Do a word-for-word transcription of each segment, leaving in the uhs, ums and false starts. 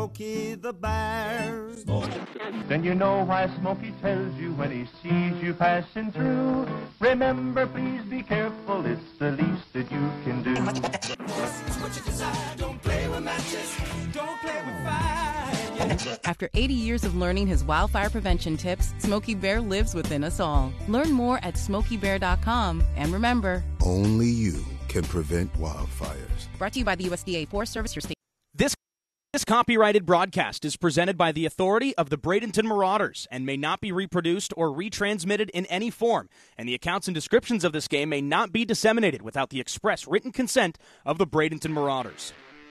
Smokey the Bear. Then you know why Smokey tells you when he sees you passing through. Remember, please be careful, it's the least that you can do. What you desire, don't play with matches, don't play with fire. After eighty years of learning his wildfire prevention tips, Smokey Bear lives within us all. Learn more at smokey bear dot com. And remember, only you can prevent wildfires. Brought to you by the U S D A Forest Service, your state. This This copyrighted broadcast is presented by the authority of the Bradenton Marauders and may not be reproduced or retransmitted in any form, and the accounts and descriptions of this game may not be disseminated without the express written consent of the Bradenton Marauders.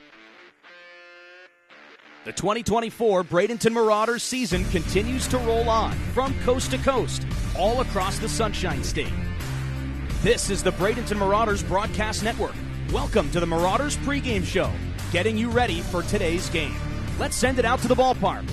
The twenty twenty-four Bradenton Marauders season continues to roll on from coast to coast, all across the Sunshine State. This is the Bradenton Marauders Broadcast Network. Welcome to the Marauders pregame show, getting you ready for today's game. Let's send it out to the ballpark.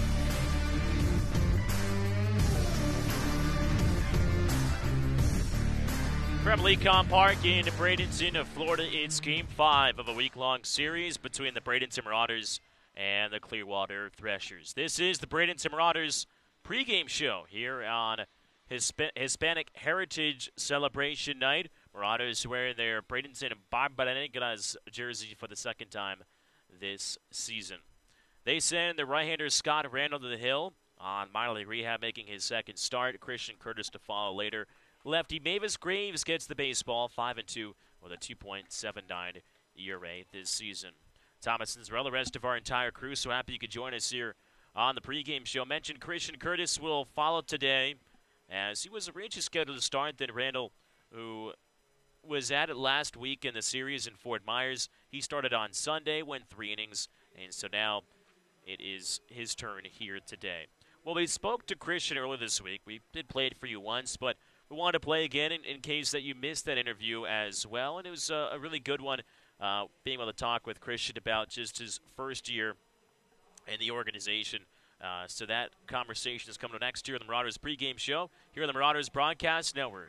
From Lecom Park in Bradenton, Florida, it's Game five of a week-long series between the Bradenton Marauders and the Clearwater Threshers. This is the Bradenton Marauders pregame show here on Hisp- Hispanic Heritage Celebration Night. Marauders wearing their Bradenton Barbarenegras jersey for the second time this season. They send the right-hander Scott Randall to the hill on minor league rehab, making his second start. Christian Curtis to follow later. Lefty Mavis Graves gets the baseball, five and two with a two point seven nine E R A this season. Thomas and Zarella, the rest of our entire crew, so happy you could join us here on the pregame show. Mentioned Christian Curtis will follow today, as he was originally scheduled to start. Then Randall, who was at it last week in the series in Fort Myers, he started on Sunday, went three innings, and so now it is his turn here today. Well, we spoke to Christian earlier this week. We did play it for you once, but we wanted to play again in, in case that you missed that interview as well, and it was a, a really good one, uh, being able to talk with Christian about just his first year in the organization. Uh, so that conversation is coming up next year on the Marauders pregame show here on the Marauders Broadcast Network.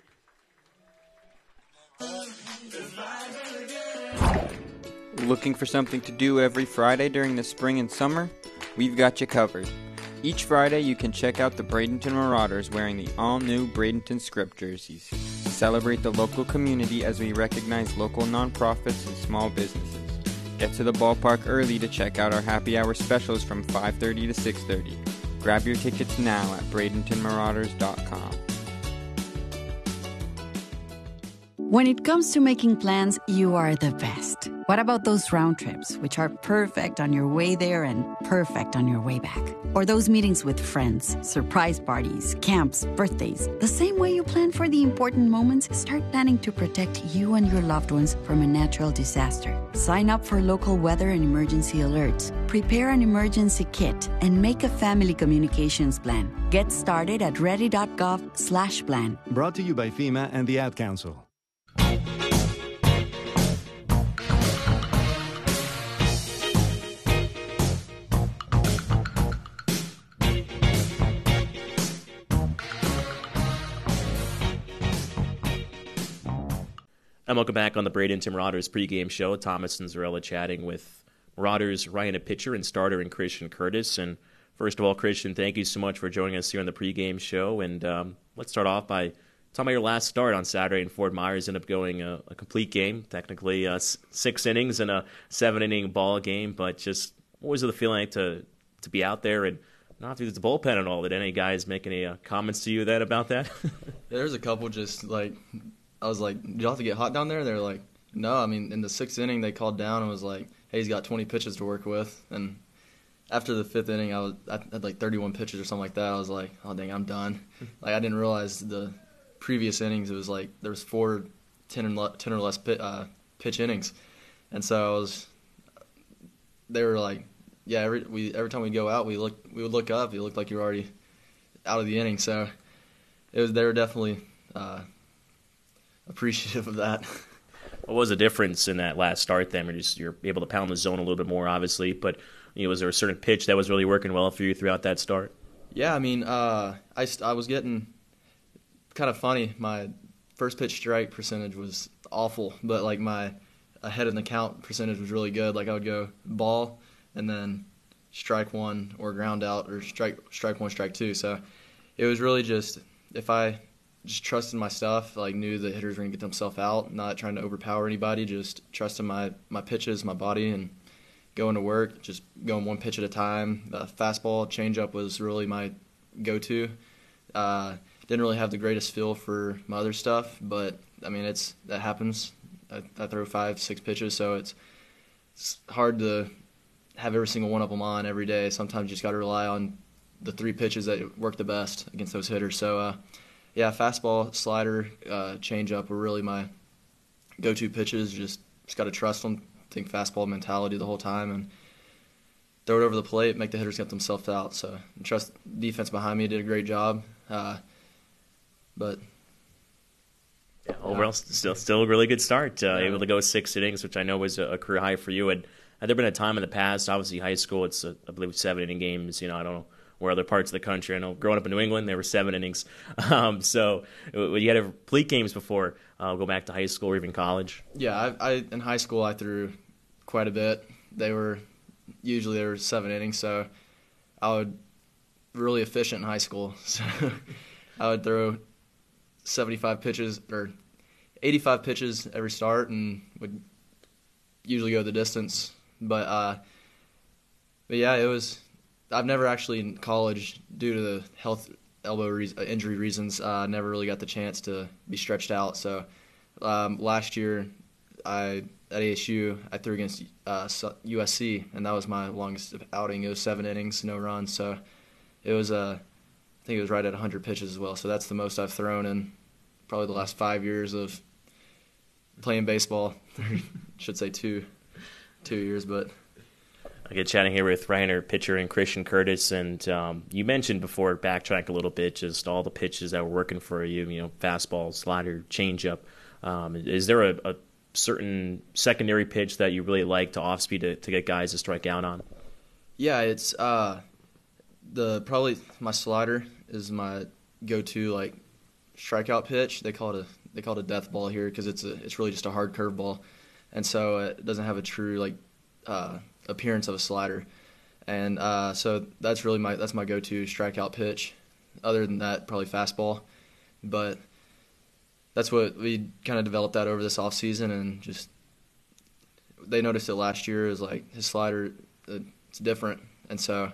Looking for something to do every Friday during the spring and summer? We've got you covered. Each Friday you can check out the Bradenton Marauders wearing the all-new Bradenton Script jerseys. Celebrate the local community as we recognize local nonprofits and small businesses. Get to the ballpark early to check out our happy hour specials from five thirty to six thirty. Grab your tickets now at bradenton marauders dot com. When it comes to making plans, you are the best. What about those round trips, which are perfect on your way there and perfect on your way back? Or those meetings with friends, surprise parties, camps, birthdays. The same way you plan for the important moments, start planning to protect you and your loved ones from a natural disaster. Sign up for local weather and emergency alerts. Prepare an emergency kit and make a family communications plan. Get started at ready.gov slash plan. Brought to you by FEMA and the Ad Council. And welcome back on the Bradenton Marauders pregame show. Thomas and Zarella chatting with Marauders right-handed pitcher and starter in Christian Curtis. And first of all, Christian, thank you so much for joining us here on the pregame show. And um, let's start off by talking about your last start on Saturday in Fort Myers. Ended up going a, a complete game, technically uh, six innings and a seven-inning ball game. But just what was the feeling like to to be out there and not have to use the bullpen and all? Did any guys make any uh, comments to you then about that? Yeah, there's a couple just like – I was like, did y'all have to get hot down there? They were like, no. I mean, in the sixth inning, they called down and was like, hey, he's got twenty pitches to work with. And after the fifth inning, I was I had like thirty-one pitches or something like that. I was like, oh, dang, I'm done. Like, I didn't realize the previous innings, it was like there was four ten, and le- ten or less pit, uh, pitch innings. And so I was – they were like, yeah, every we every time we go out, we look we would look up. It looked like you were already out of the inning. So it was they were definitely uh, – appreciative of that. What was the difference in that last start then? You're, just, you're able to pound the zone a little bit more, obviously, but you know, was there a certain pitch that was really working well for you throughout that start? Yeah, I mean, uh, I, I was getting kind of funny. My first pitch strike percentage was awful, but like my ahead in the count percentage was really good. Like I would go ball and then strike one or ground out or strike strike one, strike two. So it was really just if I just trusted my stuff, like knew the hitters were going to get themselves out, not trying to overpower anybody, just trusting my, my pitches, my body, and going to work, just going one pitch at a time. The fastball, changeup was really my go-to. Uh, didn't really have the greatest feel for my other stuff, but, I mean, it's that happens. I, I throw five, six pitches, so it's, it's hard to have every single one of them on every day. Sometimes you just got to rely on the three pitches that work the best against those hitters. So, uh, yeah, fastball, slider, uh, changeup were really my go-to pitches. Just, just got to trust them, think fastball mentality the whole time, and throw it over the plate, make the hitters get themselves out. So trust defense behind me did a great job. Uh, but yeah, overall, still still a really good start. Uh, yeah. Able to go six innings, which I know was a, a career high for you. And had there been a time in the past, obviously high school, it's a, I believe seven inning games. You know, I don't know where other parts of the country. I know growing up in New England, there were seven innings. Um, so when you had to plate games before, uh, go back to high school or even college. Yeah, I, I in high school I threw quite a bit. They were usually they were seven innings, so I would really efficient in high school. So I would throw seventy-five pitches or eighty-five pitches every start, and would usually go the distance. But uh, but yeah, it was. I've never actually in college, due to the health elbow re- injury reasons, uh, never really got the chance to be stretched out. So um, last year, I at A S U, I threw against uh, U S C, and that was my longest outing. It was seven innings, no runs. So it was uh, I think it was right at one hundred pitches as well. So that's the most I've thrown in probably the last five years of playing baseball. I should say two, two years, but. I get chatting here with Reiner pitcher and Christian Curtis, and um, you mentioned before, backtrack a little bit, just all the pitches that were working for you, you know, fastball, slider, changeup. Um, is there a, a certain secondary pitch that you really like to off speed to, to get guys to strike out on? Yeah, it's uh, the probably my slider is my go-to like strikeout pitch. They call it a they call it a death ball here because it's a it's really just a hard curveball, and so it doesn't have a true like. Uh, appearance of a slider, and uh, so that's really my that's my go-to strikeout pitch. Other than that, probably fastball, but that's what we kind of developed that over this off season, and just they noticed it last year is like his slider it's different, and so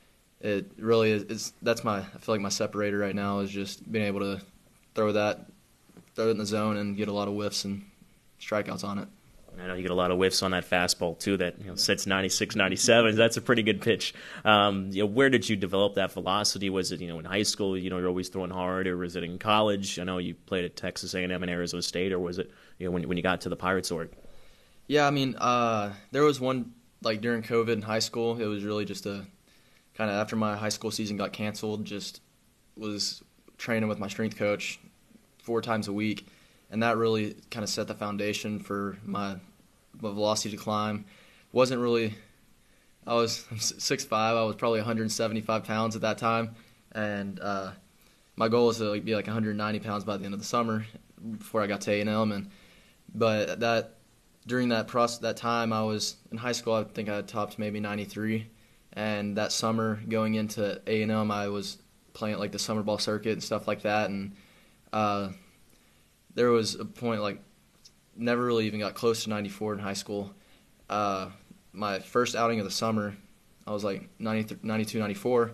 it really is. It's, that's my I feel like my separator right now is just being able to throw that throw it in the zone and get a lot of whiffs and strikeouts on it. I know you get a lot of whiffs on that fastball, too, that you know, sits ninety-six, ninety-seven. That's a pretty good pitch. Um, you know, where did you develop that velocity? Was it, you know, in high school, you know, you're always throwing hard, or was it in college? I know you played at Texas A and M and Arizona State, or was it, you know, when, when you got to the Pirates org? Yeah, I mean, uh, there was one, like, during COVID in high school, it was really just a kind of after my high school season got canceled, just was training with my strength coach four times a week. And that really kind of set the foundation for my, my velocity to climb. Wasn't really, I was six foot five, I was probably one hundred seventy-five pounds at that time. And uh, my goal was to like, be like one hundred ninety pounds by the end of the summer before I got to A and M. And, but that, during that process, that time I was in high school, I think I had topped maybe ninety-three. And that summer going into A and M, I was playing at like the summer ball circuit and stuff like that. And, uh, there was a point, like, never really even got close to ninety-four in high school. Uh, my first outing of the summer, I was like ninety, ninety-two, ninety-four.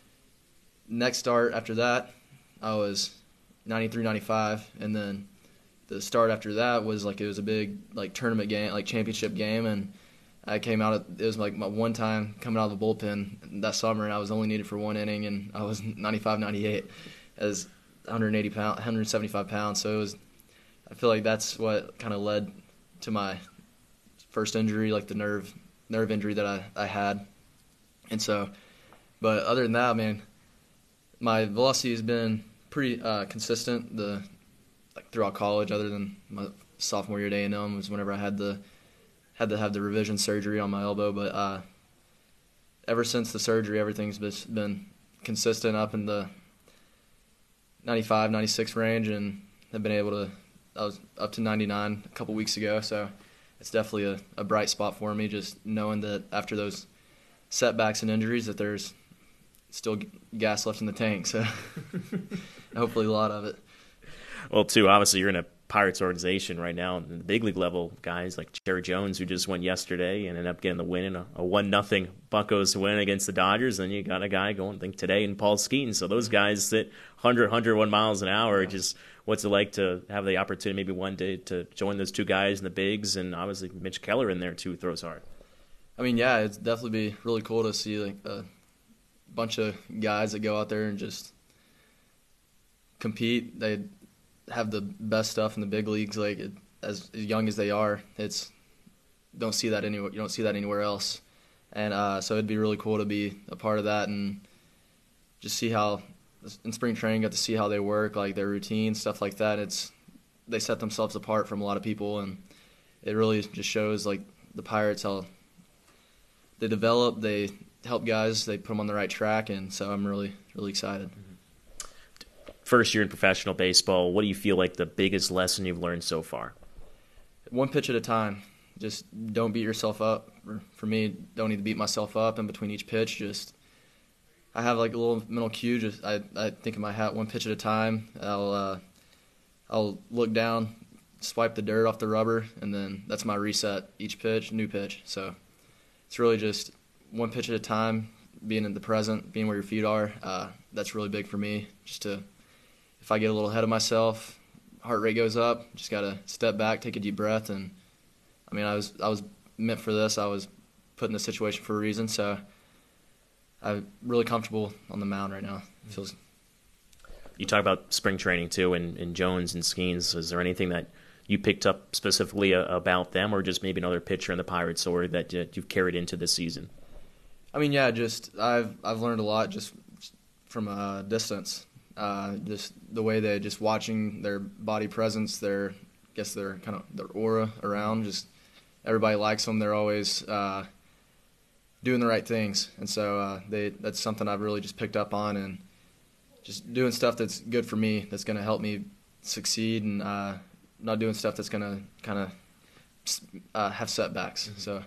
Next start after that, I was ninety-three, ninety-five. And then the start after that was like, it was a big, like, tournament game, like, championship game. And I came out, of, it was like my one time coming out of the bullpen that summer, and I was only needed for one inning, and I was ninety-five, ninety-eight as one hundred eighty pounds, one hundred seventy-five pounds. So it was, I feel like that's what kind of led to my first injury, like the nerve nerve injury that I, I had. And so, but other than that, man, my velocity has been pretty uh, consistent the like throughout college. Other than my sophomore year at A and M was whenever I had the had to have the revision surgery on my elbow. But uh, ever since the surgery, everything's been consistent up in the ninety-five, ninety-six range, and have been able to. I was up to ninety-nine a couple weeks ago, so it's definitely a, a bright spot for me, just knowing that after those setbacks and injuries, that there's still gas left in the tank. So hopefully a lot of it. Well, too, obviously you're in a Pirates organization right now, and the big league level guys like Cherry Jones, who just won yesterday and ended up getting the win in a, a one nothing Buccos win against the Dodgers. Then you got a guy going, I think, today in Paul Skeeten. So those guys that one hundred, one hundred one miles an hour, just what's it like to have the opportunity maybe one day to join those two guys in the bigs, and obviously Mitch Keller in there too throws hard. I mean, yeah, it'd definitely be really cool to see like a bunch of guys that go out there and just compete. They have the best stuff in the big leagues, like it, as, as young as they are. It's don't see that anywhere. You don't see that anywhere else, and uh, so it'd be really cool to be a part of that and just see how in spring training got to see how they work, like their routine, stuff like that. It's they set themselves apart from a lot of people, and it really just shows like the Pirates how they develop, they help guys, they put them on the right track, and so I'm really really excited. First year in professional baseball, what do you feel like the biggest lesson you've learned so far? One pitch at a time. Just don't beat yourself up. For me, don't need to beat myself up in between each pitch. Just I have like a little mental cue. Just I, I think in my hat, one pitch at a time. I'll uh, I'll look down, swipe the dirt off the rubber, and then that's my reset. Each pitch, new pitch. So it's really just one pitch at a time, being in the present, being where your feet are. Uh, that's really big for me. Just to if I get a little ahead of myself, heart rate goes up, just got to step back, take a deep breath. And, I mean, I was I was meant for this. I was put in this situation for a reason, so I'm really comfortable on the mound right now. It feels. You talk about spring training, too, and, and Jones and Skeens. Is there anything that you picked up specifically about them, or just maybe another pitcher in the Pirates or that you've carried into this season? I mean, yeah, just I've I've learned a lot just from a distance. Uh, just the way they just watching their body presence, their I guess their kind of their aura around. Just everybody likes them. They're always uh, doing the right things, and so uh, they that's something I've really just picked up on, and just doing stuff that's good for me, that's going to help me succeed, and uh, not doing stuff that's going to kind of uh, have setbacks. So.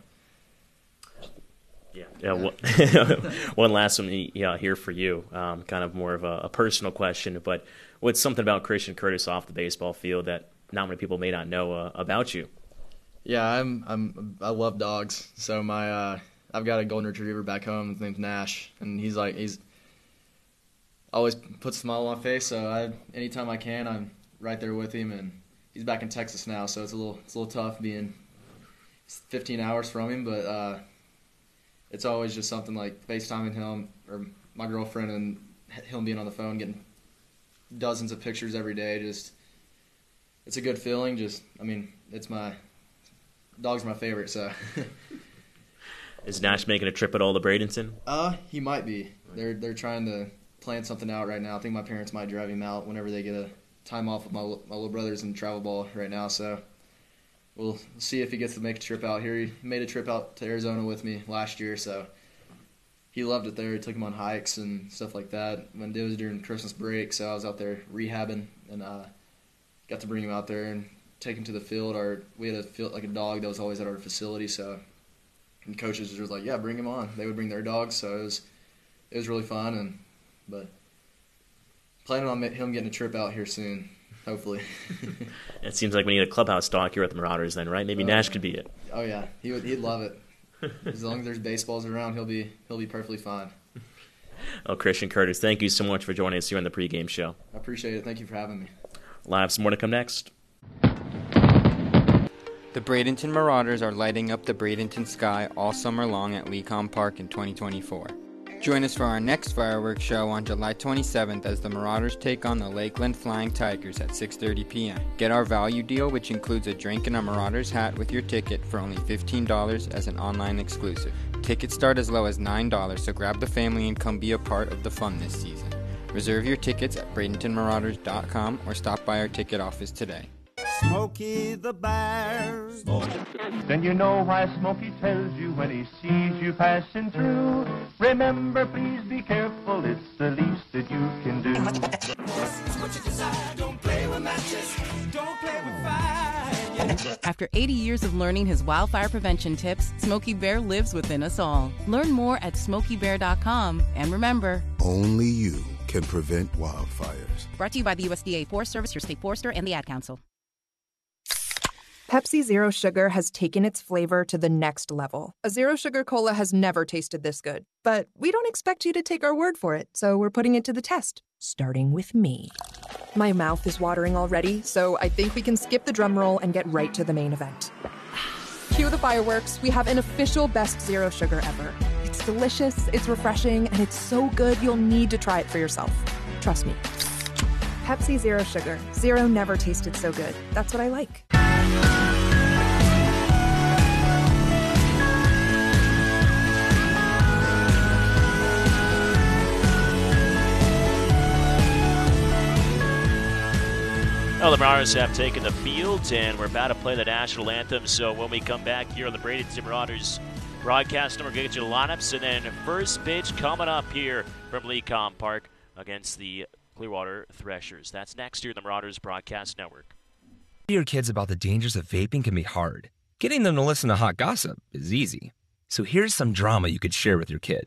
Yeah. yeah well, one last one yeah, here for you, um, kind of more of a, a personal question, but what's something about Christian Curtis off the baseball field that not many people may not know uh, about you? Yeah, I'm I'm I love dogs. So my uh, I've got a golden retriever back home. His name's Nash, and he's like he's always puts a smile on my face. So I anytime I can, I'm right there with him, and he's back in Texas now, so it's a little it's a little tough being fifteen hours from him, but. Uh, It's always just something like FaceTiming him or my girlfriend and him being on the phone, getting dozens of pictures every day. Just, it's a good feeling. Just, I mean, it's my dog's my favorite. So, is Nash making a trip at all to Bradenton? Uh, he might be. They're they're trying to plan something out right now. I think my parents might drive him out whenever they get a time off with my my little brother's in travel ball right now. So. We'll see if he gets to make a trip out here. He made a trip out to Arizona with me last year, so he loved it there. He took him on hikes and stuff like that. When it was during Christmas break, so I was out there rehabbing and uh, got to bring him out there and take him to the field. Our we had a field like a dog that was always at our facility, so and coaches were like, "Yeah, bring him on." They would bring their dogs, so it was it was really fun. And but planning on him getting a trip out here soon. Hopefully. It seems like we need a clubhouse dog here at the Marauders then, right? Maybe uh, Nash could be it. Oh, yeah. He would, he'd love it. As long as there's baseballs around, he'll be he'll be perfectly fine. Oh, Christian Curtis, thank you so much for joining us here on the pregame show. I appreciate it. Thank you for having me. We'll have some more to come next. The Bradenton Marauders are lighting up the Bradenton sky all summer long at Lecom Park in twenty twenty-four. Join us for our next fireworks show on July twenty-seventh as the Marauders take on the Lakeland Flying Tigers at six thirty p.m. Get our value deal, which includes a drink and a Marauders hat with your ticket for only fifteen dollars as an online exclusive. Tickets start as low as nine dollars, so grab the family and come be a part of the fun this season. Reserve your tickets at bradenton marauders dot com or stop by our ticket office today. Smokey the Bear. Then you know why Smokey tells you when he sees you passing through. Remember, please be careful, it's the least that you can do. It's what you desire, don't play with matches, don't play with fire. After eighty years of learning his wildfire prevention tips, Smokey Bear lives within us all. Learn more at smokey bear dot com. And remember, only you can prevent wildfires. Brought to you by the U S D A Forest Service, your state forester, and the Ad Council. Pepsi Zero Sugar has taken its flavor to the next level. A Zero Sugar Cola has never tasted this good. But we don't expect you to take our word for it, so we're putting it to the test, starting with me. My mouth is watering already, so I think we can skip the drum roll and get right to the main event. Cue the fireworks. We have an official best Zero Sugar ever. It's delicious, it's refreshing, and it's so good you'll need to try it for yourself. Trust me. Pepsi Zero Sugar. Zero never tasted so good. That's what I like. Well, the Marauders have taken the field, and we're about to play the national anthem. So when we come back here on the Bradenton Marauders broadcast, we're going to get you the lineups. And then first pitch coming up here from Lecom Park against the Clearwater Threshers. That's next here on the Marauders Broadcast Network. Your kids about the dangers of vaping can be hard. Getting them to listen to hot gossip is easy. So here's some drama you could share with your kid.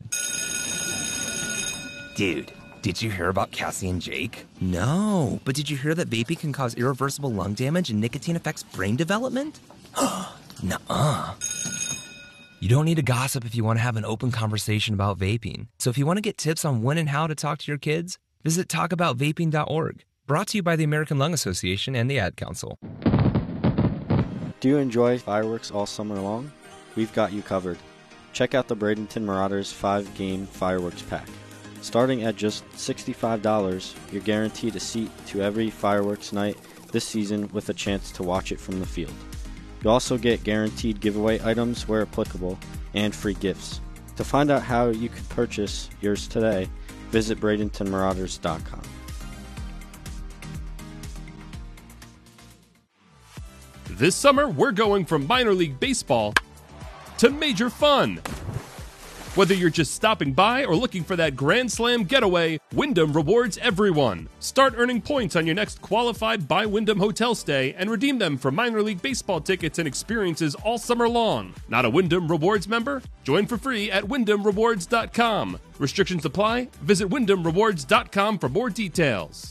Dude, did you hear about Cassie and Jake? No, but did you hear that vaping can cause irreversible lung damage and nicotine affects brain development? Nuh-uh. You don't need to gossip if you want to have an open conversation about vaping. So if you want to get tips on when and how to talk to your kids, visit talk about vaping dot org. Brought to you by the American Lung Association and the Ad Council. Do you enjoy fireworks all summer long? We've got you covered. Check out the Bradenton Marauders five game fireworks pack. Starting at just sixty-five dollars, you're guaranteed a seat to every fireworks night this season with a chance to watch it from the field. You also get guaranteed giveaway items where applicable and free gifts. To find out how you could purchase yours today, visit Bradenton Marauders dot com. This summer, we're going from minor league baseball to major fun. Whether you're just stopping by or looking for that Grand Slam getaway, Wyndham rewards everyone. Start earning points on your next qualified by Wyndham hotel stay and redeem them for minor league baseball tickets and experiences all summer long. Not a Wyndham Rewards member? Join for free at wyndham rewards dot com. Restrictions apply. Visit wyndham rewards dot com for more details.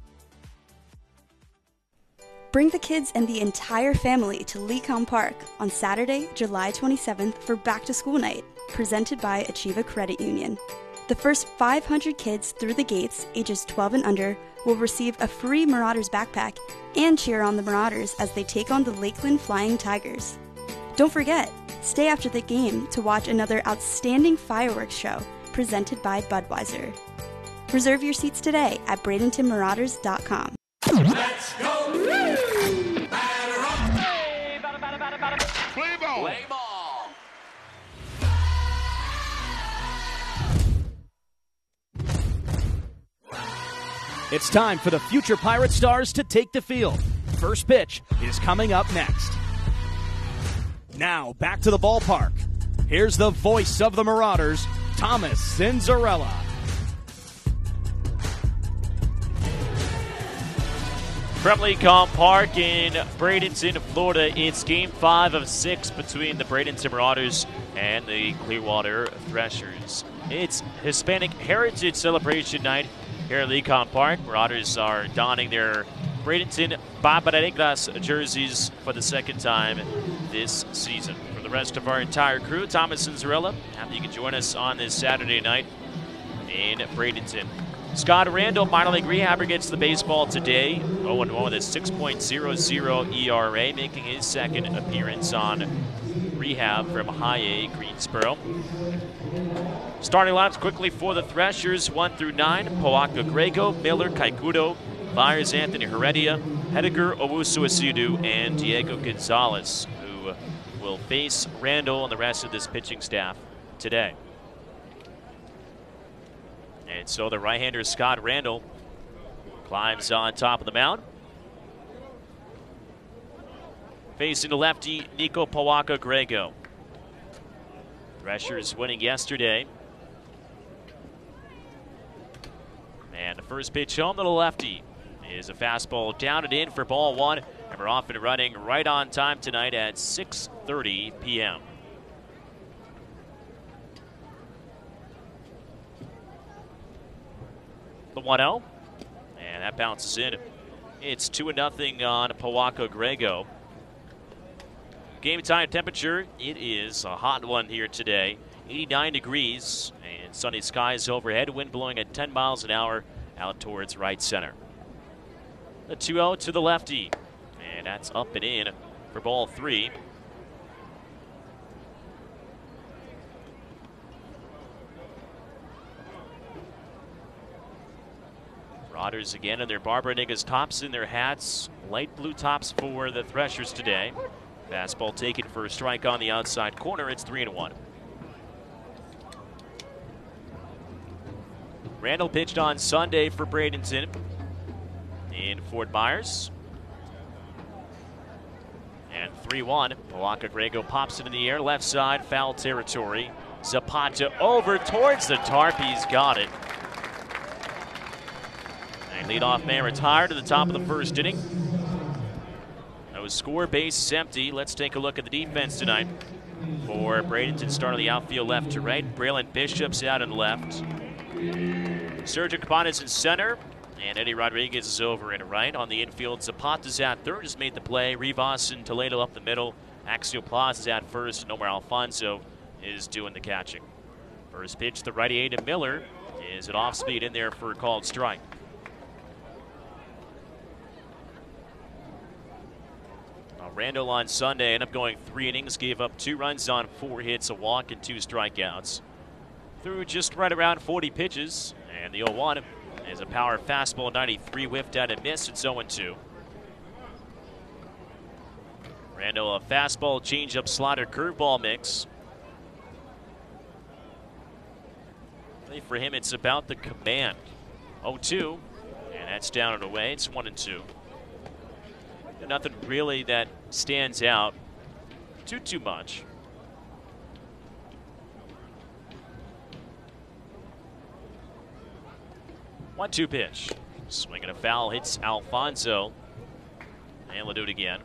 Bring the kids and the entire family to Lecom Park on Saturday, July twenty-seventh for Back to School Night, presented by Achieva Credit Union. The first five hundred kids through the gates, ages twelve and under, will receive a free Marauders backpack and cheer on the Marauders as they take on the Lakeland Flying Tigers. Don't forget, stay after the game to watch another outstanding fireworks show presented by Budweiser. Reserve your seats today at Bradenton Marauders dot com. Let's go! Batter up! Hey, batter, batter, batter, batter. Play ball! Play ball! It's time for the future Pirate Stars to take the field. First pitch is coming up next. Now, back to the ballpark. Here's the voice of the Marauders, Thomas Cinzarella. From Lecom Park in Bradenton, Florida, it's Game five of six between the Bradenton Marauders and the Clearwater Threshers. It's Hispanic Heritage Celebration Night here at Lecom Park. Marauders are donning their Bradenton Barbareglas jerseys for the second time this season. For the rest of our entire crew, Thomas Cinzarella, happy you can join us on this Saturday night in Bradenton. Scott Randall, minor league rehabber, gets the baseball today. oh and one with a six point oh oh E R A, making his second appearance on rehab from High A Greensboro. Starting lineups quickly for the Threshers, one through nine. Poaka Grego, Miller, Kaikudo, Myers, Anthony Heredia, Hediger, Owusu-Asidu, and Diego Gonzalez, who will face Randall and the rest of this pitching staff today. And so the right-hander Scott Randall climbs on top of the mound. Facing the lefty Nico Poaka Grego. Threshers winning yesterday. And the first pitch home to the lefty is a fastball down and in for ball one. And we're off and running right on time tonight at six thirty p.m. The one oh, and that bounces in. It's two nothing on Powako Grego. Game time temperature, it is a hot one here today. eighty-nine degrees and sunny skies overhead. Wind blowing at ten miles an hour out towards right center. The two oh to the lefty. And that's up and in for ball three. Marauders again in their Barber-Nigas tops in their hats. Light blue tops for the Threshers today. Fastball taken for a strike on the outside corner. It's three and one. Randall pitched on Sunday for Bradenton in Fort Myers. And three one. Powako Grego pops it in the air. Left side, foul territory. Zapata over towards the tarp. He's got it. And leadoff man retired at the top of the first inning. No score, base is empty. Let's take a look at the defense tonight. For Bradenton, start on the outfield left to right. Braylon Bishop's out and left. Sergio Cabanas in center. And Eddie Rodriguez is over in right. On the infield, Zapata's at third, has made the play. Rivas and Toledo up the middle. Axel Plaza is at first, and Omar Alfonso is doing the catching. First pitch, the righty A to Miller. Is it off speed in there for a called strike? Now, Randall on Sunday ended up going three innings, gave up two runs on four hits, a walk, and two strikeouts. Threw just right around forty pitches, and the oh one is a power fastball, ninety-three, whiffed out and missed. It's oh two. Randall, a fastball, changeup, slider, curveball mix. For him, it's about the command. oh two, and that's down and away. It's one and two. Nothing really that stands out too, too much. one two pitch. Swinging a foul, hits Alfonso. And we'll do it again.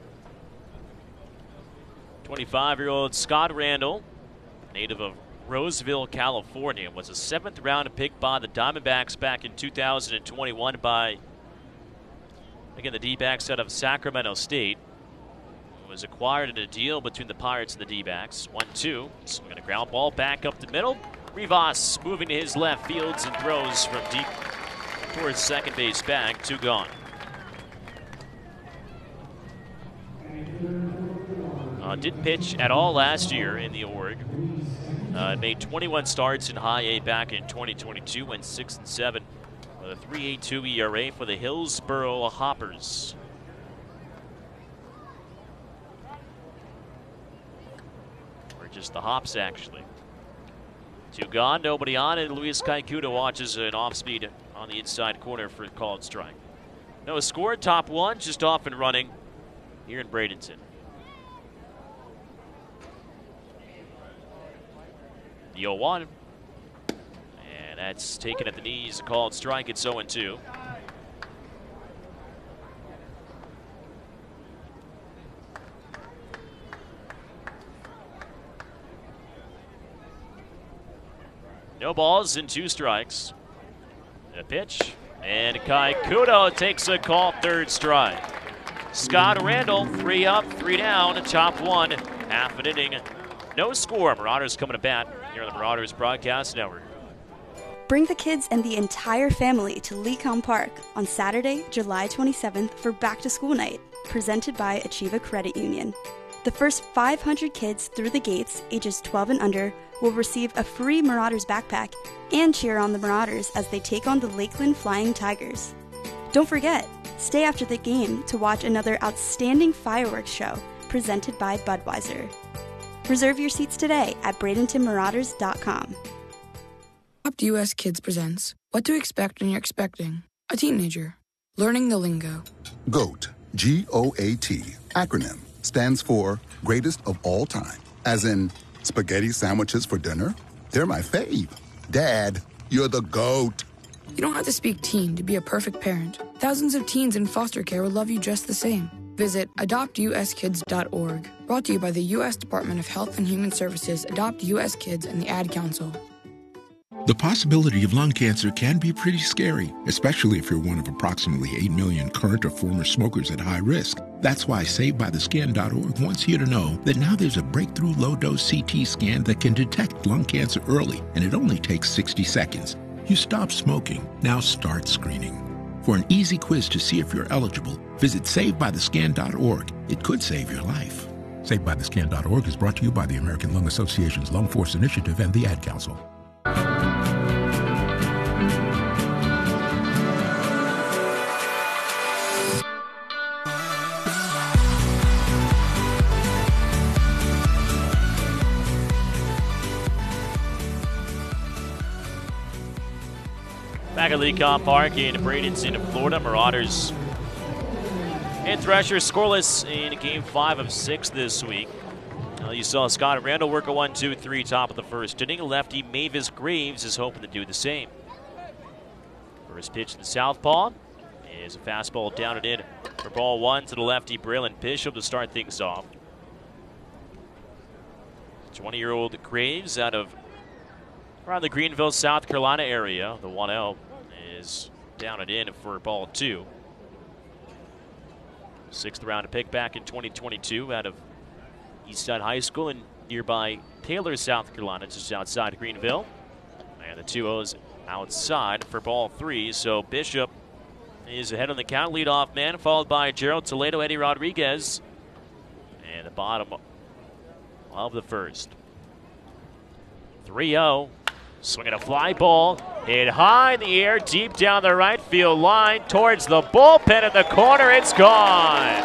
twenty-five-year-old Scott Randall, native of Roseville, California, was a seventh round pick by the Diamondbacks back in two thousand twenty-one by, again, the D-backs out of Sacramento State. It was acquired in a deal between the Pirates and the D-backs. one two, swinging a ground ball back up the middle. Rivas moving to his left, fields and throws from deep towards second base bag, two gone. Uh, didn't pitch at all last year in the org. Uh, made twenty-one starts in high A back in twenty twenty-two, went six and seven with a three point eight two E R A for the Hillsboro Hoppers. Or just the Hops, actually. Two gone, nobody on, and Luis Kaikuta watches an off-speed on the inside corner for a called strike. No score, top one, just off and running here in Bradenton. The oh one, and that's taken at the knees, a called strike. It's oh two. No balls and two strikes. A pitch, and Kaikuta takes a call, third strike. Scott Randall, three up, three down, top one, half an inning. No score. Marauders coming to bat here on the Marauders Broadcast Network. Bring the kids and the entire family to Lecom Park on Saturday, July twenty-seventh for Back to School Night, presented by Achieva Credit Union. The first five hundred kids through the gates, ages twelve and under, will receive a free Marauders backpack and cheer on the Marauders as they take on the Lakeland Flying Tigers. Don't forget, stay after the game to watch another outstanding fireworks show presented by Budweiser. Reserve your seats today at Bradenton Marauders dot com. Adopt U S Kids presents What to Expect When You're Expecting a Teenager. Learning the lingo. GOAT, G O A T, acronym, stands for Greatest of All Time. As in, spaghetti sandwiches for dinner? They're my fave. Dad, you're the GOAT. You don't have to speak teen to be a perfect parent. Thousands of teens in foster care will love you just the same. Visit adopt u s kids dot org. Brought to you by the U S Department of Health and Human Services, Adopt U S Kids, and the Ad Council. The possibility of lung cancer can be pretty scary, especially if you're one of approximately eight million current or former smokers at high risk. That's why Saved by the Scan dot org wants you to know that now there's a breakthrough low-dose C T scan that can detect lung cancer early, and it only takes sixty seconds. You stop smoking, now start screening. For an easy quiz to see if you're eligible, visit Saved by the Scan dot org. It could save your life. Saved by the Scan dot org is brought to you by the American Lung Association's Lung Force Initiative and the Ad Council. Back at Lecom Park in Bradenton, Florida, Marauders and Threshers scoreless in game five of six this week. Uh, you saw Scott Randall work a one two three top of the first inning. Lefty Mavis Graves is hoping to do the same. First pitch to the southpaw is a fastball down and in for ball one to the lefty Braylon Bishop to start things off. twenty-year-old Graves out of around the Greenville, South Carolina area. The one oh is down and in for ball two. Sixth round pick back in twenty twenty-two out of Eastside High School in nearby Taylor, South Carolina, just outside Greenville. And the two ohs outside for ball three. So Bishop is ahead on the count. Leadoff man, followed by Gerald Toledo, Eddie Rodriguez. And the bottom of the first. three oh. Swinging a fly ball, hit high in the air, deep down the right field line, towards the bullpen in the corner. It's gone.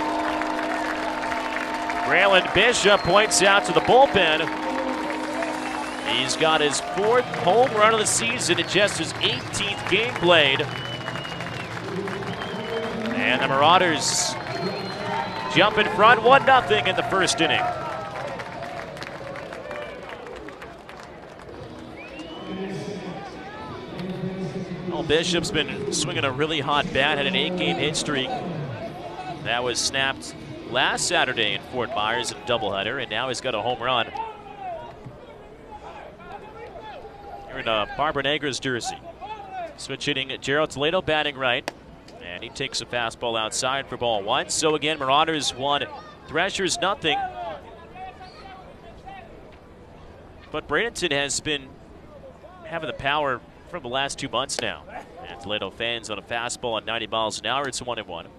Braylon Bishop points out to the bullpen. He's got his fourth home run of the season in just his eighteenth game played. And the Marauders jump in front one nothing in the first inning. Bishop's been swinging a really hot bat, had an eight-game hit streak. That was snapped last Saturday in Fort Myers in a doubleheader, and now he's got a home run. Here in uh, Barbara Negra's jersey. Switch hitting Gerald Toledo batting right, and he takes a fastball outside for ball one. So again, Marauders one, Threshers nothing. But Bradenton has been having the power for the last two months now. And Toledo fans on a fastball at ninety miles an hour. It's one and one.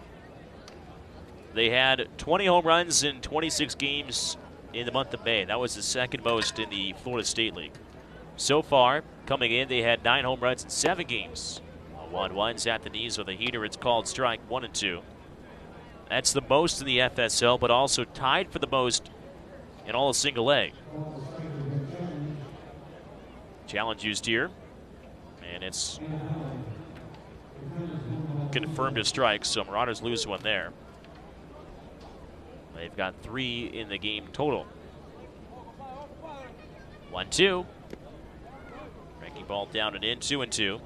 They had twenty home runs in twenty-six games in the month of May. That was the second most in the Florida State League. So far, coming in, they had nine home runs in seven games. one one's at the knees with a heater. It's called strike one and two. That's the most in the F S L, but also tied for the most in all of single A. Challenge used here. And it's confirmed a strike, so Marauders lose one there. They've got three in the game total. one two. Breaking ball down and in, two and two.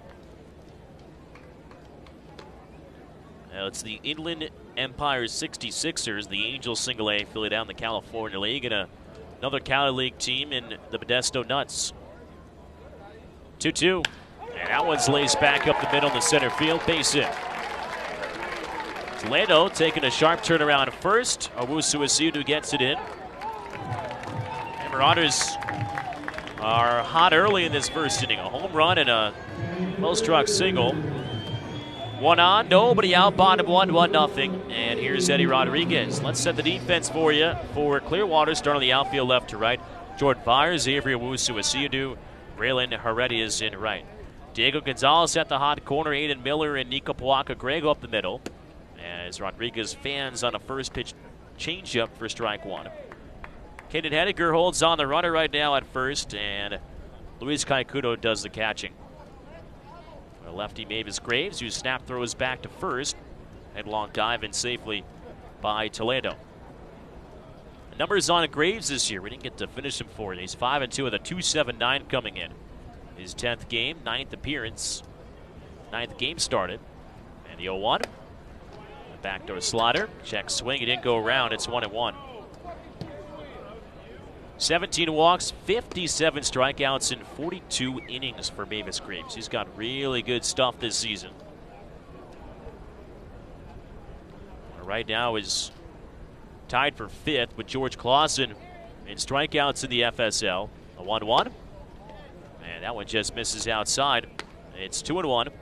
Now it's the Inland Empire sixty-sixers, the Angels single A affiliate down in the California League, and a, another Cali League team in the Modesto Nuts. two two. And that one's laced back up the middle in the center field, base hit. Toledo taking a sharp turnaround at first. Owusu Asiudu gets it in. And Marauders are hot early in this first inning. A home run and a well-struck single. One on, nobody out, bottom one, one nothing. And here's Eddie Rodriguez. Let's set the defense for you for Clearwater. Start on the outfield left to right. Jordan Byers, Avery Owusu Asiudu, Braylon Heredia is in right. Diego Gonzalez at the hot corner, Aiden Miller and Nico Pawaka Grego up the middle. As Rodriguez fans on a first pitch changeup for strike one. Caden Henniger holds on the runner right now at first, and Luis Kaikuto does the catching. A lefty Mavis Graves, who snap throws back to first. Headlong dive in safely by Toledo. The numbers on Graves this year, we didn't get to finish him for you. He's five and two with a two seven nine coming in. His tenth game, ninth appearance, ninth game started. And the oh one. backdoor slider. Check swing. He didn't go around. It's one and one. seventeen walks, fifty-seven strikeouts in forty-two innings for Mavis Graves. He's got really good stuff this season. Right now is tied for fifth with George Clausen in strikeouts in the F S L. A one one. And that one just misses outside. It's two and one.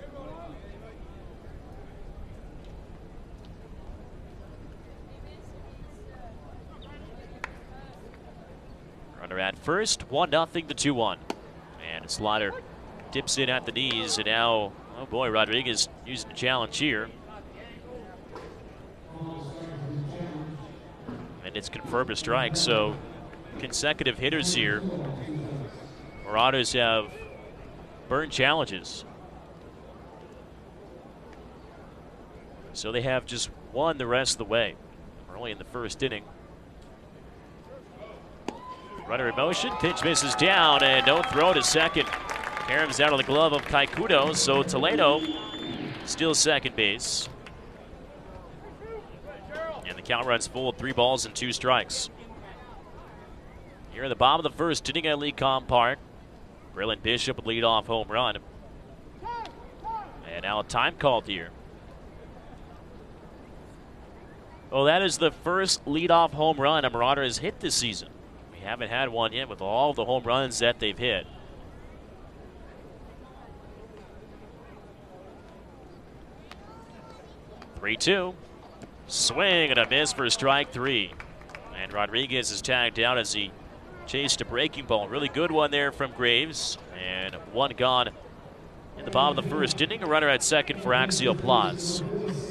Runner at first, one nothing to two one. And a slider dips in at the knees, and now, oh boy, Rodriguez using the challenge here. And it's confirmed a strike, so consecutive hitters here. Marauders have burned challenges. So they have just one the rest of the way. We're only in the first inning. Runner in motion, pitch misses down, and no throw to second. Caroms out of the glove of Kaikudo, so Toledo still second base. And the count runs full, three balls and two strikes. Here in the bottom of the first inning at Lecom Park, Braylon Bishop would lead off home run. And now a time called here. Oh, that is the first leadoff home run a Marauder has hit this season. We haven't had one yet with all the home runs that they've hit. three two. Swing and a miss for strike three. And Rodriguez is tagged out as he chased a breaking ball. Really good one there from Graves. And one gone in the bottom of the first inning. A runner at second for Axial Plaza.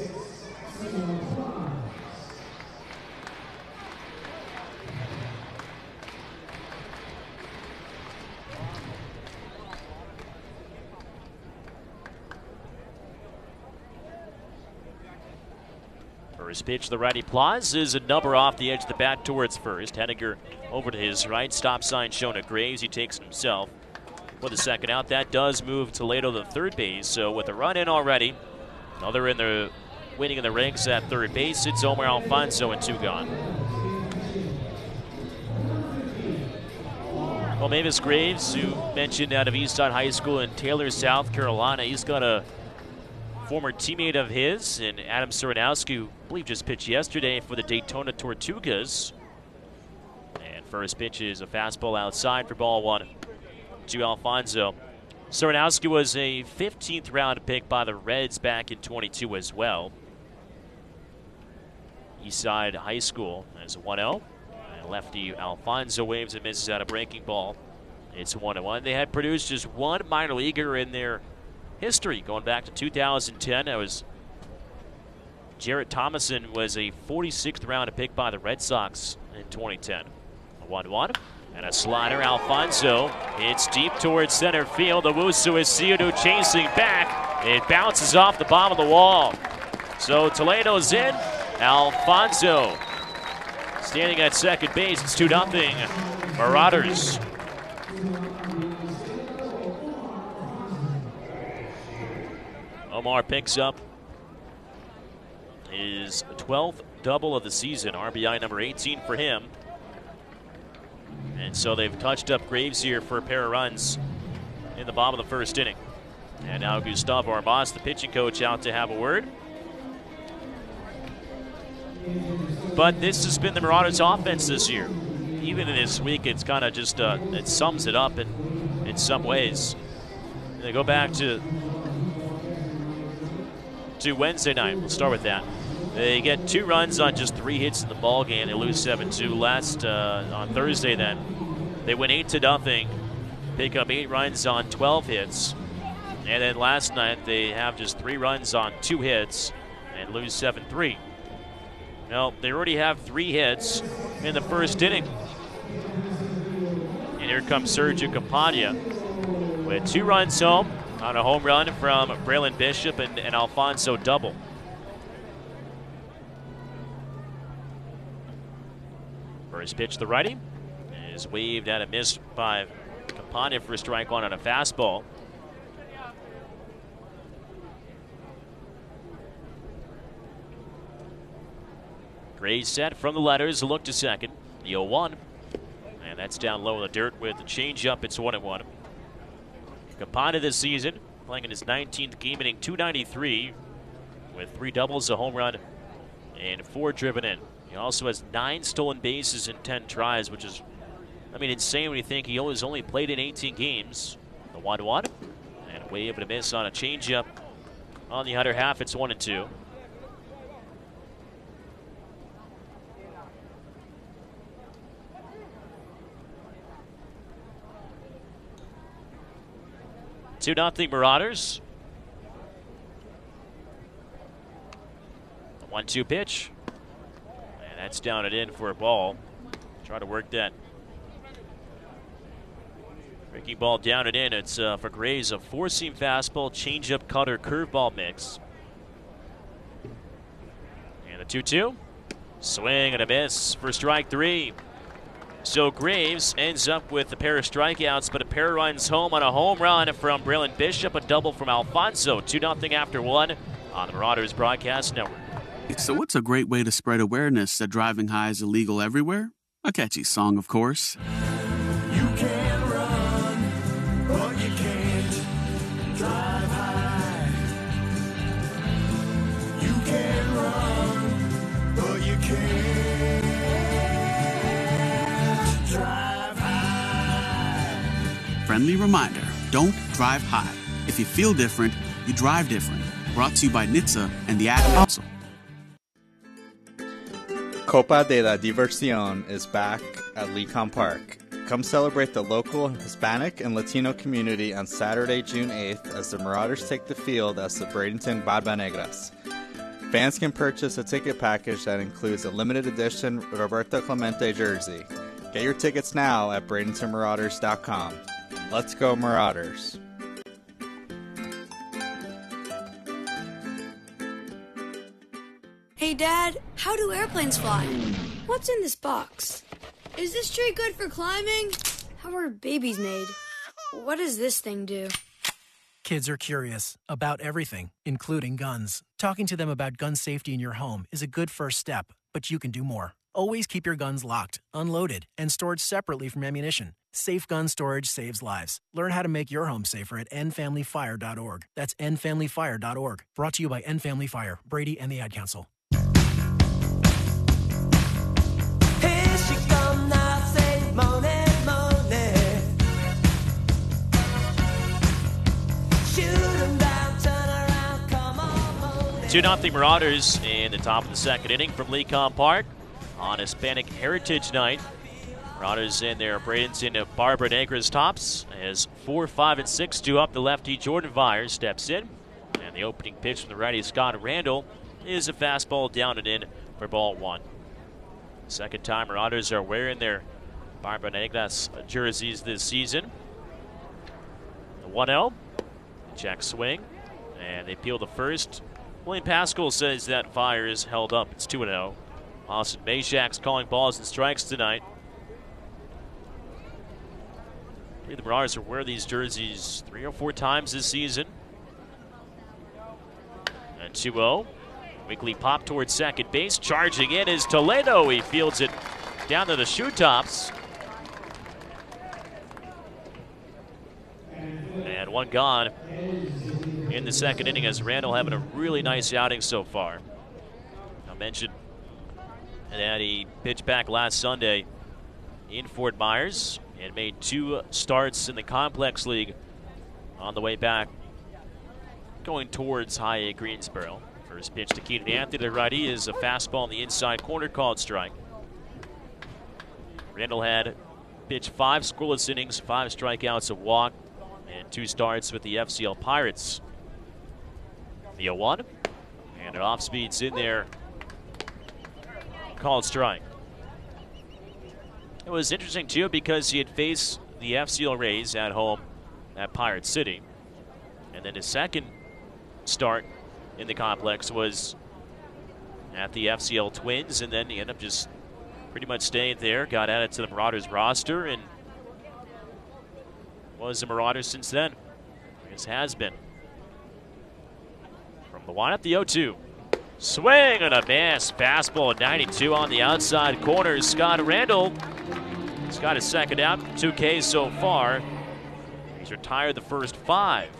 First pitch, the righty Plaza is a number off the edge of the bat towards first. Henniger over to his right. Stop sign shown at Graves. He takes it himself with the second out. That does move Toledo to third base. So with a run in already, another in the waiting in the ranks at third base. It's Omar Alfonso and two gone. Well, Mavis Graves, who mentioned out of Eastside High School in Taylor, South Carolina, he's got a former teammate of his, and Adam Serenowski, who I believe just pitched yesterday for the Daytona Tortugas. And first pitch is a fastball outside for ball one to Alfonso. Serenowski was a fifteenth round pick by the Reds back in twenty-two as well. Eastside High School as one oh. And lefty Alfonso waves and misses out a breaking ball. It's one one. They had produced just one minor leaguer in their history going back to two thousand ten. That was Jarrett Thomason, was a forty-sixth round pick by the Red Sox in twenty ten. A one one and a slider. Alfonso hits deep towards center field. Owusu Isiudu chasing back. It bounces off the bottom of the wall. So Toledo's in. Alfonso standing at second base. It's two nothing Marauders. Omar picks up his twelfth double of the season, R B I number eighteen for him. And so they've touched up Graves here for a pair of runs in the bottom of the first inning. And now Gustavo Armas, the pitching coach, out to have a word. But this has been the Marauders' offense this year. Even in this week, it's kind of just, uh, it sums it up in, in some ways. And they go back to to Wednesday night. We'll start with that. They get two runs on just three hits in the ball game. They lose seven two. Last uh, on Thursday, then they win eight to nothing, pick up eight runs on twelve hits, and then last night they have just three runs on two hits and lose seven three. Now they already have three hits in the first inning, and here comes Sergio Campagna with two runs home on a home run from Braylon Bishop and, and Alfonso double. First pitch, the righty, is waved at a miss by Campagna for a strike one on a fastball. Gray set from the letters, look to second. The oh one. And that's down low in the dirt with the changeup. It's one and one. Campana this season, playing in his nineteenth game, hitting two ninety-three with three doubles, a home run, and four driven in. He also has nine stolen bases in ten tries, which is, I mean, insane when you think he has only played in eighteen games. The one one, and a wave and a miss on a changeup on the other half. It's one and two. two nothing Marauders. one two pitch. And that's down and in for a ball. Try to work that. Breaking ball down and in. It's uh, for Grays, a four-seam fastball, changeup, cutter, curveball mix. And the two two. Swing and a miss for strike three. So Graves ends up with a pair of strikeouts, but a pair runs home on a home run from Braylon Bishop, a double from Alfonso. two nothing after one on the Marauders Broadcast Network. So what's a great way to spread awareness that driving high is illegal everywhere? A catchy song, of course. You can run, but you can't drive high. You can run, but you can't drive high. Friendly reminder, don't drive high. If you feel different, you drive different. Brought to you by N H T S A and the Ad Council. Copa de la Diversión is back at Lecom Park. Come celebrate the local Hispanic and Latino community on Saturday, June eighth, as the Marauders take the field as the Bradenton Barbanegras. Fans can purchase a ticket package that includes a limited edition Roberto Clemente jersey. Get your tickets now at Bradenton Marauders dot com. Let's go Marauders! Hey, Dad, how do airplanes fly? What's in this box? Is this tree good for climbing? How are babies made? What does this thing do? Kids are curious about everything, including guns. Talking to them about gun safety in your home is a good first step, but you can do more. Always keep your guns locked, unloaded, and stored separately from ammunition. Safe gun storage saves lives. Learn how to make your home safer at end family fire dot org. That's end family fire dot org. Brought to you by End Family Fire, Brady, and the Ad Council. two nothing Marauders in the top of the second inning from Lecom Park on Hispanic Heritage Night. Marauders in their Bradenton Barbanegras tops as four, five, and six due up. The lefty Jordan Vyers steps in, and the opening pitch from the righty Scott Randall is a fastball down and in for ball one. Second time Marauders are wearing their Barbanegras jerseys this season. The one oh, check swing, and they peel the first. William Pascal says that fire is held up. It's two and oh. Austin Mashak's calling balls and strikes tonight. The Marauders will wear these jerseys three or four times this season. And two oh. Weekly pop towards second base. Charging in is Toledo. He fields it down to the shoe tops. And one gone in the second inning as Randall having a really nice outing so far. I mentioned that he pitched back last Sunday in Fort Myers and made two starts in the Complex League on the way back going towards High A Greensboro. First pitch to Keenan Anthony, the righty, is a fastball in the inside corner called strike. Randall had pitched five scoreless innings, five strikeouts, a walk, and two starts with the F C L Pirates. The oh one, and an off-speed's in there, called strike. It was interesting, too, because he had faced the F C L Rays at home at Pirate City. And then his second start in the complex was at the F C L Twins, and then he ended up just pretty much staying there, got added to the Marauders roster, and was a Marauder since then. This has been. From the windup, the oh two. Swing and a miss. Fastball ninety-two on the outside corner. Scott Randall has got his second out. two Ks so far. He's retired the first five.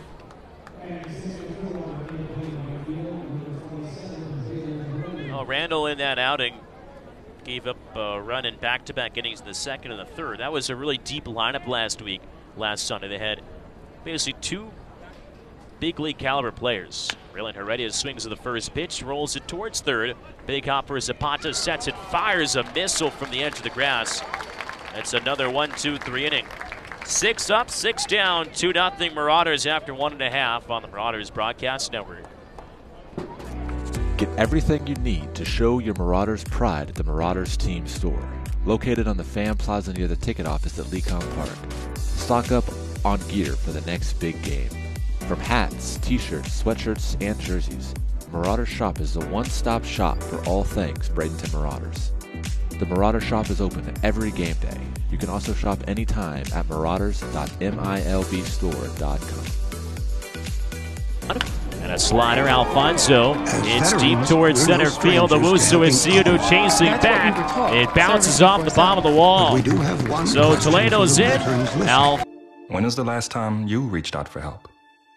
Oh, Randall in that outing gave up a run in back-to-back innings in the second and the third. That was a really deep lineup last week, last Sunday. They had basically two big league caliber players. Braylon Heredia swings to the first pitch, rolls it towards third. Big hop for Zapata, sets it, fires a missile from the edge of the grass. That's another one, two, three inning. Six up, six down, two nothing Marauders after one and a half on the Marauders Broadcast Network. Get everything you need to show your Marauders pride at the Marauders Team Store, located on the Fan Plaza near the ticket office at Lecom Park. Stock up on gear for the next big game. From hats, t-shirts, sweatshirts, and jerseys, Marauder Shop is the one-stop shop for all things Bradenton Marauders. The Marauder Shop is open every game day. You can also shop anytime at marauders dot milb store dot com. And a slider, Alfonso. It's deep towards center field. Owusu Isiunu chasing back. It bounces off the bottom of the wall. So Toledo's in. Al. When was the last time you reached out for help?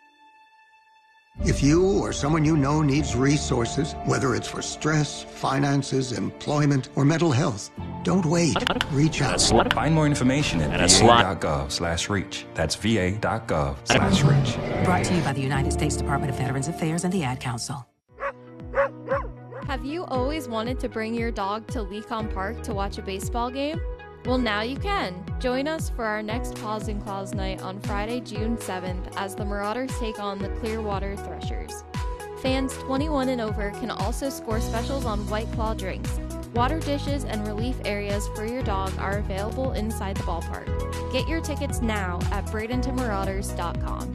If you or someone you know needs resources, whether it's for stress, finances, employment, or mental health, don't wait. Reach out. Find more information at v a dot gov slash reach. That's v a dot gov slash reach. Brought to you by the United States Department of Veterans Affairs and the Ad Council. Have you always wanted to bring your dog to Lecom Park to watch a baseball game? Well, now you can. Join us for our next Paws and Claws night on Friday, June seventh, as the Marauders take on the Clearwater Threshers. Fans twenty-one and over can also score specials on White Claw drinks. Water dishes and relief areas for your dog are available inside the ballpark. Get your tickets now at bradenton marauders dot com.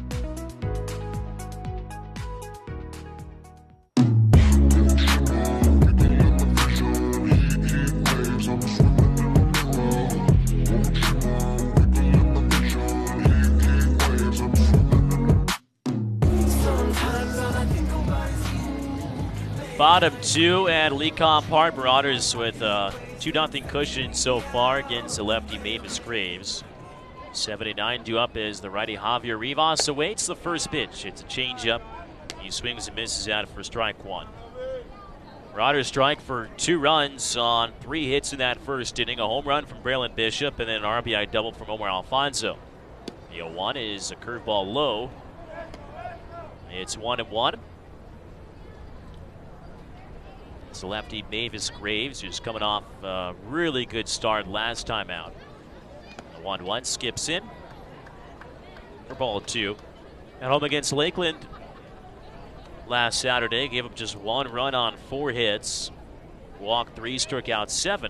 Bottom two at Lecom Park. Marauders with a two nothing cushion so far against the lefty Mavis Graves. seventy-nine due up as the righty Javier Rivas awaits the first pitch. It's a changeup. He swings and misses out for strike one. Marauders strike for two runs on three hits in that first inning. A home run from Braylon Bishop and then an R B I double from Omar Alfonso. The oh one is a curveball low. It's one and one. It's the lefty Mavis Graves, who's coming off a really good start last time out. The one one skips in for ball two. At home against Lakeland last Saturday, gave up just one run on four hits. Walked three, struck out seven.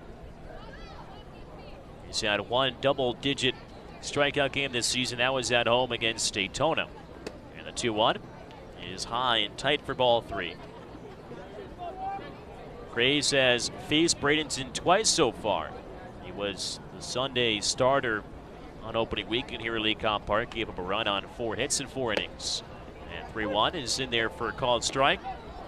He's had one double-digit strikeout game this season. That was at home against Daytona. And the two one is high and tight for ball three. Graves has faced Bradenton twice so far. He was the Sunday starter on opening weekend here at Lecom Park. Gave up a run on four hits in four innings. And three one is in there for a called strike.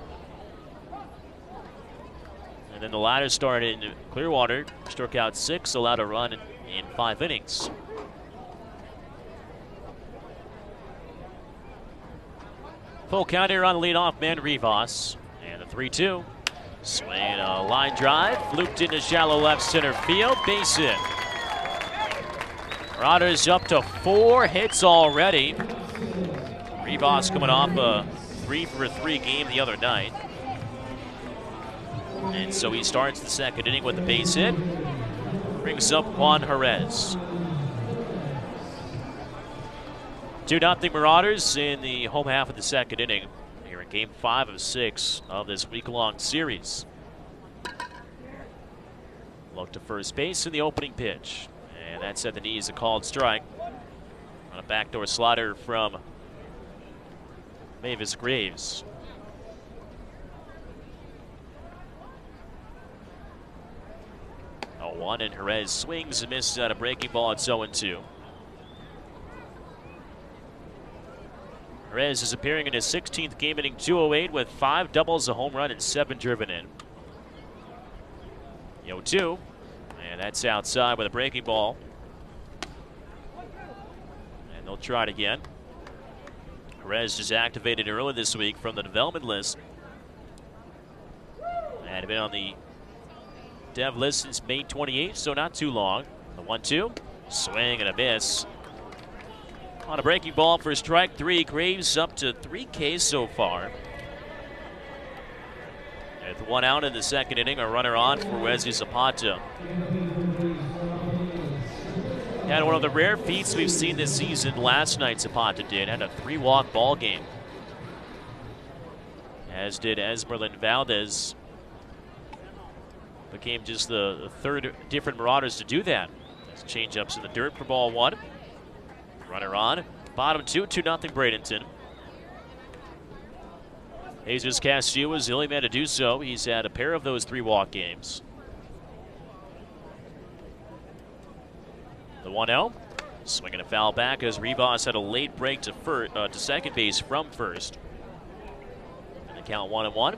And then the latter start in Clearwater. Struck out six, allowed a run in, in five innings. Full count here on the leadoff man, Rivas. And the three two. Swing a line drive, looped into shallow left center field, base hit. Marauders up to four hits already. Rivas coming off a three for three game the other night. And so he starts the second inning with the base hit. Brings up Juan Jerez. two nothing Marauders in the home half of the second inning. Here in game five of six of this week-long series. Look to first base in the opening pitch. And that's at the knees, a called strike. On a backdoor slider from Mavis Graves. oh one, and Jerez swings and misses out a breaking ball. It's oh and two. Perez is appearing in his sixteenth game, hitting two oh eight with five doubles, a home run, and seven driven in. The oh two, and that's outside with a breaking ball. And they'll try it again. Perez just activated early this week from the development list. And been on the dev list since May twenty-eighth, so not too long. The one two, swing and a miss. On a breaking ball for strike three, Graves up to three Ks so far. With one out in the second inning, a runner on for Wesley Zapata. Had one of the rare feats we've seen this season last night, Zapata did. Had a three-walk ball game. As did Esmeralyn Valdez. Became just the, the third different Marauders to do that. Change-ups in the dirt for ball one. Runner on. Bottom two, two nothing Bradenton. Jesus Castillo is the only man to do so. He's had a pair of those three-walk games. The one oh. Swinging a foul back as Rivas had a late break to, fir uh, to second base from first. And the count one and one.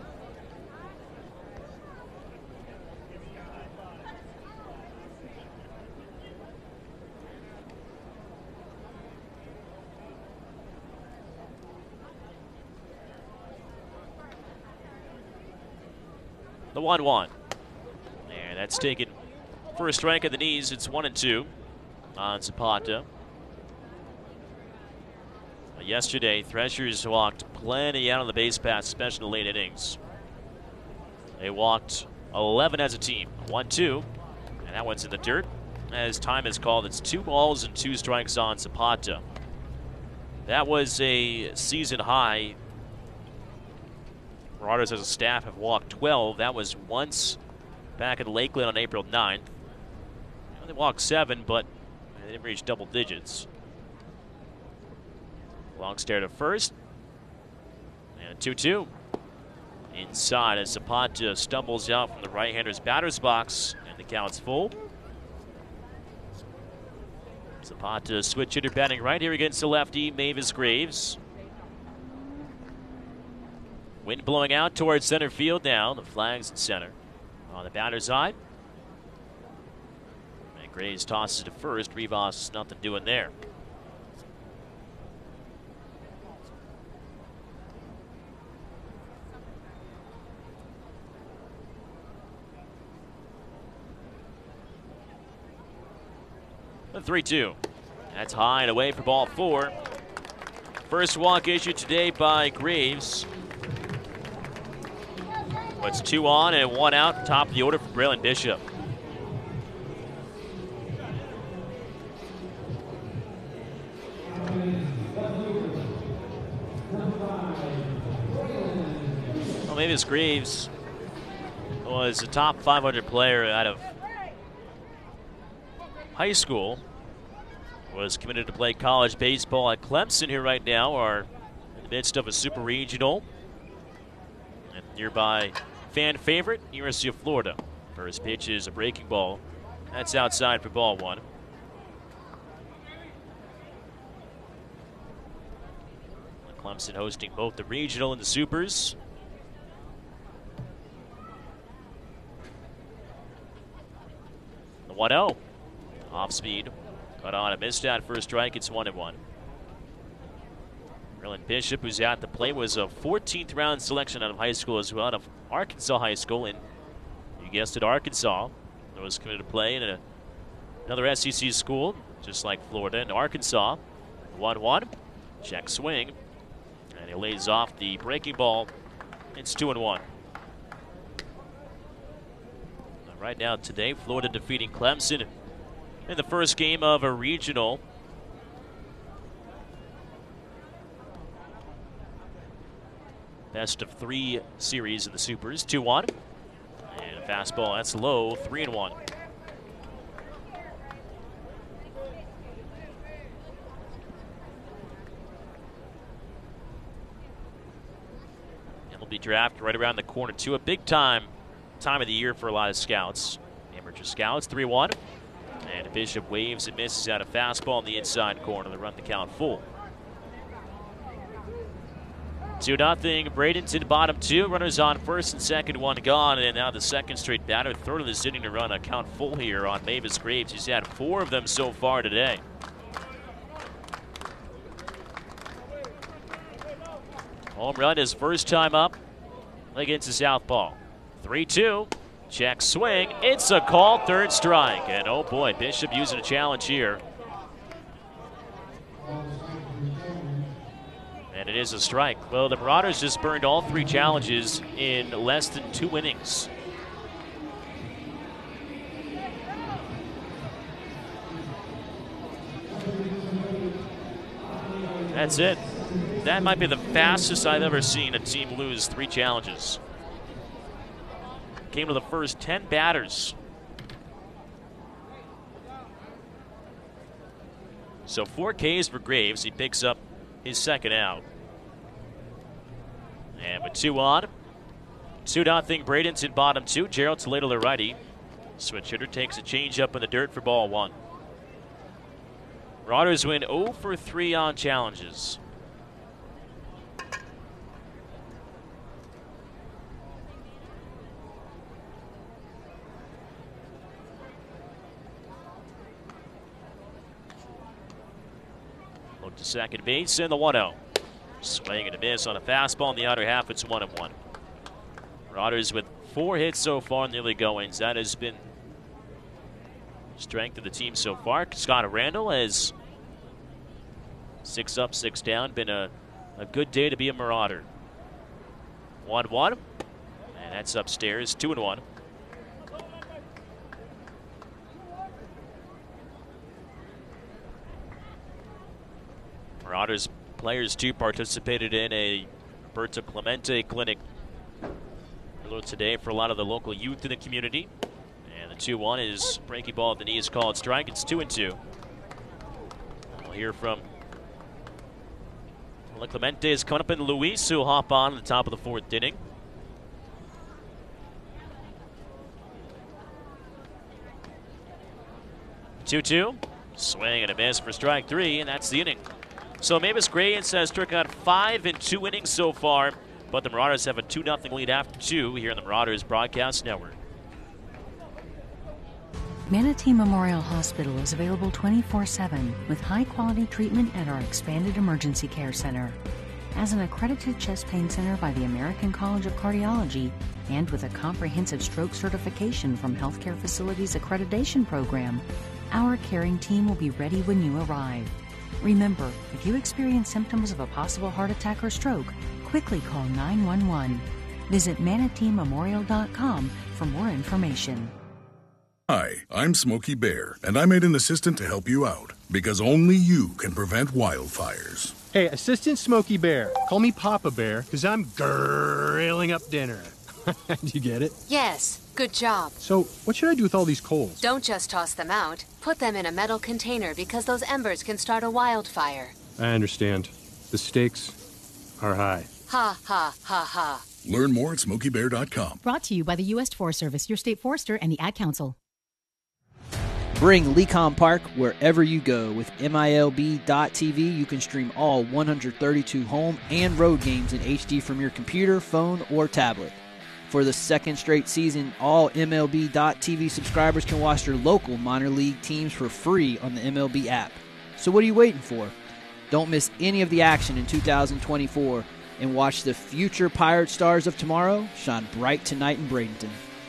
The one one. And that's taken for a strike at the knees. It's one and two on Zapata. Yesterday, Threshers walked plenty out on the base paths, especially in the late innings. They walked eleven as a team. one two. And that one's in the dirt. As time is called, it's two balls and two strikes on Zapata. That was a season high. Marauders as a staff have walked twelve. That was once back at Lakeland on April ninth. They walked seven, but they didn't reach double digits. Long stare to first. And two two. Inside as Zapata stumbles out from the right-hander's batter's box, and the count's full. Zapata switch hitter batting right here against the lefty, Mavis Graves. Wind blowing out towards center field now. The flag's in center. On the batter's side. And Graves tosses to first. Rivas, nothing doing there. The three two. That's high and away for ball four. First walk issued today by Graves. It's two on and one out, top of the order for Braylon Bishop. Well, maybe this Graves was a top five hundred player out of high school. Was committed to play college baseball at Clemson here right now, are in the midst of a super regional. And nearby fan favorite, University of Florida. First pitch is a breaking ball. That's outside for ball one. Clemson hosting both the regional and the supers. The one oh. Off speed. Cut on a missed out first strike. It's one and one. Braylon Bishop, who's at the plate, was a fourteenth round selection out of high school as well, out of Arkansas High School. And you guessed it, Arkansas. That was committed to play in a, another S E C school, just like Florida and Arkansas. one one. Check swing. And he lays off the breaking ball. It's two and one. Right now today, Florida defeating Clemson in the first game of a regional. Best of three series in the supers. two one. And a fastball, that's low, three and one. M L B draft right around the corner too. A big time time of the year for a lot of scouts. Amateur scouts, three one. And Bishop waves and misses out a fastball in the inside corner to run the count full. two nothing. Bradenton bottom two. Runners on first and second, one gone. And now the second straight batter, third of this inning to run a count full here on Mavis Graves. He's had four of them so far today. Home run his first time up against the southpaw. three two. Check swing. It's a call. Third strike. And oh boy, Bishop using a challenge here. And it is a strike. Well, the Marauders just burned all three challenges in less than two innings. That's it. That might be the fastest I've ever seen a team lose three challenges. Came to the first ten batters. So four Ks for Graves. He picks up his second out. And with two on, two nothing. Bradenton bottom two. Gerald Toledo the righty. Switch hitter takes a change up in the dirt for ball one. Marauders win oh for three on challenges. Look to second base and the one oh. Swing and a miss on a fastball in the outer half. It's one and one. Marauders with four hits so far in the early goings. That has been strength of the team so far. Scott Randall has six up, six down. Been a, a good day to be a Marauder. one one. And that's upstairs. two and one. Marauders players, too, participated in a Roberto Clemente clinic earlier today for a lot of the local youth in the community. And the two one is breaking ball at the knee is called strike. It's two and two. We'll hear from Clemente is coming up, and Luis, who will hop on at the top of the fourth inning. two two. Swing and a miss for strike three, and that's the inning. So Mavis Graves has struck out five in two innings so far, but the Marauders have a two nothing lead after two here in the Marauders Broadcast Network. Manatee Memorial Hospital is available twenty-four seven with high-quality treatment at our expanded emergency care center. As an accredited chest pain center by the American College of Cardiology and with a comprehensive stroke certification from Healthcare Facilities Accreditation Program, our caring team will be ready when you arrive. Remember, if you experience symptoms of a possible heart attack or stroke, quickly call nine one one. Visit manatee memorial dot com for more information. Hi, I'm Smokey Bear, and I made an assistant to help you out, because only you can prevent wildfires. Hey, Assistant Smokey Bear, call me Papa Bear, because I'm grilling up dinner. Do you get it? Yes, good job. So, what should I do with all these coals? Don't just toss them out. Put them in a metal container because those embers can start a wildfire. I understand. The stakes are high. Ha, ha, ha, ha. Learn more at smokey bear dot com. Brought to you by the U S Forest Service, your state forester, and the Ad Council. Bring Lecom Park wherever you go. With M I L B dot T V, you can stream all one hundred thirty-two home and road games in H D from your computer, phone, or tablet. For the second straight season, all M L B dot T V subscribers can watch their local minor league teams for free on the M L B app. So what are you waiting for? Don't miss any of the action in two thousand twenty-four and watch the future Pirate stars of tomorrow shine bright tonight in Bradenton.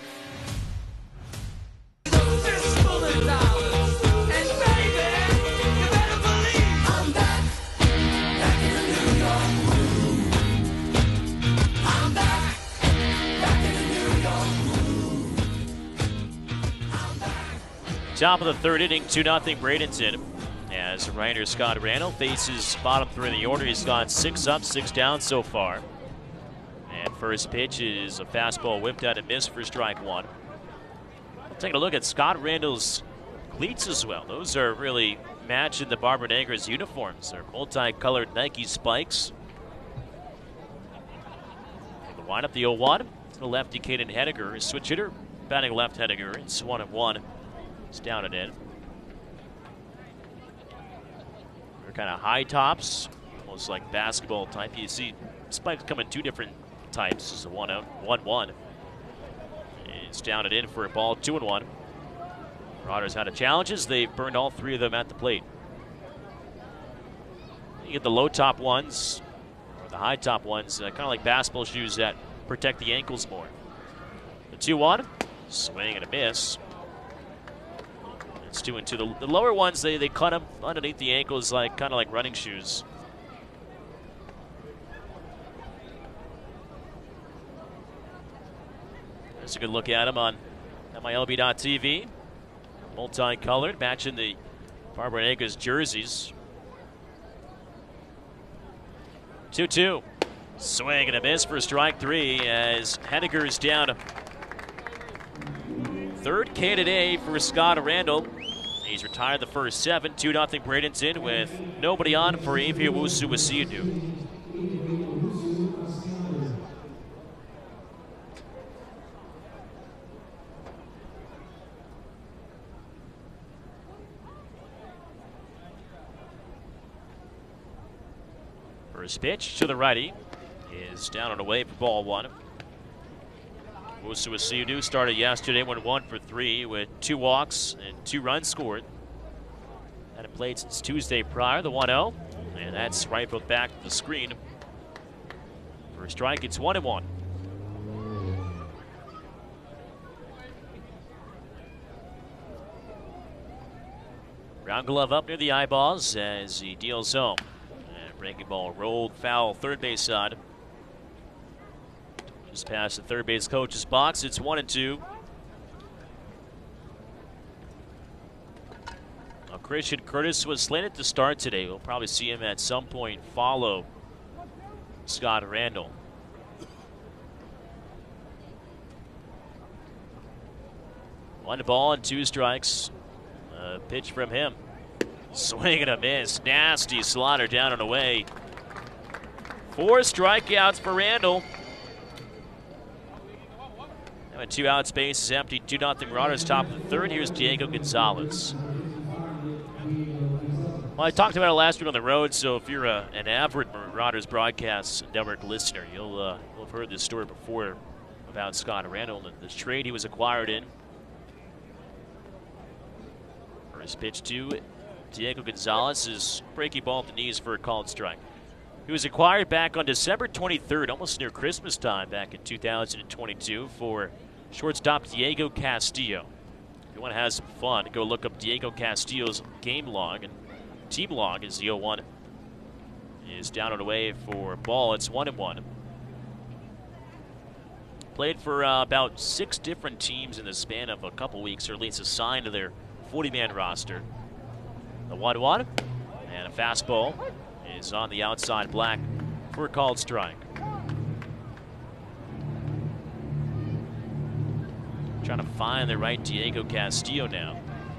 Top of the third inning, two nothing Bradenton. As Ryder Scott Randall faces bottom three in the order. He's gone six up, six down so far. And first pitch is a fastball whipped out and missed for strike one. Taking a look at Scott Randall's cleats as well. Those are really matching the Barbara Negras uniforms. They're multicolored Nike spikes. The windup, the oh one. The lefty Caden Hediger, switch hitter, batting left Hediger. It's one and one. It's down and in. They're kind of high tops, almost like basketball type. You see spikes come in two different types. This is a one out, one one. It's down and in for a ball, two and one. Marauders had a challenges. They burned all three of them at the plate. You get the low top ones, or the high top ones, uh, kind of like basketball shoes that protect the ankles more. The two one, swing and a miss. It's two and two. The, the lower ones, they, they cut them underneath the ankles, like kind of like running shoes. There's a good look at them on M I L B dot T V. Multicolored, matching the Barbara Acres jerseys. two two. Swing and a miss for strike three as Henniger's down. Third K today for Scott Randall. He's retired the first seven. two nothing Bradenton with nobody on for Avia Wusu-Wasiadu. First pitch to the righty is down and away for ball one. Wusu-Wasiadu started yesterday, went one for three with two walks and two runs scored. Hadn't played since Tuesday prior, the one oh, and that's rifled back to the screen. For a strike, it's one and one. Round glove up near the eyeballs as he deals home. And breaking ball rolled foul, third base side. Just past the third base coach's box. It's one and two. Now, Christian Curtis was slated to start today. We'll probably see him at some point follow Scott Randall. One ball and two strikes. A pitch from him. Swing and a miss. Nasty slaughter down and away. Four strikeouts for Randall. And two out, space is empty. two nothing Marauders top of the third. Here's Diego Gonzalez. Well, I talked about it last week on the road, so if you're a, an avid Marauders broadcast network listener, you'll, uh, you'll have heard this story before about Scott Randall and the trade he was acquired in. First pitch to Diego Gonzalez is breaking ball at the knees for a called strike. He was acquired back on December twenty-third, almost near Christmas time back in two thousand twenty-two for shortstop Diego Castillo. If you want to have some fun, go look up Diego Castillo's game log and team log as the oh one is down and away for ball. It's one and one. Played for uh, about six different teams in the span of a couple weeks, or at least assigned to their forty-man roster. The one one and a fastball is on the outside black for a called strike. Trying to find the right Diego Castillo now.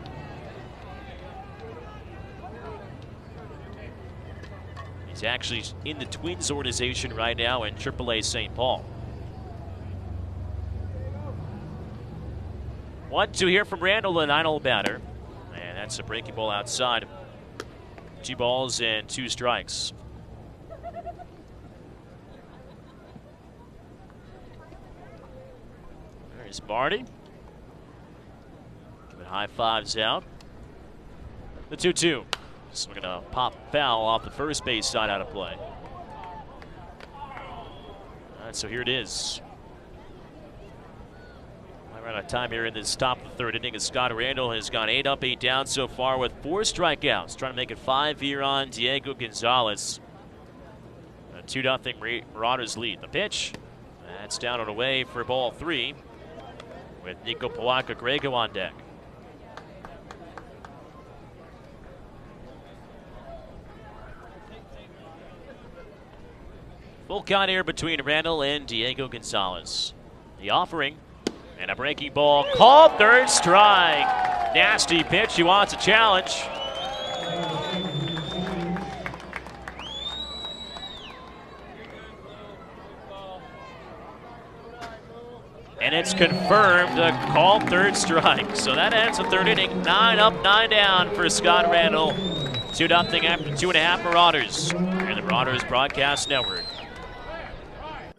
He's actually in the Twins organization right now in triple A Saint Paul. one two here from Randall, the nine oh batter. And that's a breaking ball outside. Two balls and two strikes. There's Marty. Giving high fives out. The two two. So we're going to pop foul off the first base side out of play. All right, so here it is. Right out of time here in this top of the third inning as Scott Randall has gone eight up, eight down so far with four strikeouts. Trying to make it five here on Diego Gonzalez. A two nothing Marauders lead. The pitch, that's down and away for ball three with Nico Poaka-Grego on deck. Full count here between Randall and Diego Gonzalez. The offering. And a breaking ball called, third strike. Nasty pitch, he wants a challenge. And it's confirmed, a called third strike. So that ends the third inning, nine up, nine down for Scott Randall. two nothing after two and a half Marauders. Here in the Marauders Broadcast Network.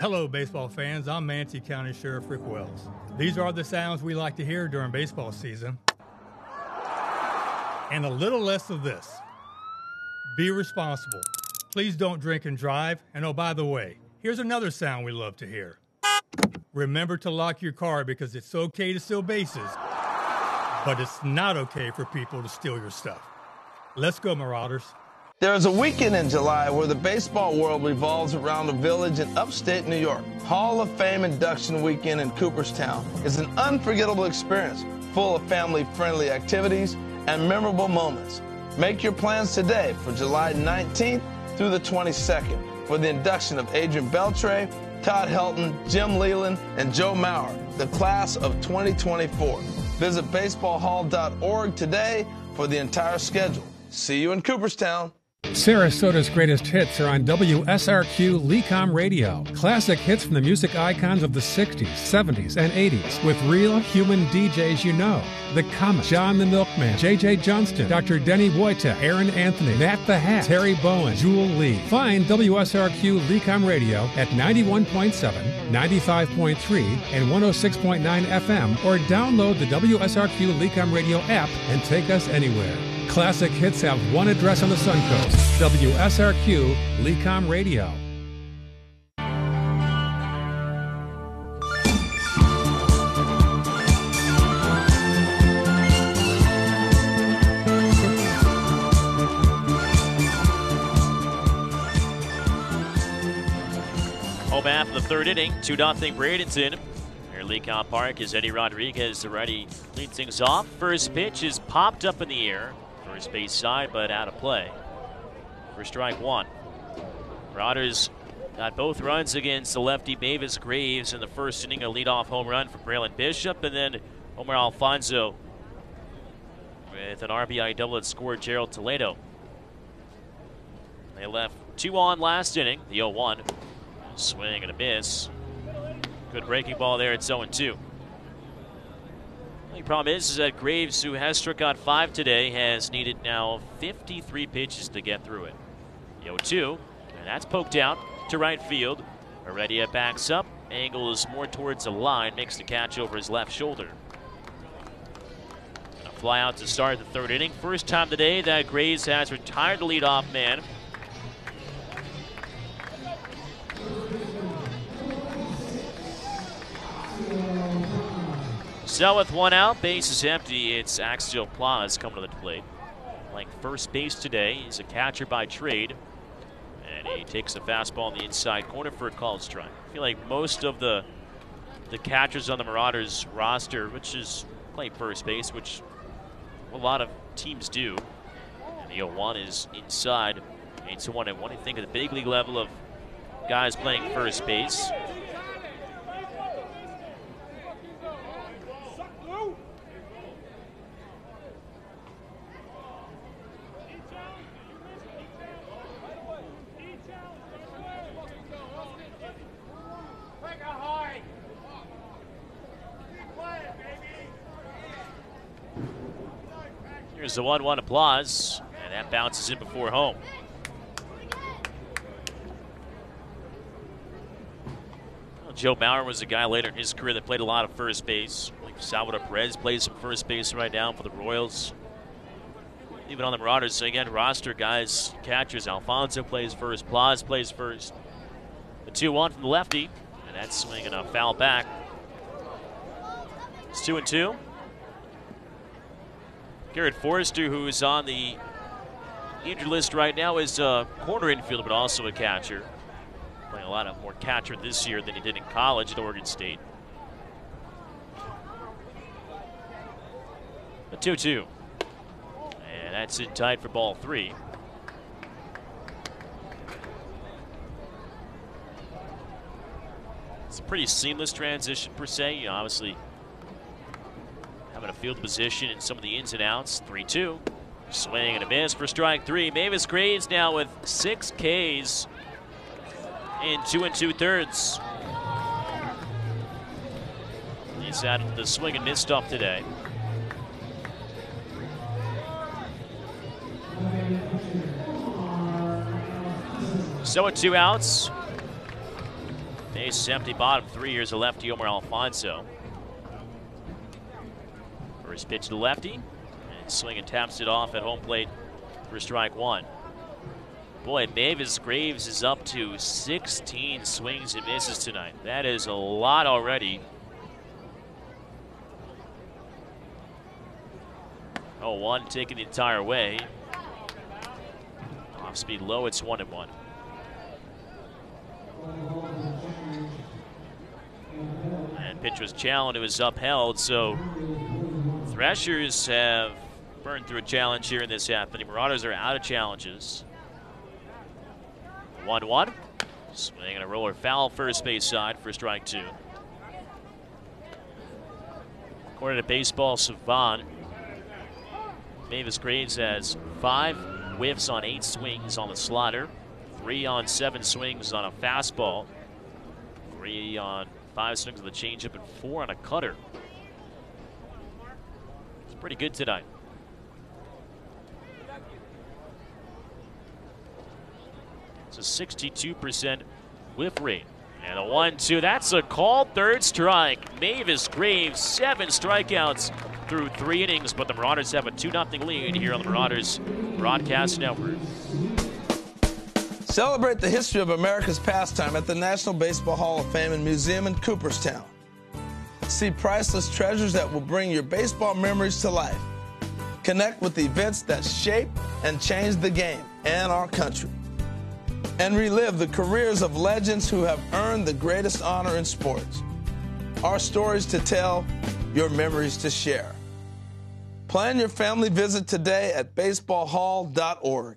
Hello, baseball fans. I'm Manatee County Sheriff Rick Wells. These are the sounds we like to hear during baseball season. And a little less of this. Be responsible. Please don't drink and drive. And oh, by the way, here's another sound we love to hear. Remember to lock your car because it's okay to steal bases, but it's not okay for people to steal your stuff. Let's go, Marauders. There's a weekend in July where the baseball world revolves around a village in upstate New York. Hall of Fame Induction Weekend in Cooperstown is an unforgettable experience full of family-friendly activities and memorable moments. Make your plans today for July nineteenth through the twenty-second for the induction of Adrian Beltre, Todd Helton, Jim Leland, and Joe Mauer, the class of twenty twenty-four. Visit baseball hall dot org today for the entire schedule. See you in Cooperstown. Sarasota's greatest hits are on W S R Q Lecom Radio. Classic hits from the music icons of the sixties, seventies, and eighties with real human D Js you know. The Comet, John the Milkman, J J Johnston, Doctor Denny Wojtek, Aaron Anthony, Matt the Hat, Terry Bowen, Jewel Lee. Find W S R Q Lecom Radio at ninety-one point seven, ninety-five point three, and one oh six point nine F M, or download the W S R Q Lecom Radio app and take us anywhere. Classic hits have one address on the Suncoast, W S R Q Lecom Radio. Home half of the third inning, two nothing Bradenton. Here at Lecom Park as Eddie Rodriguez, the righty, leads things off. First pitch is popped up in the air. First base side, but out of play for strike one. Marauders got both runs against the lefty Mavis Graves in the first inning, a leadoff home run for Braylon Bishop, and then Omar Alfonso with an R B I double that scored Gerald Toledo. They left two on last inning, the oh one. Swing and a miss. Good breaking ball there. It's oh and two. The only problem is, is that Graves, who has struck out five today, has needed now fifty-three pitches to get through it. The oh two, and that's poked out to right field. Heredia backs up, angles more towards the line, makes the catch over his left shoulder. A fly out to start the third inning. First time today that Graves has retired the leadoff man. So with one out, base is empty. It's Axel Plaza coming to the plate. Playing first base today. He's a catcher by trade. And he takes a fastball in the inside corner for a called strike. I feel like most of the the catchers on the Marauders roster, which is play first base, which a lot of teams do. And the oh one is inside. eight to one. And when you think of the big league level of guys playing first base, here's the one one applause, and that bounces in before home. Well, Joe Mauer was a guy later in his career that played a lot of first base. Like Salvador Perez plays some first base right now for the Royals. Even on the Marauders, so again, roster guys, catchers. Alfonso plays first, Plaza plays first. The two one from the lefty, and that's swinging a foul back. It's two and two. Garrett Forrester, who is on the injured list right now, is a corner infielder, but also a catcher. Playing a lot of more catcher this year than he did in college at Oregon State. A two two. And that's in tight for ball three. It's a pretty seamless transition per se. You know, obviously having a field position in some of the ins and outs. three two. Swing and a miss for strike three. Mavis Graves now with six Ks in two and two thirds. He's had the swing and miss stuff today. So at two outs, Base empty bottom three. Here's a lefty, Omar Alfonso. First pitch to the lefty. And swing and taps it off at home plate for strike one. Boy, Mavis Graves is up to sixteen swings and misses tonight. That is a lot already. Oh, one taking the entire way. Off speed low, it's one and one. And pitch was challenged, it was upheld, so Threshers have burned through a challenge here in this half. The Marauders are out of challenges. one one. Swing and a roller foul first base side for strike two. According to Baseball Savant, Mavis Graves has five whiffs on eight swings on the slider, three on seven swings on a fastball, three on five swings of the changeup, and four on a cutter. It's pretty good tonight. It's a sixty-two percent whiff rate. And a one two, that's a called third strike. Mavis Graves, seven strikeouts through three innings, but the Marauders have a two nothing lead here on the Marauders Broadcast Network. Celebrate the history of America's pastime at the National Baseball Hall of Fame and Museum in Cooperstown. See priceless treasures that will bring your baseball memories to life. Connect with events that shape and change the game and our country. And relive the careers of legends who have earned the greatest honor in sports. Our stories to tell, your memories to share. Plan your family visit today at baseball hall dot org.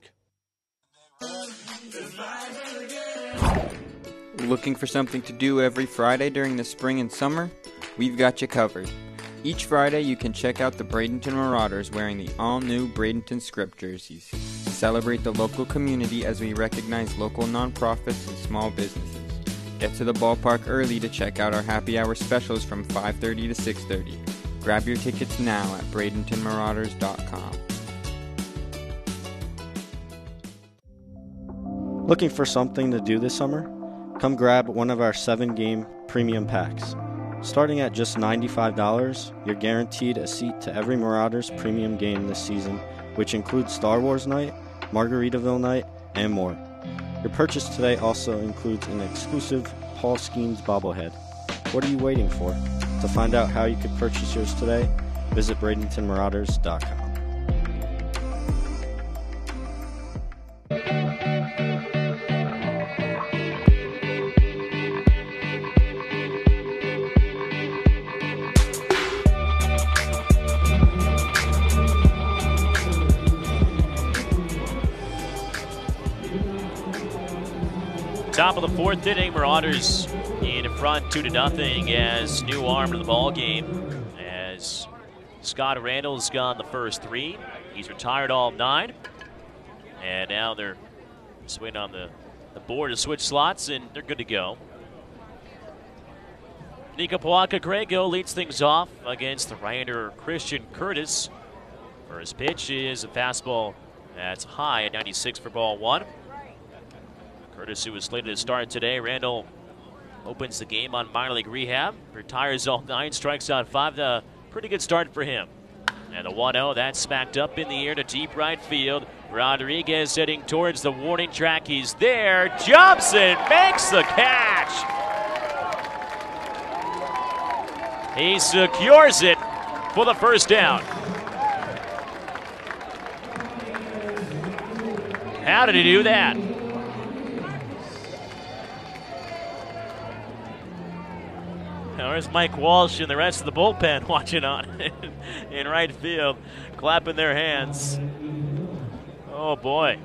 Looking for something to do every Friday during the spring and summer? We've got you covered. Each Friday you can check out the Bradenton Marauders wearing the all-new Bradenton Script jerseys. Celebrate the local community as we recognize local nonprofits and small businesses. Get to the ballpark early to check out our happy hour specials from five thirty to six thirty. Grab your tickets now at bradenton marauders dot com. Looking for something to do this summer? Come grab one of our seven-game premium packs. Starting at just ninety-five dollars, you're guaranteed a seat to every Marauders premium game this season, which includes Star Wars Night, Margaritaville Night, and more. Your purchase today also includes an exclusive Paul Skeens bobblehead. What are you waiting for? To find out how you could purchase yours today, visit bradenton marauders dot com. Top of the fourth inning, Marauders in front two to nothing as new arm to the ball game. As Scott Randall's gone the first three, he's retired all nine, and now they're swinging on the, the board to switch slots, and they're good to go. Nika Poaka-Grego leads things off against the righter Christian Curtis. First pitch is a fastball that's high at ninety-six for ball one. Curtis, who was slated to start today, Randall opens the game on minor league rehab, retires all nine, strikes out five. A pretty good start for him. And the one oh, that's smacked up in the air to deep right field. Rodriguez heading towards the warning track. He's there, jumps and makes the catch. He secures it for the first down. How did he do that? Now there's Mike Walsh and the rest of the bullpen watching on in right field, clapping their hands. Oh boy.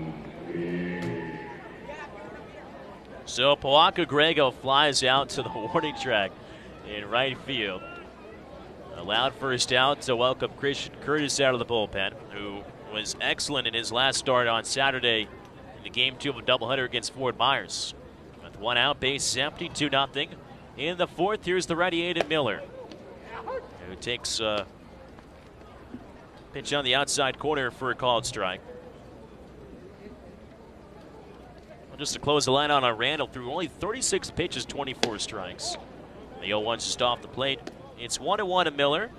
So Poaka-Grego flies out to the warning track in right field. Allowed first out to welcome Christian Curtis out of the bullpen, who was excellent in his last start on Saturday in the game two of a doubleheader against Fort Myers. With one out, base empty, two nothing. In the fourth, here's the righty Aiden Miller, who takes a pitch on the outside corner for a called strike. Just to close the line out on Randall, through only thirty-six pitches, twenty-four strikes. The oh one's just off the plate. It's one to one to Miller.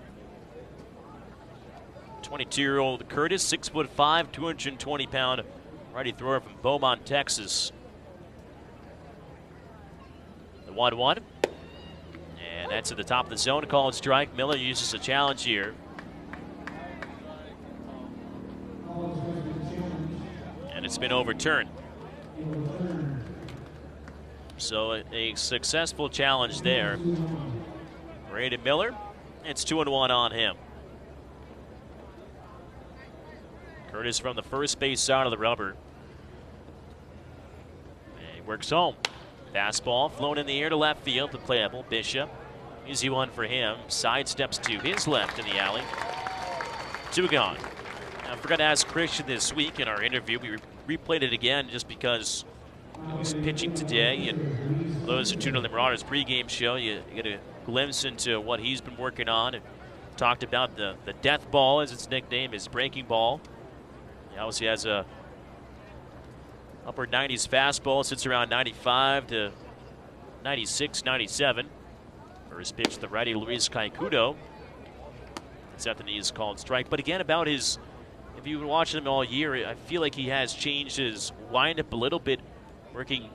twenty-two-year-old Curtis, six foot five, two hundred twenty pound righty thrower from Beaumont, Texas. The one one. And that's at the top of the zone. Called strike. Miller uses a challenge here. And it's been overturned. So a, a successful challenge there. Braden Miller, it's two and one on him. Curtis from the first base side of the rubber. And he works home. Fastball flown in the air to left field, but playable. Bishop, easy one for him. Sidesteps to his left in the alley. Two gone. Now, I forgot to ask Christian this week in our interview. We re replayed it again just because he was pitching today. And for those who tuned on the Marauders pregame show, you, you get a glimpse into what he's been working on. And talked about the, the death ball, as its nickname, his breaking ball. He obviously has a upper nineties fastball, sits around ninety-five to ninety-six, ninety-seven. First pitch, the righty Luis Caicudo. It's at the knees, called strike. But again, about his, if you've been watching him all year, I feel like he has changed his windup a little bit, working,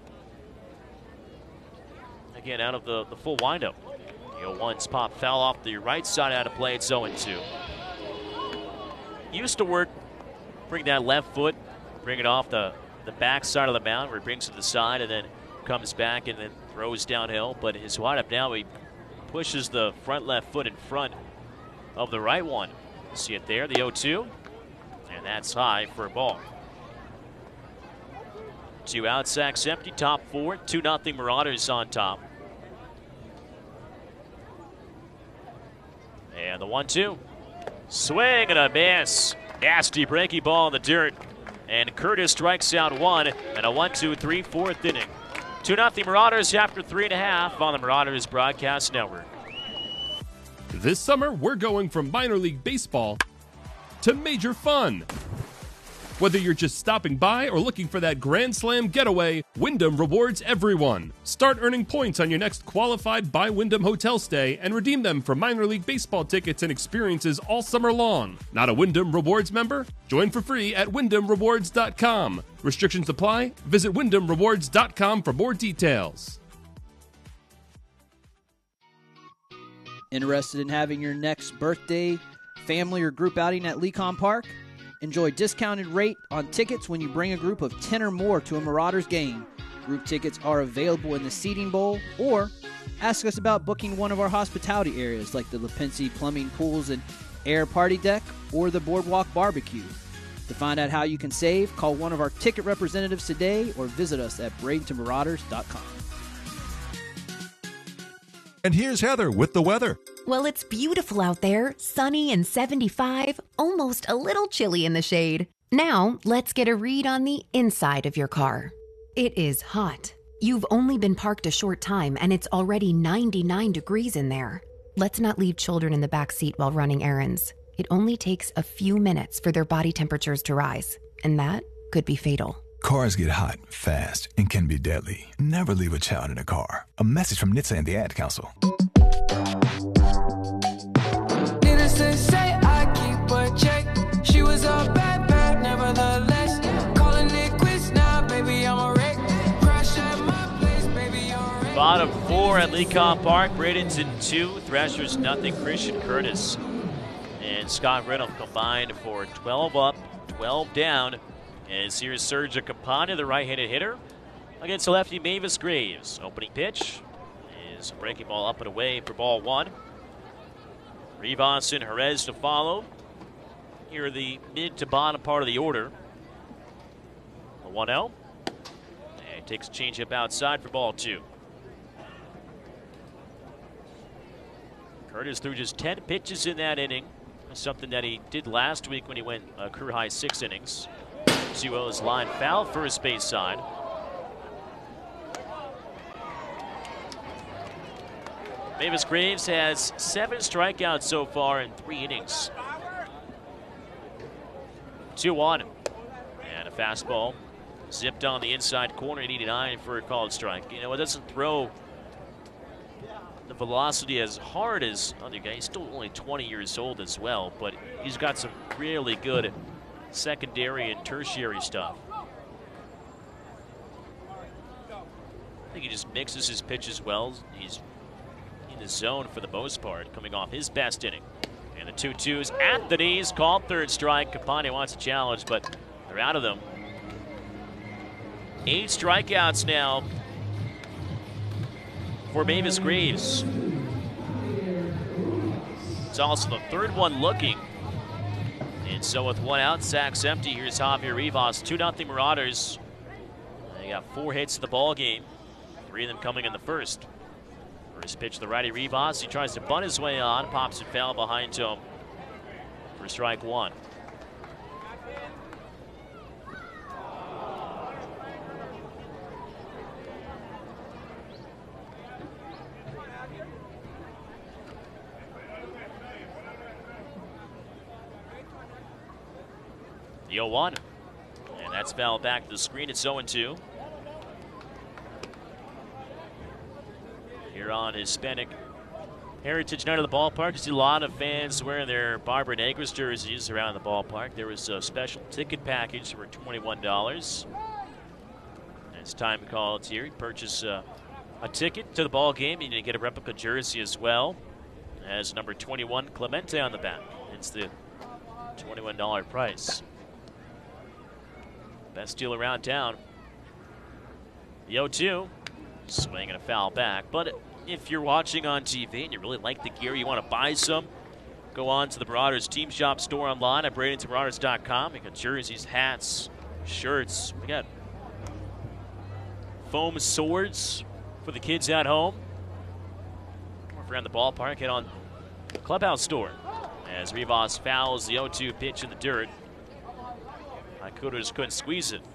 again, out of the, the full windup. The oh one's pop foul off the right side out of play. It's oh and two. Used to work, bring that left foot, bring it off the the back side of the mound where he brings it to the side and then comes back and then throws downhill. But his windup now, he pushes the front left foot in front of the right one. See it there, the oh two. And that's high for a ball. Two out, sacks empty, top four. two nothing Marauders on top. And the one two. Swing and a miss. Nasty breaking ball in the dirt. And Curtis strikes out one, and a one two three fourth inning. two nothing Marauders after three and a half on the Marauders Broadcast Network. This summer, we're going from minor league baseball to major fun. Whether you're just stopping by or looking for that Grand Slam getaway, Wyndham rewards everyone. Start earning points on your next qualified by Wyndham hotel stay and redeem them for minor league baseball tickets and experiences all summer long. Not a Wyndham Rewards member? Join for free at wyndham rewards dot com. Restrictions apply. Visit wyndham rewards dot com for more details. Interested in having your next birthday, family, or group outing at Lecon Park? Enjoy discounted rate on tickets when you bring a group of ten or more to a Marauders game. Group tickets are available in the seating bowl, or ask us about booking one of our hospitality areas like the LaPensie Plumbing Pools and Air Party Deck or the Boardwalk Barbecue. To find out how you can save, call one of our ticket representatives today or visit us at bradenton marauders dot com. And here's Heather with the weather. Well, it's beautiful out there, sunny and seventy-five, almost a little chilly in the shade. Now, let's get a read on the inside of your car. It is hot. You've only been parked a short time and it's already ninety-nine degrees in there. Let's not leave children in the back seat while running errands. It only takes a few minutes for their body temperatures to rise, and that could be fatal. Cars get hot, fast, and can be deadly. Never leave a child in a car. A message from N H T S A and the Ad Council. Innocent say I keep a check. She was a bad, bad, nevertheless. Calling it quits now, baby, I'm a wreck. Crash at my place, baby, I'm wreck. Bottom four at Lecon Park. Bradenton two, Thrashers nothing. Christian Curtis and Scott Riddle combined for twelve up, twelve down. As here's Sergio Campana, the right-handed hitter, against the lefty Mavis Graves. Opening pitch is a breaking ball up and away for ball one. Rivas and Jerez to follow. Here are the mid to bottom part of the order. The one oh. And takes a changeup outside for ball two. Curtis threw just ten pitches in that inning. Something that he did last week when he went uh, career high six innings. two oh is line foul, first base side. Mavis Graves has seven strikeouts so far in three innings. two one. And a fastball Zipped on the inside corner at eighty-nine for a called strike. You know, it doesn't throw the velocity as hard as other guys. He's still only twenty years old as well, but he's got some really good secondary and tertiary stuff. I think he just mixes his pitches well. He's in the zone for the most part, coming off his best inning. And the two twos at the knees, called third strike. Campagna wants a challenge, but they're out of them. Eight strikeouts now for Mavis Graves. It's also the third one looking. And so with one out, sacks empty, here's Javier Rivas. two nothing Marauders. They got four hits in the ball game, three of them coming in the first. First pitch to the righty Rivas. He tries to bunt his way on, pops it foul behind him for strike one. The oh one, and that's fouled back to the screen. It's oh two. Here on Hispanic Heritage Night of the ballpark, you see a lot of fans wearing their Barbara Negras jerseys around the ballpark. There was a special ticket package for twenty-one dollars. As time calls here, you purchase uh, a ticket to the ball game, and you get a replica jersey as well as number twenty-one Clemente on the back. It's the twenty-one dollar price. Best deal around town. The oh two, swing and a foul back. But if you're watching on T V and you really like the gear, you want to buy some, go on to the Marauders Team Shop store online at Bradenton Marauders dot com. We got jerseys, hats, shirts. We got foam swords for the kids at home. Or if you're around the ballpark, head on the clubhouse store. As Rivas fouls the oh two pitch in the dirt. Kudos couldn't squeeze it.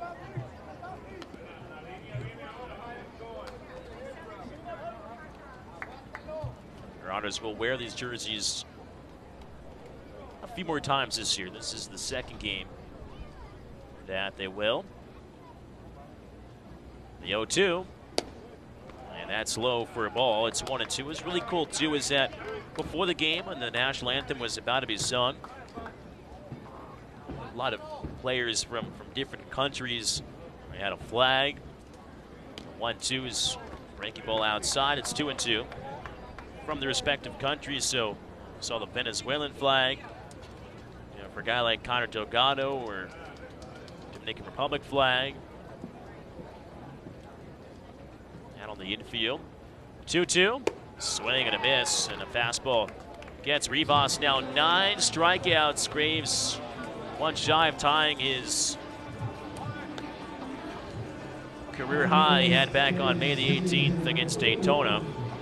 Marauders will wear these jerseys a few more times this year. This is the second game that they will. The oh two, and that's low for a ball. It's one and two. What's really cool too is that before the game, when the national anthem was about to be sung, a lot of players from, from different countries. We had a flag. One two is breaking ball outside. It's two and two from the respective countries. So saw the Venezuelan flag. You know, for a guy like Connor Delgado, or Dominican Republic flag. And on the infield, two two, swing and a miss, and a fastball gets Rivas now nine strikeouts. Graves one shy of tying his career high he had back on May the eighteenth against Daytona.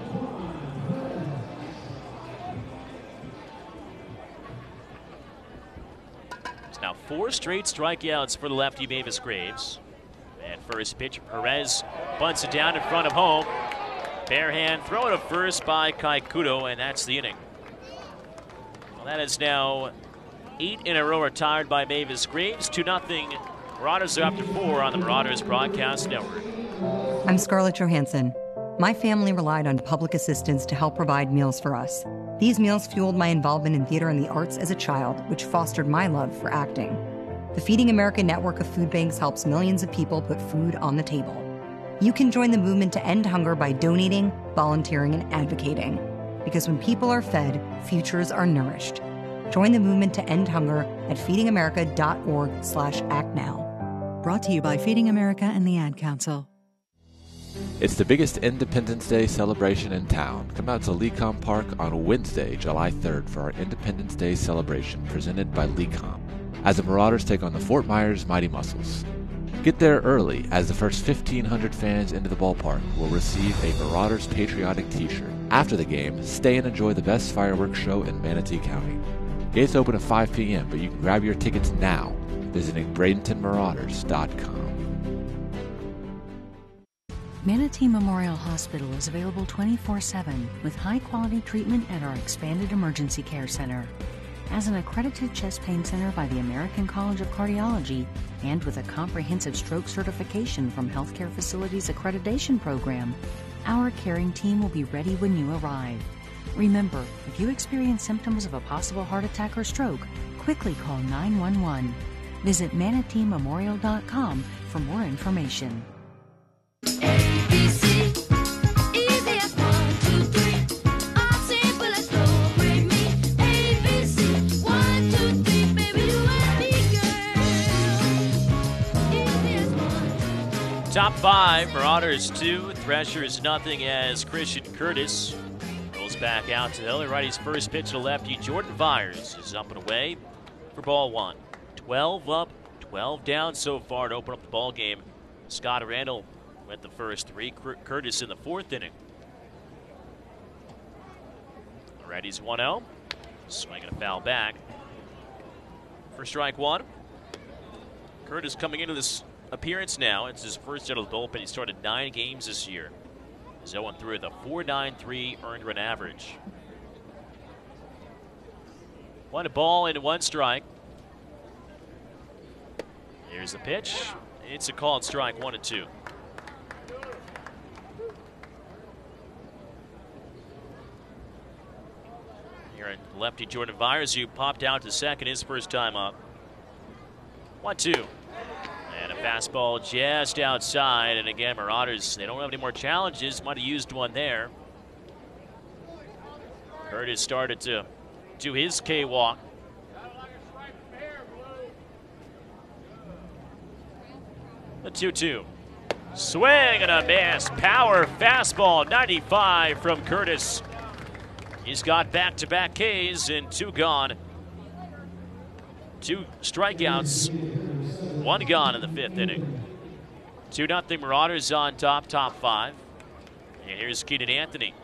It's now four straight strikeouts for the lefty Mavis Graves. And first pitch, Perez bunts it down in front of home. Bare hand throw to first by Kaikuto, and that's the inning. Well, that is now eight in a row retired by Mavis Graves. two nothing. Marauders are up to four on the Marauders Broadcast Network. I'm Scarlett Johansson. My family relied on public assistance to help provide meals for us. These meals fueled my involvement in theater and the arts as a child, which fostered my love for acting. The Feeding America network of food banks helps millions of people put food on the table. You can join the movement to end hunger by donating, volunteering, and advocating. Because when people are fed, futures are nourished. Join the movement to end hunger at feeding america dot org slash act now. Brought to you by Feeding America and the Ad Council. It's the biggest Independence Day celebration in town. Come out to Lecom Park on Wednesday, July third for our Independence Day celebration presented by Lecom, as the Marauders take on the Fort Myers Mighty Muscles. Get there early, as the first fifteen hundred fans into the ballpark will receive a Marauders patriotic t-shirt. After the game, stay and enjoy the best fireworks show in Manatee County. Gates open at five p m, but you can grab your tickets now visiting Bradenton Marauders dot com. Manatee Memorial Hospital is available twenty-four seven with high-quality treatment at our expanded emergency care center. As an accredited chest pain center by the American College of Cardiology and with a comprehensive stroke certification from Healthcare Facilities Accreditation Program, our caring team will be ready when you arrive. Remember, if you experience symptoms of a possible heart attack or stroke, quickly call nine one one. Visit manatee memorial dot com for more information. Top five, Marauders two, Threshers nothing as Christian Curtis rolls back out to the hill. Righty's first pitch to lefty, Jordan Vyers is up and away for ball one. twelve up, twelve down so far to open up the ball game. Scott Randall went the first three, Curtis in the fourth inning. Righty's one oh, swinging a foul back for strike one. Curtis coming into this appearance now. It's his first out of the bullpen. He started nine games this year. He's oh and three with a four point nine three earned run average. One ball and one strike. Here's the pitch. It's a called strike, one and two. Here at lefty Jordan Vyers, who popped out to second his first time up. One two. And a fastball just outside. And again, Marauders, they don't have any more challenges. Might have used one there. Curtis started to do his K-walk. The two two. Swing and a miss. Power fastball, ninety-five from Curtis. He's got back-to-back Ks and two gone. Two strikeouts, one gone in the fifth inning. two nothing Marauders on top, top five. And here's Keenan Anthony.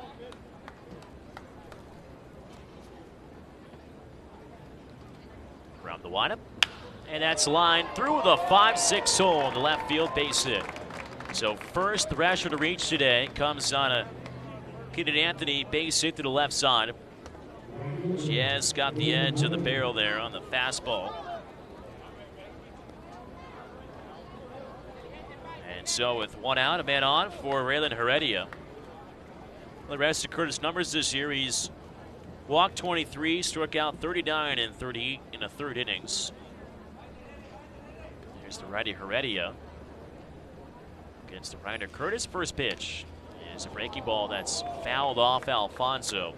Around the windup. And that's lined through the five six hole in the left field base hit. So first Thrasher to reach today comes on a Keenan Anthony base hit to the left side. Just got the edge of the barrel there on the fastball. And so with one out, a man on for Raylan Heredia. The rest of Curtis' numbers this year, he's walked twenty-three, struck out thirty-nine and thirty in the third innings. Here's the righty Heredia against the righty Curtis. First pitch is a breaking ball that's fouled off Alfonso.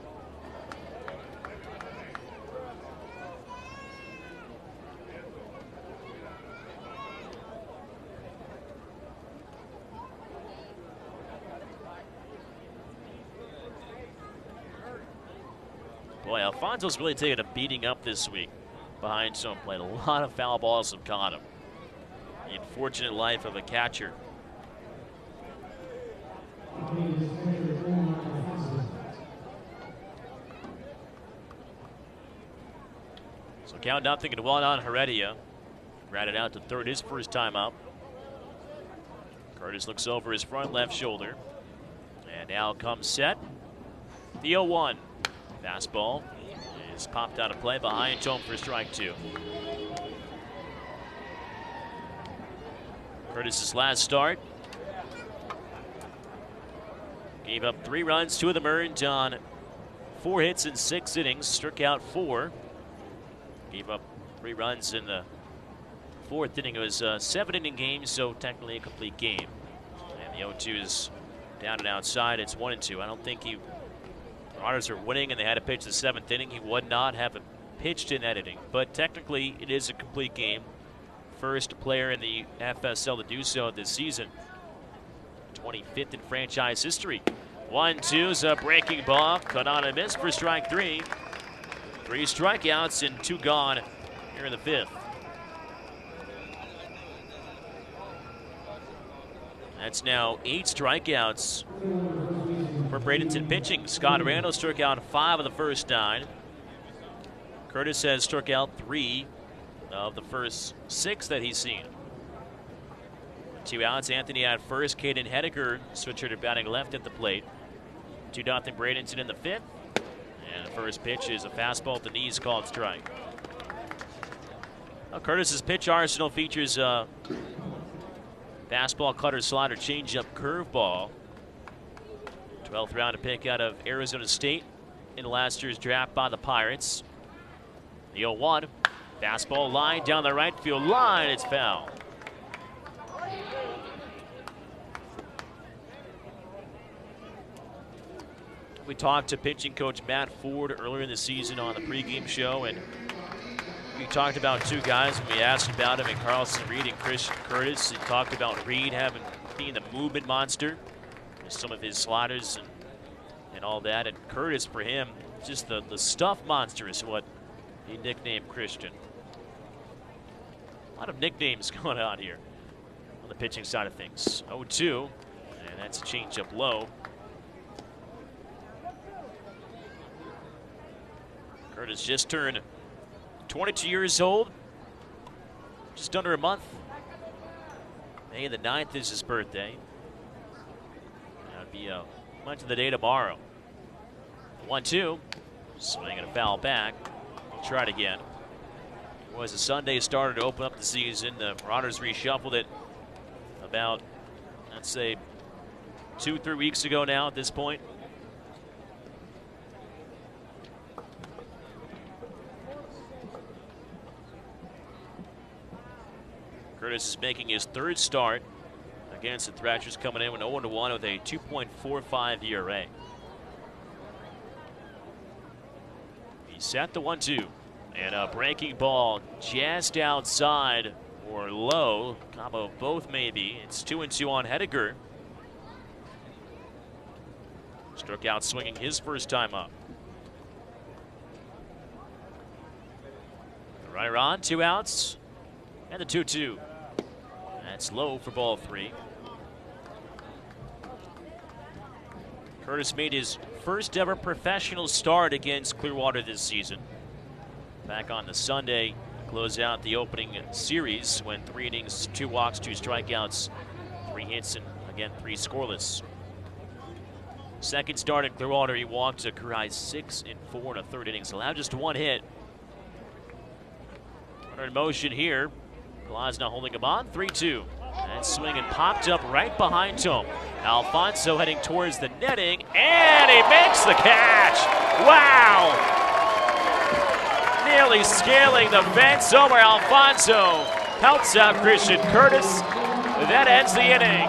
Boy, Alfonso's really taken a beating up this week behind home plate. A lot of foul balls have caught him. The unfortunate life of a catcher. So count nothing and one on Heredia. Grounded out to third his first time up. Curtis looks over his front left shoulder. And now comes set. The oh one. Fastball is popped out of play behind home for strike two. Curtis's last start gave up three runs, two of them earned on four hits in six innings, struck out four. Gave up three runs in the fourth inning. It was a seven inning game, so technically a complete game. And the oh two is down and outside. It's one and two. I don't think he. Marauders are winning, and they had to pitch the seventh inning. He would not have pitched in that inning, but technically it is a complete game. First player in the F S L to do so this season. twenty-fifth in franchise history. One, two is a breaking ball. Cut on a miss for strike three. Three strikeouts and two gone here in the fifth. That's now eight strikeouts for Bradenton pitching. Scott Randall struck out five of the first nine. Curtis has struck out three of the first six that he's seen. Two outs, Anthony at first. Caden Hedeker switcher to batting left at the plate. two nothing Bradenton in the fifth. And the first pitch is a fastball at the knees called strike. Well, Curtis's pitch arsenal features uh, fastball, cutter, slider, changeup, curveball. twelfth round pick out of Arizona State in last year's draft by the Pirates. The oh one, fastball line down the right field line. It's foul. We talked to pitching coach Matt Ford earlier in the season on the pregame show, and we talked about two guys when we asked about him, and Carlson Reed and Christian Curtis. He talked about Reed having being the movement monster, with some of his sliders and, and all that, and Curtis for him, just the, the stuff monster is what he nicknamed Christian. A lot of nicknames going on here on the pitching side of things. oh two, and that's a changeup low. Curtis just turned twenty-two years old, just under a month. May the ninth is his birthday. That'd be a month of the day tomorrow. one two, swinging a foul back. We'll try it again. It was a Sunday starter to open up the season. The Marauders reshuffled it about, let's say, two, three weeks ago now at this point. Curtis is making his third start against the Thrashers, coming in with oh one with a two point four five E R A. He set the one two, and a breaking ball just outside or low. Combo of both maybe. It's two and two on Hediger. Struck out swinging his first time up. The runner on, two outs, and the two two. That's low for ball three. Curtis made his first ever professional start against Clearwater this season. Back on the Sunday to close out the opening series when three innings, two walks, two strikeouts, three hits, and again, three scoreless. Second start at Clearwater, he walked a career high six and four in a third innings, allowed just one hit. Runner in motion here. Glasnow holding him on, three two. And swinging popped up right behind him. Alfonso heading towards the netting, and he makes the catch. Wow! Nearly scaling the fence over Alfonso. Helps out Christian Curtis. That ends the inning.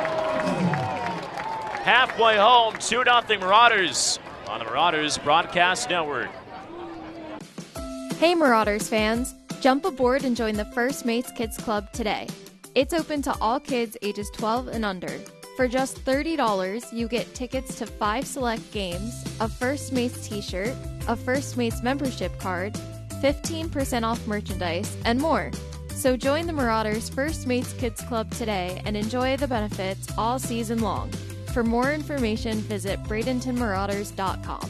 Halfway home, two nothing Marauders on the Marauders Broadcast Network. Hey Marauders fans, jump aboard and join the First Mates Kids Club today. It's open to all kids ages twelve and under. For just thirty dollars, you get tickets to five select games, a First Mates t-shirt, a First Mates membership card, fifteen percent off merchandise, and more. So join the Marauders First Mates Kids Club today and enjoy the benefits all season long. For more information, visit Bradenton Marauders dot com.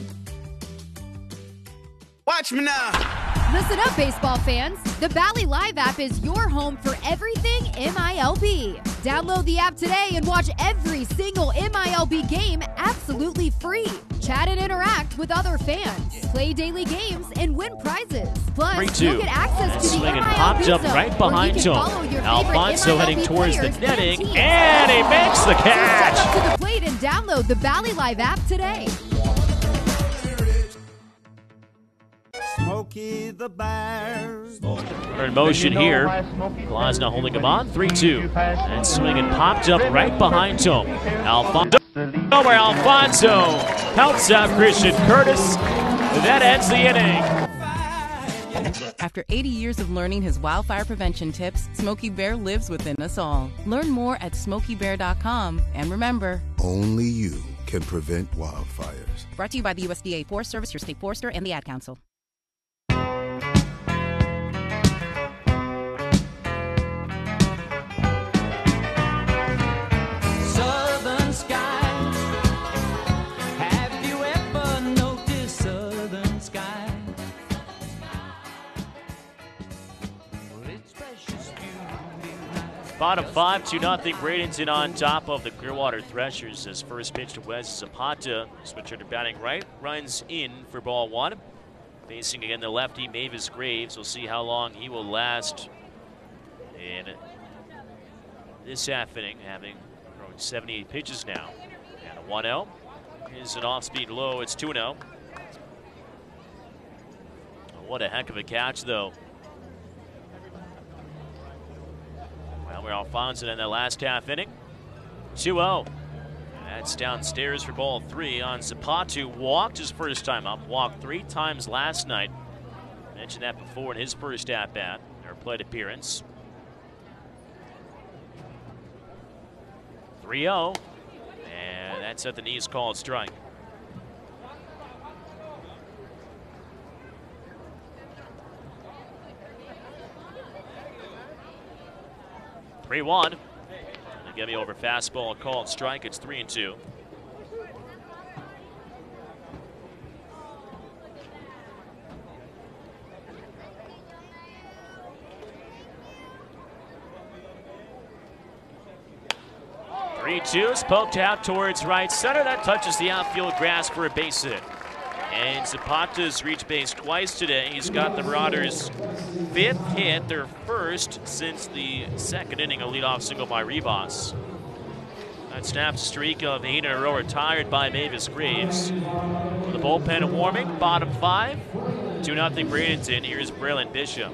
Watch me now. Listen up, baseball fans. The Bally Live app is your home for everything M I L B. Download the app today and watch every single M I L B game absolutely free. Chat and interact with other fans. Play daily games and win prizes. Plus, you'll get access to the M I L B popped up zone, right behind where you can him. follow your Alfonso favorite heading M I L B towards the players netting, teams. and he makes the So catch. step up to the plate and download the Bally Live app today. Smokey the Bear. We're in motion here. Glasnow holding him on, three two. And swinging popped up right behind him. Alfonso over Alfonso. Helps out Christian Curtis. That ends the inning. After eighty years of learning his wildfire prevention tips, Smokey Bear lives within us all. Learn more at smokey bear dot com. And remember, only you can prevent wildfires. Brought to you by the U S D A Forest Service, your state forester, and the Ad Council. Southern skies. Have you ever noticed southern skies? Well, it's precious beauty. Bottom five, two nothing. Bradenton on top of the Clearwater Threshers as first pitch to Wes Zapata. Switcher to batting right, runs in for ball one. Facing again the lefty, Mavis Graves. We'll see how long he will last in this half inning, having thrown seventy-eight pitches now. And a one oh is an off-speed low. It's two oh. What a heck of a catch, though. Well, we're Alfonso in the last half inning. two oh. That's downstairs for ball three on Zapata. Walked his first time up. Walked three times last night. Mentioned that before in his first at-bat, or plate appearance. three oh. And that's at the knees called strike. three one. The give me over fastball called strike. It's three and two. three two is poked out towards right center. That touches the outfield grass for a base hit. And Zapata's reached base twice today. He's got the Marauders' fifth hit, their first since the second inning, a leadoff single by Rivas. That snaps a streak of eight in a row retired by Mavis Graves. For the bullpen warming, bottom five, two nothing Bradenton. Here's Braylon Bishop.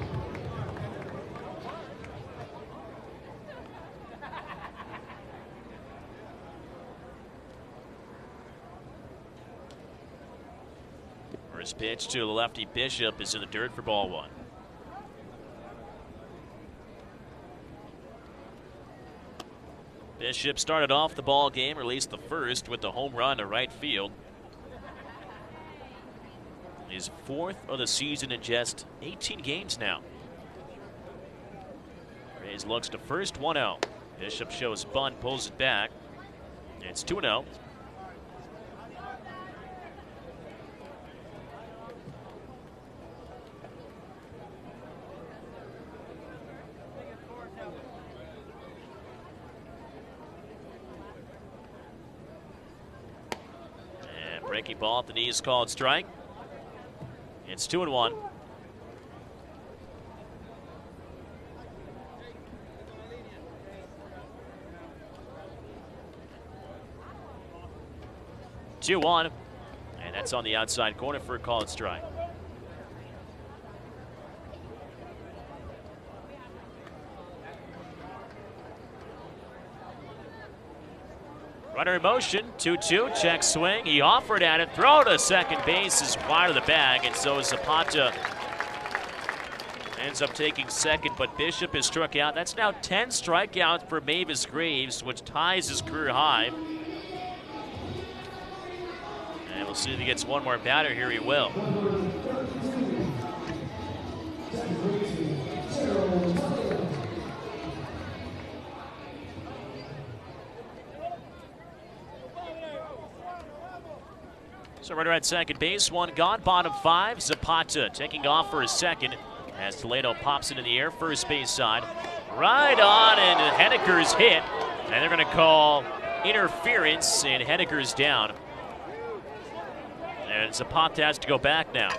First pitch to the lefty Bishop is in the dirt for ball one. Bishop started off the ball game, released the first with the home run to right field. His fourth of the season in just eighteen games now. Rays looks to first, one oh. Bishop shows bunt, pulls it back. It's two oh. Breaking ball at the knees called strike. It's two and one. two one. And that's on the outside corner for a called strike. Runner in motion, two two, check swing. He offered at it, throw to second base is wide of the bag, and so Zapata ends up taking second, but Bishop is struck out. That's now ten strikeouts for Mavis Graves, which ties his career high. And we'll see if he gets one more batter here. He will. So runner at second base, one gone, bottom five. Zapata taking off for his second as Toledo pops it in the air, first base side. Right on, and Henniker's hit. And they're going to call interference, and Henniker's down. And Zapata has to go back now.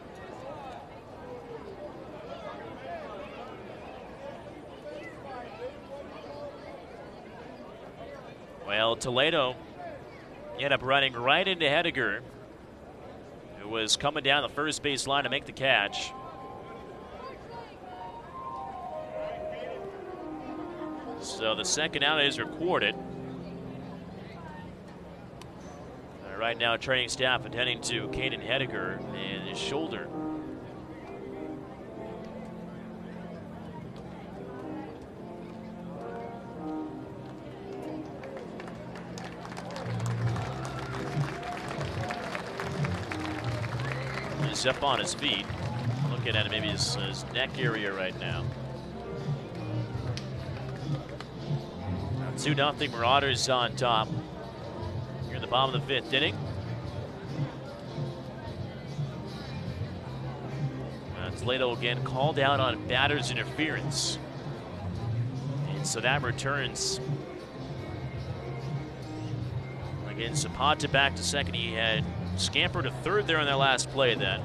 Well, Toledo ended up running right into Henniker, who was coming down the first base line to make the catch. So the second out is recorded. Uh, right now, training staff attending to Caden Henniker and his shoulder. He's up on his feet. Looking at maybe his, his neck area right now. two nothing Marauders on top. Here in the bottom of the fifth inning. Uh, Toledo again called out on batter's interference. And So that returns. Again, Zapata back to second. He had scampered to third there on that last play then.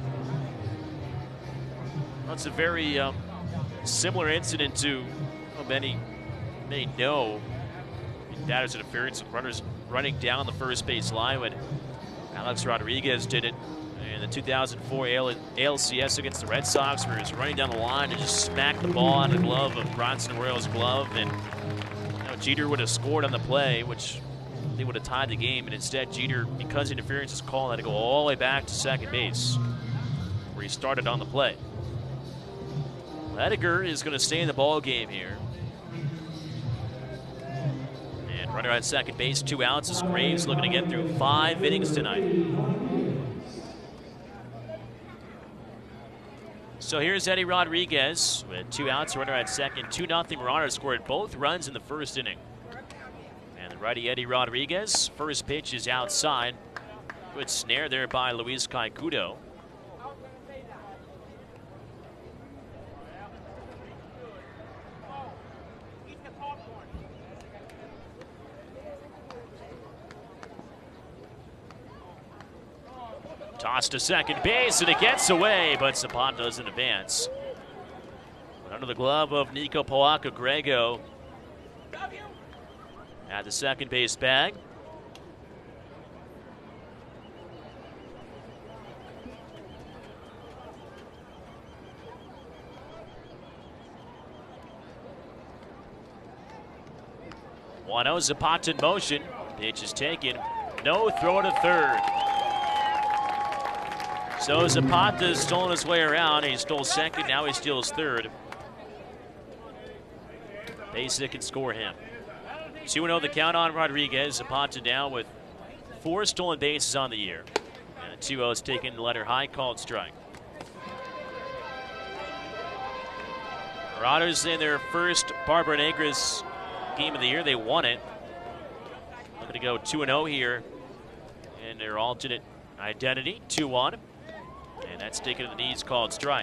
That's a very um, similar incident to well, many may know. That is interference with runners running down the first base line when Alex Rodriguez did it in the two thousand four A L C S against the Red Sox, where he was running down the line and just smacked the ball on the glove of Bronson Arroyo's glove. And you know, Jeter would have scored on the play, which they would have tied the game. And instead, Jeter, because interference is called, had to go all the way back to second base, where he started on the play. Lediger is going to stay in the ball game here. And runner at second base, two outs as Graves looking to get through five innings tonight. So here's Eddie Rodriguez with two outs, runner at second, two nothing. Marauders scored both runs in the first inning. And the righty Eddie Rodriguez, first pitch is outside. Good snare there by Luis Caicedo. Toss to second base, and it gets away, but Zapata doesn't advance. Under the glove of Nico Poaka-Grego at the second base bag. one oh, Zapata in motion. Pitch is taken. No throw to third. So Zapata's stolen his way around. He stole second, now he steals third. Basic can score him. two oh the count on Rodriguez. Zapata down with four stolen bases on the year. And a two oh is taken the letter high, called strike. Marauders in their first Barbara Negras game of the year. They won it. Looking to go two and oh here in their alternate identity, two one. And that's taken to the knees, called strike.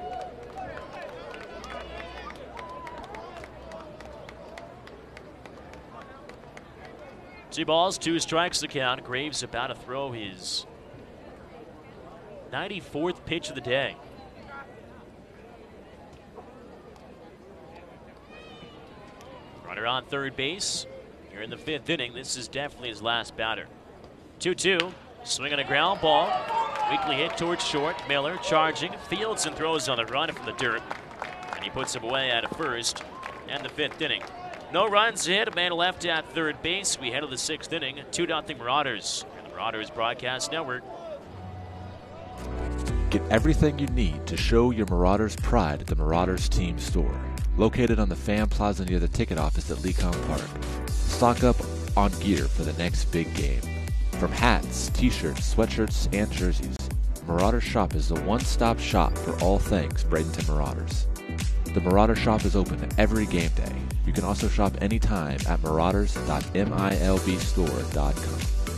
Two balls, two strikes to count. Graves about to throw his ninety-fourth pitch of the day. Runner on third base. Here in the fifth inning, this is definitely his last batter. two two, swing on a ground ball. Weakly hit towards short. Miller charging, fields and throws on the run from the dirt. And he puts him away at a first and the fifth inning. No runs hit, a man left at third base. We head to the sixth inning, two nothing Marauders. And the Marauders Broadcast Network. Get everything you need to show your Marauders pride at the Marauders Team Store, located on the Fan Plaza near the ticket office at Lecom Park. Stock up on gear for the next big game. From hats, t-shirts, sweatshirts, and jerseys, Marauders Shop is the one-stop shop for all things Bradenton Marauders. The Marauder Shop is open every game day. You can also shop anytime at marauders dot milb store dot com.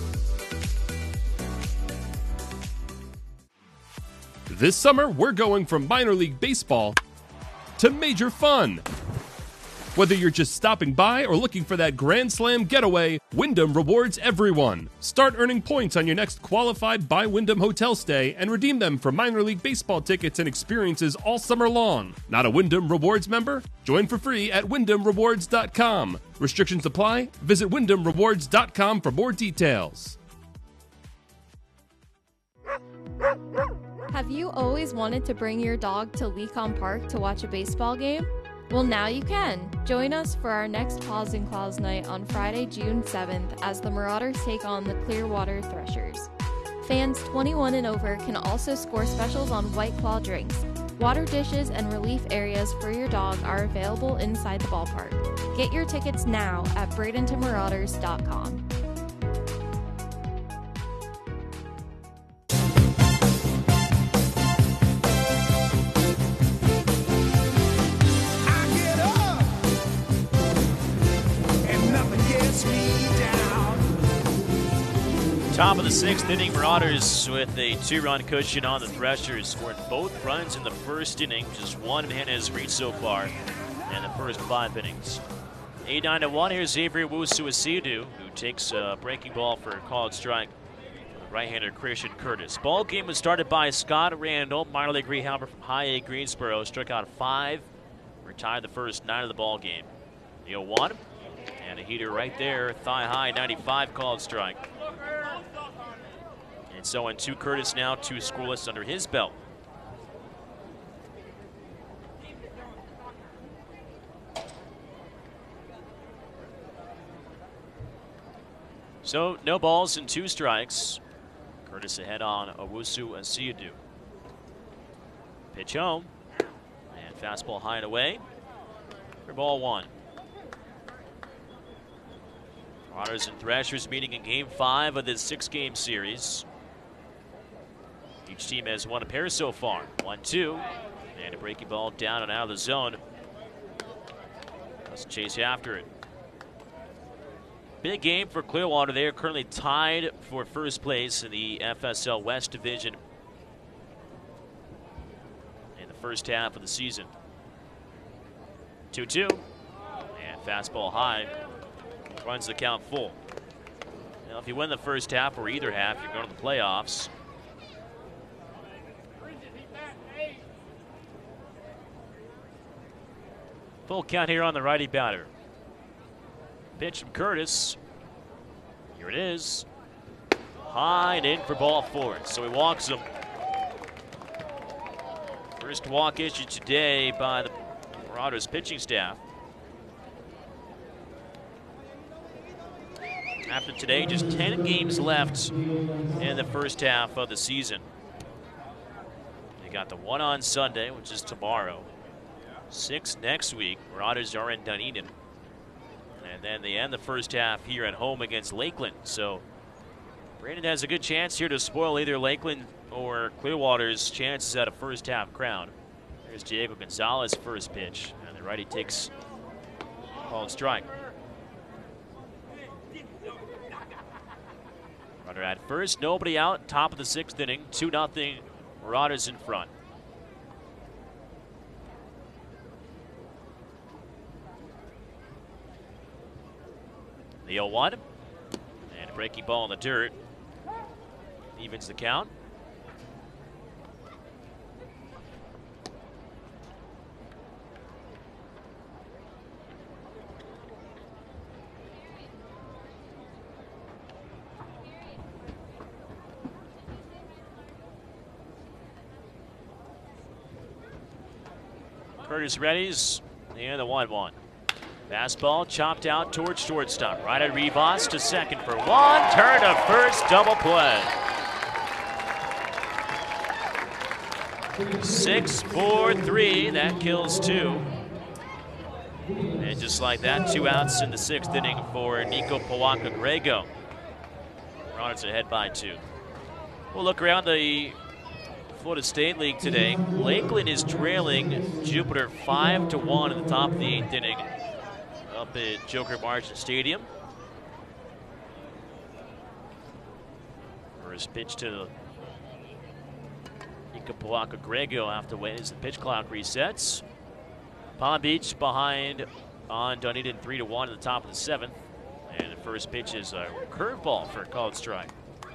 This summer, we're going from minor league baseball to major fun. Whether you're just stopping by or looking for that Grand Slam getaway, Wyndham rewards everyone. Start earning points on your next qualified by Wyndham hotel stay and redeem them for minor league baseball tickets and experiences all summer long. Not a Wyndham Rewards member? Join for free at wyndham rewards dot com. Restrictions apply. Visit wyndham rewards dot com for more details. Have you always wanted to bring your dog to Lecom Park to watch a baseball game? Well, now you can. Join us for our next Paws and Claws night on Friday, June seventh, as the Marauders take on the Clearwater Threshers. Fans twenty-one and over can also score specials on White Claw drinks. Water dishes and relief areas for your dog are available inside the ballpark. Get your tickets now at bradenton marauders dot com. Top of the sixth inning, Marauders with a two-run cushion on the Threshers. Scored both runs in the first inning. Just one man has reached so far. in the first five innings. eight nine to one. Here's Xavier Owusu-Asiedu, who takes a breaking ball for a called strike. Right-hander Christian Curtis. Ball game was started by Scott Randall, minor league rehabber from High A Greensboro. Struck out five, retired the first nine of the ball game. The oh one, and a heater right there, thigh high, ninety-five called strike. And so in two Curtis now, two scoreless under his belt. So no balls and two strikes. Curtis ahead on Owusu-Asiedu. Pitch home. And fastball high and away for ball one. Marauders and Thrashers meeting in game five of this six-game series. Each team has won a pair so far. one two. And a breaking ball down and out of the zone. Let's chase after it. Big game for Clearwater. They are currently tied for first place in the F S L West Division in the first half of the season. two two. And fastball high. Runs the count full. Now, if you win the first half or either half, you're going to the playoffs. Full count here on the righty batter. Pitch from Curtis. Here it is. High and in for ball four. So he walks him. First walk issued today by the Marauders pitching staff. After today, just ten games left in the first half of the season. They got the one on Sunday, which is tomorrow. Six next week. Marauders are in Dunedin. And then they end the first half here at home against Lakeland. So Bradenton has a good chance here to spoil either Lakeland or Clearwater's chances at a first half crown. There's Diego Gonzalez first pitch. And the righty takes a called strike. Runner at first, nobody out, top of the sixth inning, two nothing, Marauders in front. The oh one, and a breaking ball in the dirt, evens the count. Curtis readies, and the one one. Fastball chopped out towards shortstop. Right at Rivas to second for one. Turn to first, double play. Six, four, three. That kills two. And just like that, two outs in the sixth inning for Nico Pawaka-Grego. Marauders ahead by two. We'll look around the Florida State League today. Lakeland is trailing Jupiter five to one in the top of the eighth inning up at Joker Marchant Stadium. First pitch to Nico Pawaka-Grego after wait as the pitch clock resets. Palm Beach behind on Dunedin three to one at the top of the seventh. And the first pitch is a curveball for a called strike.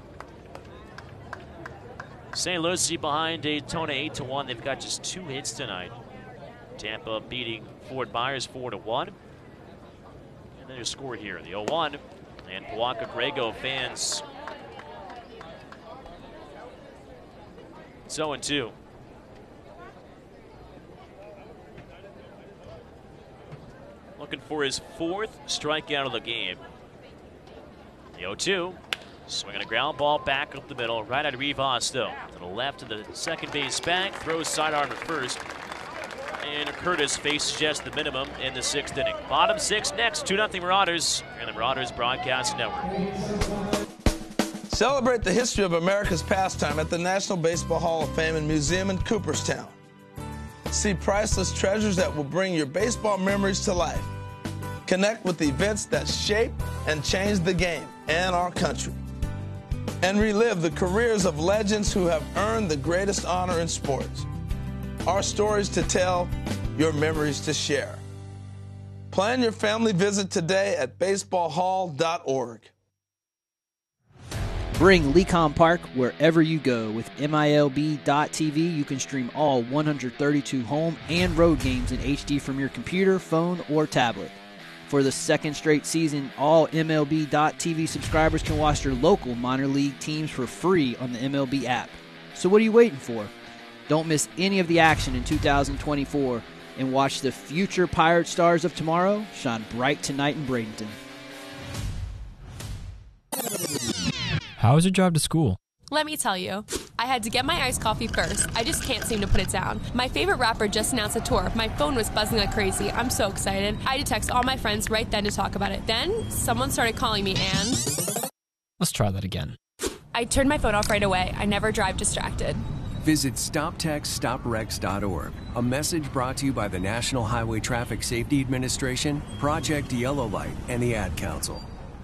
Saint Lucie behind Daytona eight to one. They've got just two hits tonight. Tampa beating Fort Myers four to one. And then there's score here, the oh one. And Pawaka-Grego fans it's oh and two. Looking for his fourth strikeout of the game. The oh two. Swinging a ground ball back up the middle, right at Rivas though. To the left of the second base back, throws sidearm to first. And Curtis faces just the minimum in the sixth inning. Bottom six next, two nothing Marauders, and the Marauders Broadcast Network. Celebrate the history of America's pastime at the National Baseball Hall of Fame and Museum in Cooperstown. See priceless treasures that will bring your baseball memories to life. Connect with the events that shaped and changed the game and our country. And relive the careers of legends who have earned the greatest honor in sports. Our stories to tell, your memories to share. Plan your family visit today at baseball hall dot org. Bring Lecom Park wherever you go. With M I L B dot T V, you can stream all one hundred thirty-two home and road games in H D from your computer, phone, or tablet. For the second straight season, all M L B dot T V subscribers can watch their local minor league teams for free on the M L B app. So what are you waiting for? Don't miss any of the action in two thousand twenty-four and watch the future Pirate stars of tomorrow shine bright tonight in Bradenton. How was your drive to school? Let me tell you, I had to get my iced coffee first. I just can't seem to put it down. My favorite rapper just announced a tour. My phone was buzzing like crazy. I'm so excited. I had to text all my friends right then to talk about it. Then, someone started calling me and... Let's try that again. I turned my phone off right away. I never drive distracted. Visit stop text stop wrecks dot org. A message brought to you by the National Highway Traffic Safety Administration, Project Yellow Light, and the Ad Council.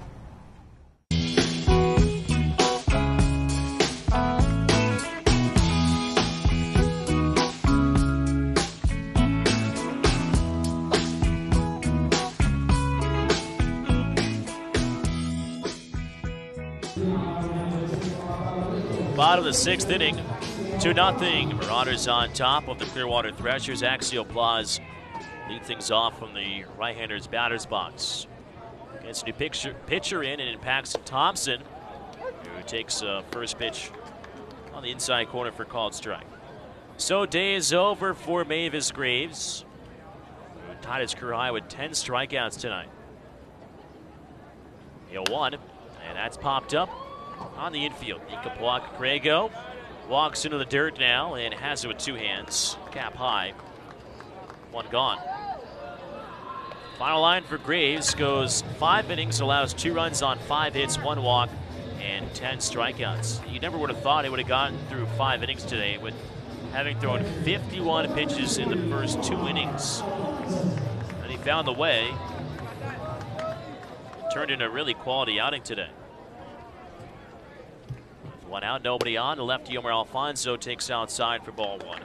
Bottom of the sixth inning, two nothing. Marauders on top of the Clearwater Threshers. Axial Plaza lead things off from the right-hander's batter's box. Gets a new pitcher, pitcher in, and Paxton Thompson, who takes uh, first pitch on the inside corner for called strike. So day is over for Mavis Graves, who tied his career high with ten strikeouts tonight. oh one, and that's popped up on the infield. Ikapwak Craigo walks into the dirt now and has it with two hands. Cap high. One gone. Final line for Graves goes five innings, allows two runs on five hits, one walk, and ten strikeouts. You never would have thought he would have gotten through five innings today with having thrown fifty-one pitches in the first two innings. And he found the way. Turned in a really quality outing today. One out, nobody on. The lefty Omar Alfonso takes outside for ball one.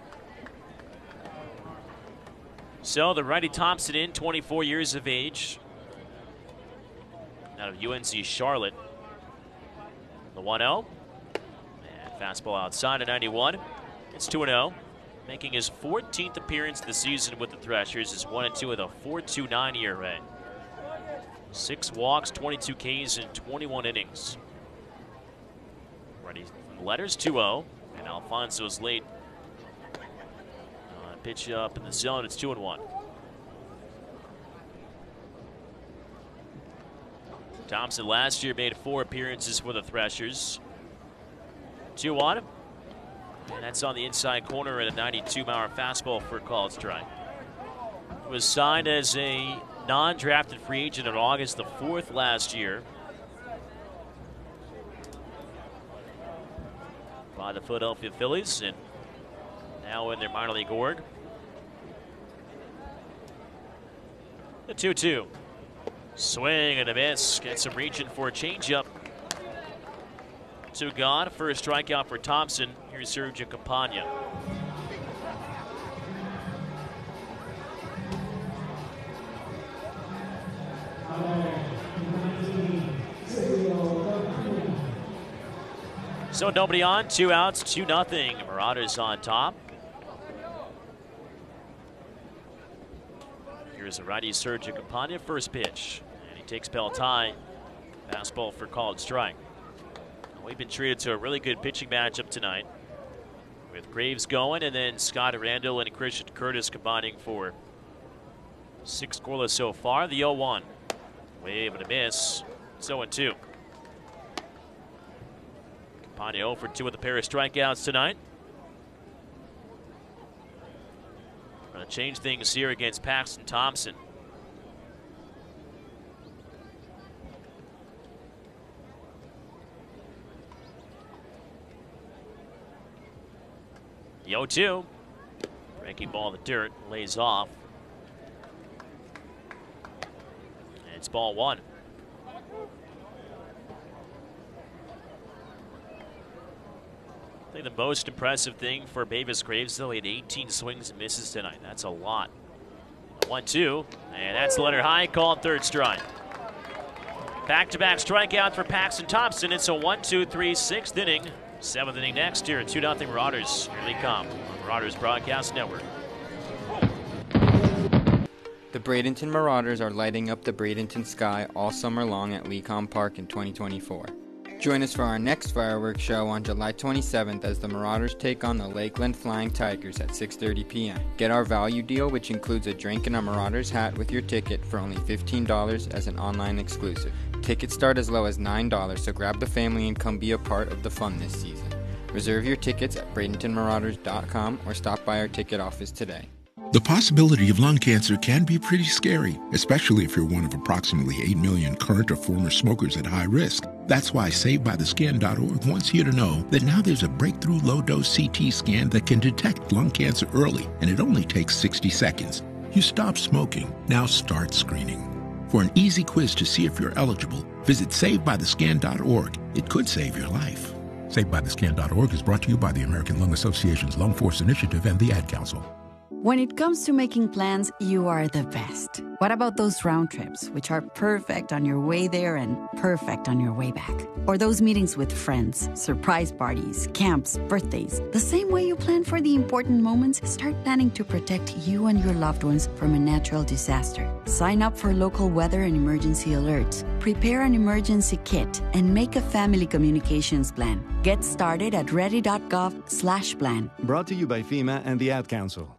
So the righty Thompson in, twenty-four years of age, out of U N C Charlotte. The one oh. And fastball outside at ninety-one. It's two and oh. Making his fourteenth appearance this season with the Threshers. Is one and two with a four point two nine E R A. Six walks, twenty-two Ks in twenty-one innings. Ready from the letters, two oh. And Alfonso's late uh, pitch up in the zone. It's two and one. Thompson last year made four appearances for the Threshers. two one. And that's on the inside corner at a ninety-two mile fastball for a called strike. Was signed as a non-drafted free agent on August the fourth last year by the Philadelphia Phillies, and now in their minor league org. The two two. Swing and a miss. Gets him reaching for a changeup. Two gone. First strikeout for Thompson. Here's Sergio Campagna. So nobody on, two outs, two nothing. Marauders on top. Here's the righty Sergio Campagna, first pitch. And he takes Peltai. Fastball for called strike. We've been treated to a really good pitching matchup tonight, with Graves going and then Scott Randall and Christian Curtis combining for six scoreless so far. The oh one. Wave and a miss. It's oh and two. Campagna oh for two with a pair of strikeouts tonight. Going to change things here against Paxton Thompson. The oh two. Breaking ball in the dirt, lays off. And it's ball one. I think the most impressive thing for Mavis Graves, though, he had eighteen swings and misses tonight. That's a lot one two, and that's the letter high, called third strike. Back-to-back strikeout for Paxton Thompson. It's a one two three, sixth inning. Seventh inning next here, two nothing Marauders. Here they come on Marauders Broadcast Network. The Bradenton Marauders are lighting up the Bradenton sky all summer long at Lecom Park in twenty twenty-four. Join us for our next fireworks show on July twenty-seventh as the Marauders take on the Lakeland Flying Tigers at six thirty p m Get our value deal, which includes a drink and a Marauders hat with your ticket for only fifteen dollars as an online exclusive. Tickets start as low as nine dollars, so grab the family and come be a part of the fun this season. Reserve your tickets at bradenton marauders dot com or stop by our ticket office today. The possibility of lung cancer can be pretty scary, especially if you're one of approximately eight million current or former smokers at high risk. That's why Saved By The Skin dot org wants you to know that now there's a breakthrough low-dose C T scan that can detect lung cancer early, and it only takes sixty seconds. You stop smoking, now start screening. For an easy quiz to see if you're eligible, visit Saved By The Skin dot org. It could save your life. Saved By The Skin dot org is brought to you by the American Lung Association's Lung Force Initiative and the Ad Council. When it comes to making plans, you are the best. What about those round trips, which are perfect on your way there and perfect on your way back? Or those meetings with friends, surprise parties, camps, birthdays. The same way you plan for the important moments, start planning to protect you and your loved ones from a natural disaster. Sign up for local weather and emergency alerts. Prepare an emergency kit and make a family communications plan. Get started at ready dot gov slash plan. Brought to you by FEMA and the Ad Council.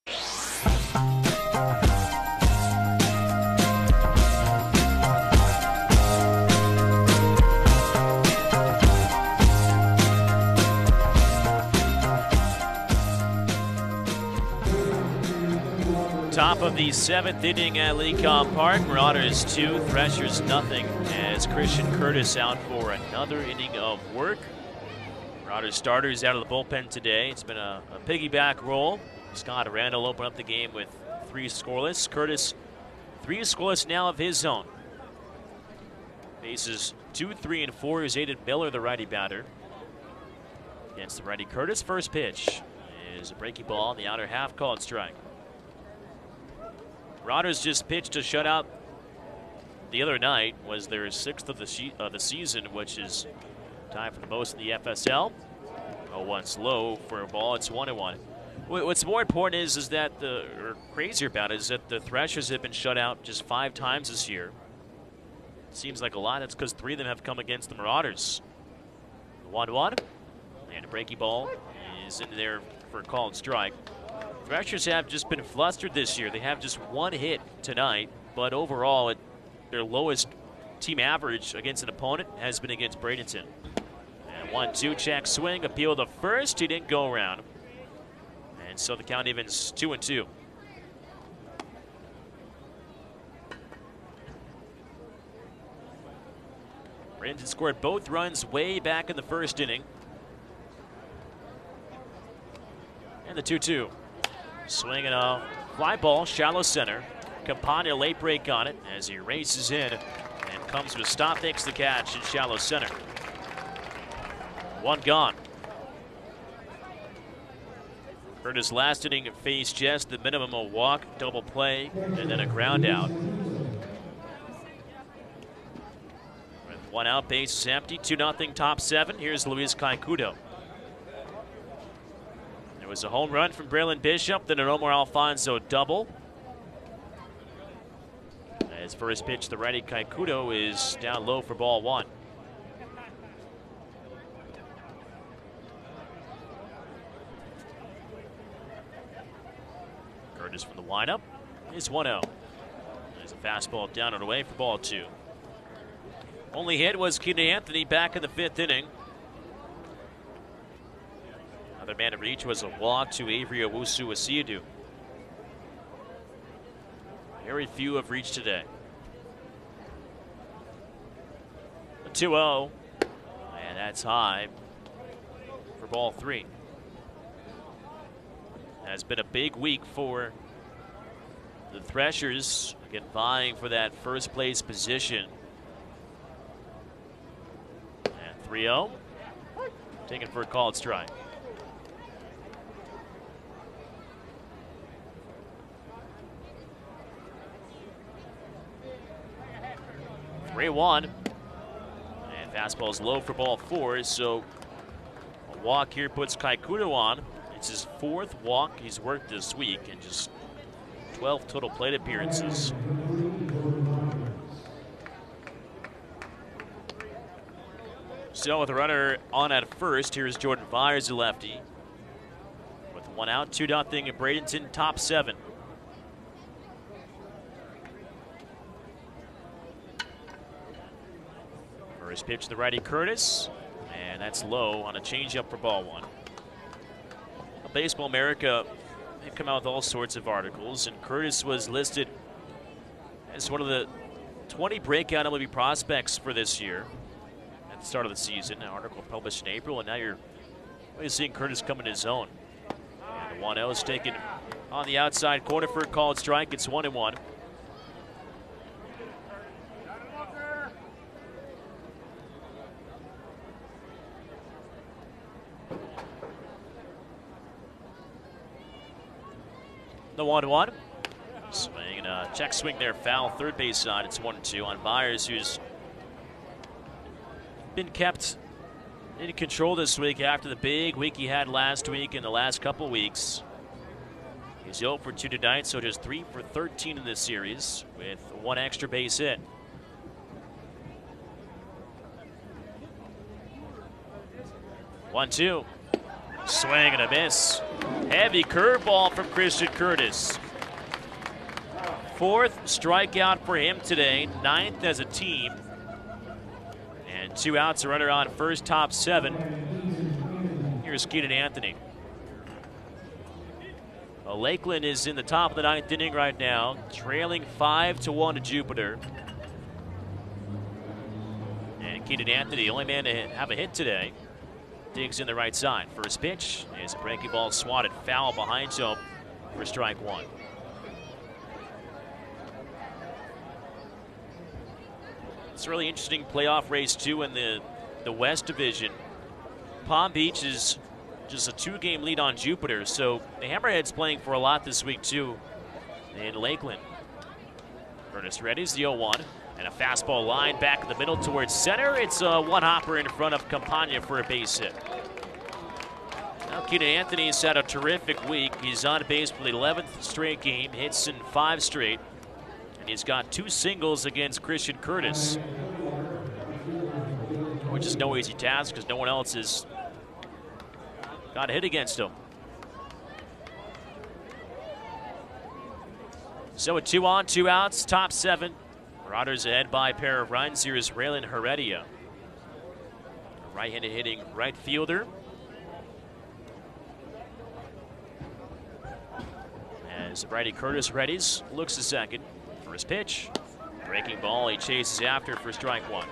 Top of the seventh inning at Lecom Park. Marauders two, Threshers nothing, as Christian Curtis out for another inning of work. Marauders starters out of the bullpen today. It's been a, a piggyback roll. Scott Randall opened up the game with three scoreless. Curtis, three scoreless now of his own. Bases two, three, and four is Aiden Miller, the righty batter. Against the righty Curtis, first pitch is a breaking ball in the outer half, called strike. Marauders just pitched a shutout the other night. Was their sixth of the, she- of the season, which is tied for the most in the F S L. oh one slow for a ball. It's one and one. What's more important is, is that the, or crazier about it, is that the Threshers have been shut out just five times this year. Seems like a lot. That's because three of them have come against the Marauders. one one. And a breaking ball is in there for a called strike. Threshers have just been flustered this year. They have just one hit tonight, but overall, it, their lowest team average against an opponent has been against Bradenton. And one two, check swing, appeal the first. He didn't go around. And so the count evens two and two. Bradenton scored both runs way back in the first inning. And the two two. Swinging a fly ball, shallow center. Campagna late break on it as he races in and comes to a stop, makes the catch in shallow center. One gone. Curtis last inning faced just the minimum of walk, double play, and then a ground out. With one out, base is empty, two nothing, top seven. Here's Luis Caicudo. There was a home run from Braylon Bishop, then an Omar Alfonso double. His first pitch, the righty Caicudo, is down low for ball one. Curtis from the windup is one oh. There's a fastball down and away for ball two. Only hit was Keenan Anthony back in the fifth inning. Another man to reach was a walk to Avery Owusu-Asiadu. Very few have reached today. A two oh, and that's high for ball three. Has been a big week for the Threshers, again vying for that first place position. And three oh, taken for a called strike. three one. And fastball's low for ball four, so a walk here puts Kaikuto on. It's his fourth walk he's worked this week and just twelve total plate appearances. So with a runner on at first, here's Jordan Byers, the lefty. With one out, two nothing at Bradenton, top seven. First pitch to the righty Curtis, and that's low on a changeup for ball one. Baseball America, they've come out with all sorts of articles, and Curtis was listed as one of the twenty breakout M L B prospects for this year at the start of the season. An article published in April, and now you're really seeing Curtis come in his own. And the one oh is taken on the outside corner for a called strike. It's one and one. The one one. Swing and a check swing there, foul, third base side. It's one and two on Byers, who's been kept in control this week after the big week he had last week and the last couple weeks. He's oh for two tonight, so just three for thirteen in this series with one extra base hit. one two. Swing and a miss. Heavy curveball from Christian Curtis. Fourth strikeout for him today, ninth as a team. And two outs, a runner on first, top seven. Here's Keenan Anthony. Well, Lakeland is in the top of the ninth inning right now, trailing five to one to Jupiter. And Keenan Anthony, the only man to have a hit today. Digs in the right side. First pitch is a breaking ball swatted foul behind him for strike one. It's a really interesting playoff race too in the, the West Division. Palm Beach is just a two-game lead on Jupiter, so the Hammerheads playing for a lot this week too in Lakeland. Ernest Reddy's the oh one. And a fastball line back in the middle towards center. It's a one-hopper in front of Campagna for a base hit. Now Keenan Anthony's had a terrific week. He's on base for the eleventh straight game, hits in five straight. And he's got two singles against Christian Curtis, which is no easy task because no one else has got a hit against him. So a two on, two outs, top seven. Marauders ahead by a pair of runs. Here is Raylan Heredia, a right-handed hitting right fielder. As righty Curtis Reddies looks to second. First pitch, breaking ball, he chases after for strike one.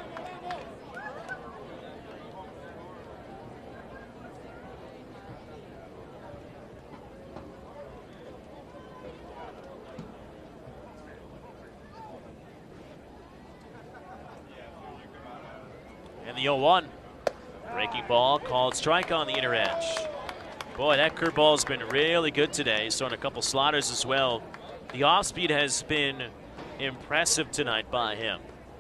And the oh one. Breaking ball, called strike on the inner edge. Boy, that curveball's been really good today. So on a couple sliders as well. The off speed has been impressive tonight by him.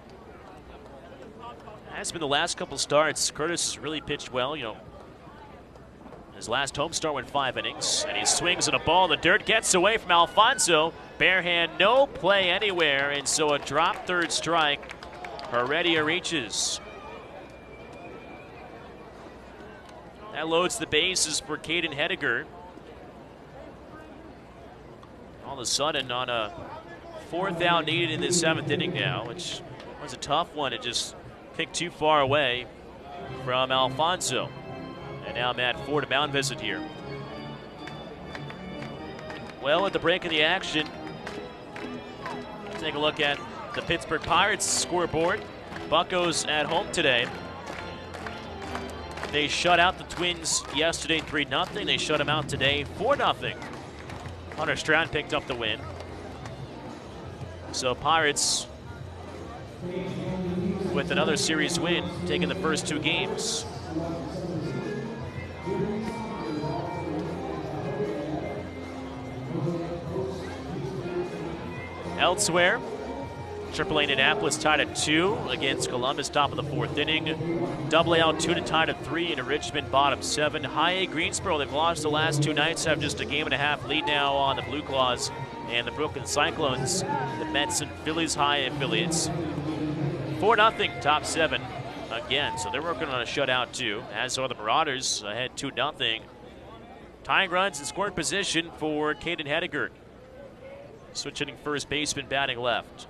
That's been the last couple starts. Curtis has really pitched well. You know, his last home start went five innings, and he swings at a ball. The dirt gets away from Alfonso. Bare hand, no play anywhere, and so a drop third strike. Heredia reaches. That loads the bases for Caden Hediger. All of a sudden, on a fourth out needed in the seventh inning now, which was a tough one. It just kicked too far away from Alfonso. And now Matt Ford, a mound visit here. Well, at the break of the action, let's take a look at the Pittsburgh Pirates scoreboard. Buccos at home today. They shut out the Twins yesterday three nothing. They shut them out today four nothing. Hunter Stroud picked up the win. So Pirates with another series win, taking the first two games. Elsewhere, Triple A Indianapolis tied at two against Columbus, top of the fourth inning. Double A Altoona tied at three, and Richmond bottom seven. High A Greensboro, they've lost the last two nights, have just a game and a half lead now on the Blue Claws and the Brooklyn Cyclones, the Mets and Phillies High affiliates. four nothing, top seven again, so they're working on a shutout too, as are the Marauders, ahead two nothing. Tying runs in scoring position for Caden Hedegaard. Switching first baseman, batting left.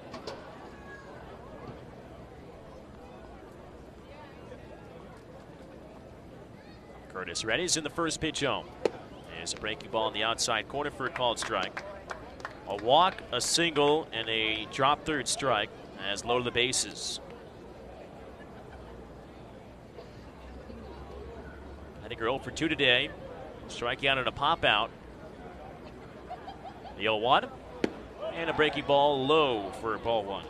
Curtis Reddy's in the first pitch home. There's a breaking ball in the outside corner for a called strike. A walk, a single, and a drop third strike as loaded the bases. I think we're oh for two today. Striking out on a pop out. The oh one. And a breaking ball low for ball one.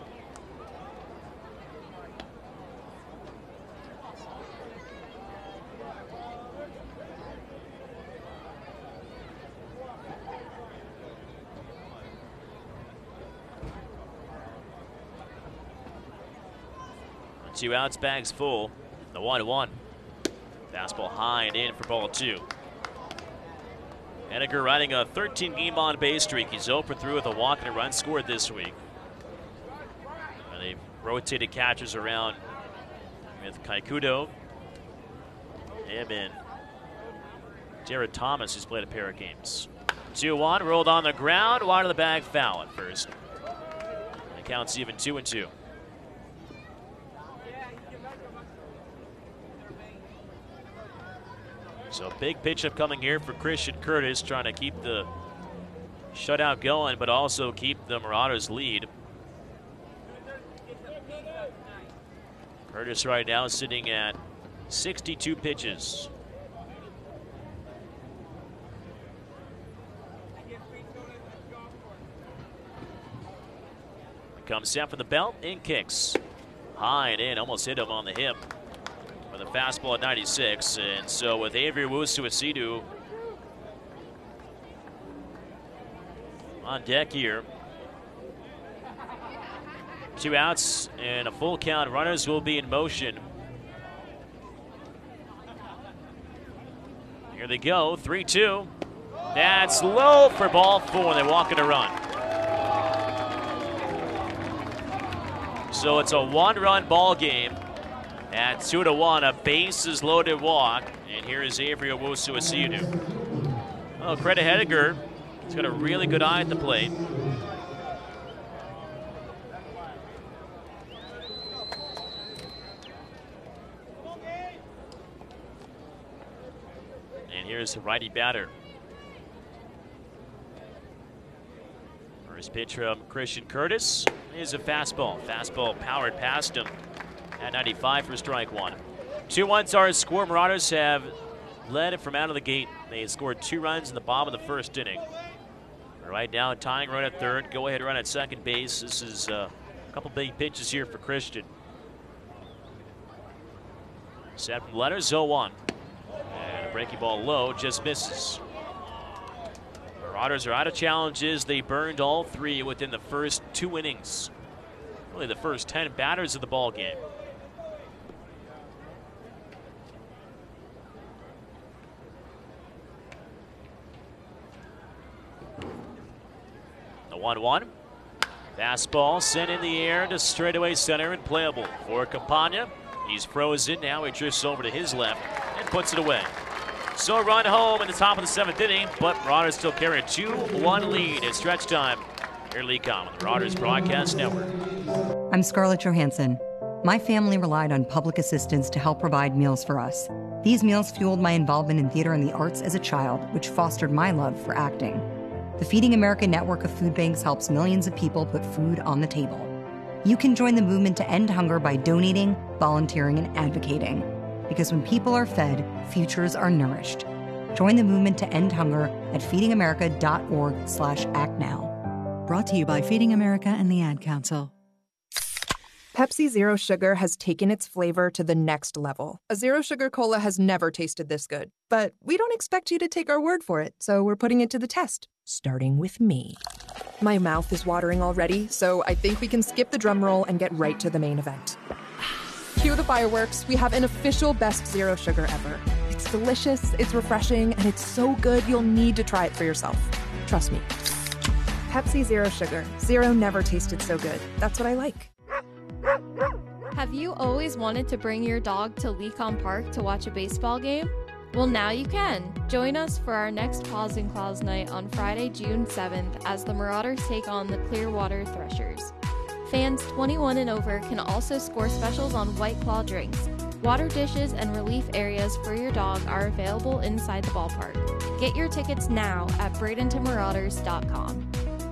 Two outs, bags full. The one one. Fastball high and in for ball two. Hedegaard riding a thirteen game on base streak. He's oh for three with a walk and a run scored this week. And they've rotated catchers around with Kaikudo. Him and Jared Thomas, who's played a pair of games. two one, rolled on the ground, wide of the bag, foul at first. The count's even two and two. So big pitch up coming here for Christian Curtis, trying to keep the shutout going, but also keep the Marauders lead. Curtis right now sitting at sixty-two pitches. Comes set from the belt and kicks. High and in, almost hit him on the hip. The fastball at ninety-six, and so with Avery Wusuasidu on deck here, two outs and a full count. Runners will be in motion. Here they go, three two. That's low for ball four. They walk in a run. So it's a one-run ball game. At two to one, a bases loaded walk, and here is Avery Wusuasidu. Oh, credit Hedegaard. He's got a really good eye at the plate. And here's the righty batter. First pitch from Christian Curtis is a fastball. Fastball powered past him. At ninety-five for strike one. Two ones are a score. Marauders have led it from out of the gate. They scored two runs in the bottom of the first inning. Right now, tying run at third. Go ahead run at second base. This is uh, a couple big pitches here for Christian. Set from letters, oh one. And a breaking ball low, just misses. Marauders are out of challenges. They burned all three within the first two innings. Really the first ten batters of the ball game. The one one. Fastball sent in the air to straightaway center and playable for Campagna. He's frozen. Now he drifts over to his left and puts it away. So a run home in the top of the seventh inning, but Marauders still carry a two one lead at stretch time. Here, Lee Com on the Marauders Broadcast Network. I'm Scarlett Johansson. My family relied on public assistance to help provide meals for us. These meals fueled my involvement in theater and the arts as a child, which fostered my love for acting. The Feeding America network of food banks helps millions of people put food on the table. You can join the movement to end hunger by donating, volunteering, and advocating. Because when people are fed, futures are nourished. Join the movement to end hunger at feedingamerica.org slash act now. Brought to you by Feeding America and the Ad Council. Pepsi Zero Sugar has taken its flavor to the next level. A Zero Sugar Cola has never tasted this good. But we don't expect you to take our word for it, so we're putting it to the test, starting with me. My mouth is watering already, so I think we can skip the drum roll and get right to the main event. Cue the fireworks. We have an official best Zero Sugar ever. It's delicious, it's refreshing, and it's so good you'll need to try it for yourself. Trust me. Pepsi Zero Sugar. Zero never tasted so good. That's what I like. Have you always wanted to bring your dog to Lecom Park to watch a baseball game? Well, now you can. Join us for our next Paws and Claws night on Friday, June seventh, as the Marauders take on the Clearwater Threshers. Fans twenty-one and over can also score specials on White Claw drinks. Water dishes and relief areas for your dog are available inside the ballpark. Get your tickets now at bradenton marauders dot com.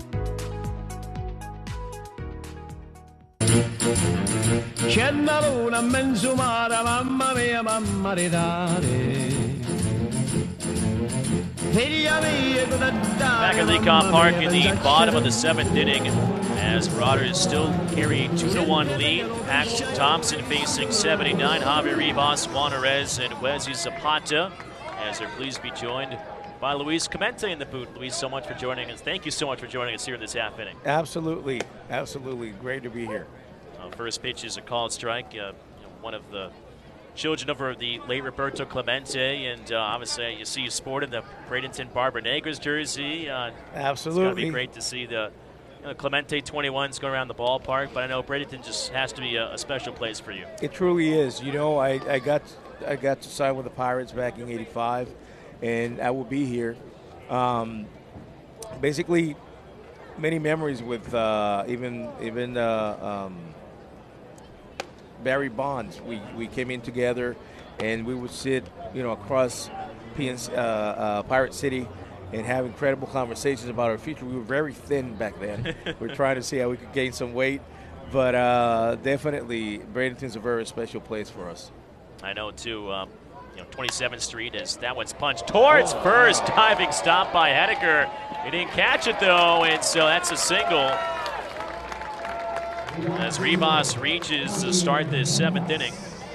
C'è una luna menzumara, mamma mia, mamma ridare. Back at Lecom Park in the bottom of the seventh inning, as Marauders still carry a two to one lead. Paxton Thompson facing seventy-nine. Javier Rivas, Juan Jerez, and Wesley Zapata, as they're pleased to be joined by Luis Clemente in the booth. Luis, so much for joining us. Thank you so much for joining us here in this half inning. Absolutely, absolutely. Great to be here. Uh, first pitch is a called strike. Uh, you know, one of the children of the late Roberto Clemente, and uh, obviously you see you sporting the Bradenton Barber Negras jersey. Uh, Absolutely. It's going to be great to see the you know, Clemente twenty-ones go around the ballpark, but I know Bradenton just has to be a, a special place for you. It truly is. You know, I, I got I got to sign with the Pirates back in eighty-five, and I will be here. Um, basically, many memories with uh, even even uh, um, Barry Bonds. We we came in together, and we would sit, you know, across P N C, uh, uh, Pirate City, and have incredible conversations about our future. We were very thin back then. We were trying to see how we could gain some weight, but uh, definitely Bradenton's a very special place for us. I know too. Um, you know, twenty-seventh Street, as that one's punched towards oh. first. Diving stop by Hedeker. He didn't catch it though, and so that's a single. As Rivas reaches to start this seventh inning.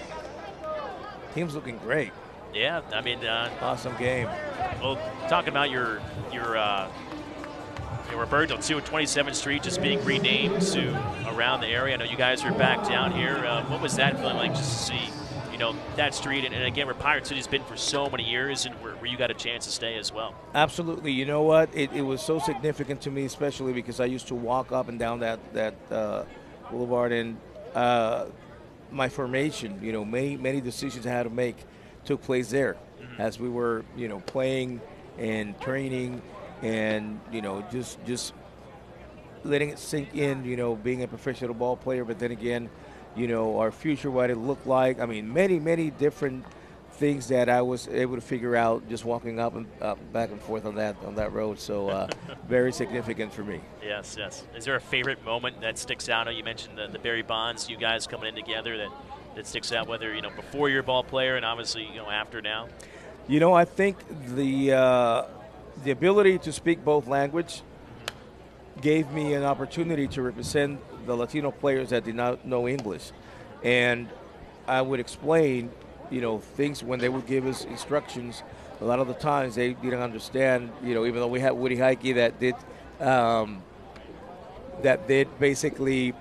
Team's looking great. Yeah, I mean, uh, awesome game. Well, talking about your your, uh, your Roberto too, twenty-seventh Street just being renamed to around the area. I know you guys are back down here. Uh, what was that feeling like, just to see, you know, that street, and, and again, where Pirate City's been for so many years, and where, where you got a chance to stay as well? Absolutely. You know what? It, it was so significant to me, especially because I used to walk up and down that that uh, boulevard, and uh, my formation, you know, many many decisions I had to make took place there mm-hmm. as we were, you know, playing and training, and you know, just just letting it sink in, you know, being a professional ball player, but then again, you know, our future, what it looked like. I mean, many, many different things that I was able to figure out just walking up and up, back and forth on that on that road. So uh, very significant for me. Yes, yes. Is there a favorite moment that sticks out? I know you mentioned the, the Barry Bonds, you guys coming in together, that, that sticks out, whether, you know, before you're a ball player and obviously, you know, after now? You know, I think the uh, the ability to speak both language gave me an opportunity to represent the Latino players that did not know English. And I would explain, you know, things when they would give us instructions. A lot of the times they didn't understand, you know, even though we had Woody Heike that did um, that did basically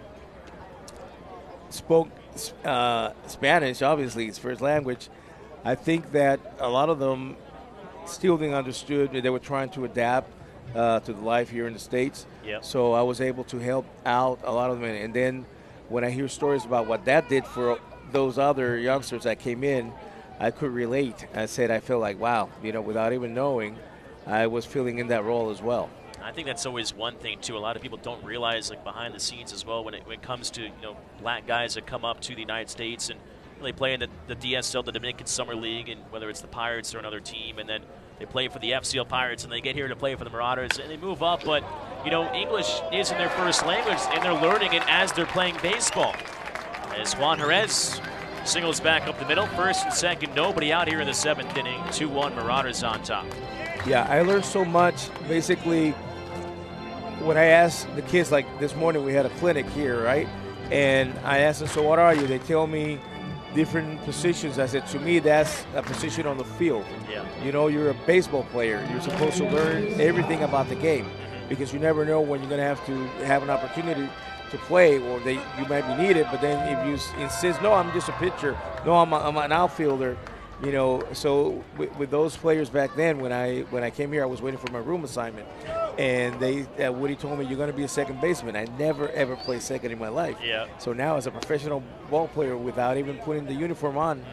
spoke uh, Spanish, obviously his first language. I think that a lot of them still didn't understood. They were trying to adapt uh, to the life here in the States. Yep. So I was able to help out a lot of them. And then when I hear stories about what that did for those other youngsters that came in, I could relate. I said, I feel like, wow, you know, without even knowing, I was filling in that role as well. I think that's always one thing, too. A lot of people don't realize, like, behind the scenes as well, when it, when it comes to, you know, black guys that come up to the United States and they play in the, the D S L, the Dominican Summer League, and whether it's the Pirates or another team, and then they play for the F C L Pirates, and they get here to play for the Marauders, and they move up. But, you know, English isn't their first language, and they're learning it as they're playing baseball. As Juan Jerez singles back up the middle, first and second, nobody out here in the seventh inning, two one Marauders on top. Yeah, I learned so much. Basically, when I asked the kids, like this morning we had a clinic here, right? And I asked them, so what are you? They tell me different positions. I said, to me, that's a position on the field. Yeah. You know, you're a baseball player. You're supposed to learn everything about the game because you never know when you're going to have to have an opportunity to play, or they you might be needed. But then if you s- insist, no, I'm just a pitcher. No, I'm, a, I'm an outfielder. You know, so with, with those players back then, when I when I came here, I was waiting for my room assignment, and they uh, Woody told me, you're going to be a second baseman. I never ever played second in my life. Yeah. So now, as a professional ball player, without even putting the uniform on,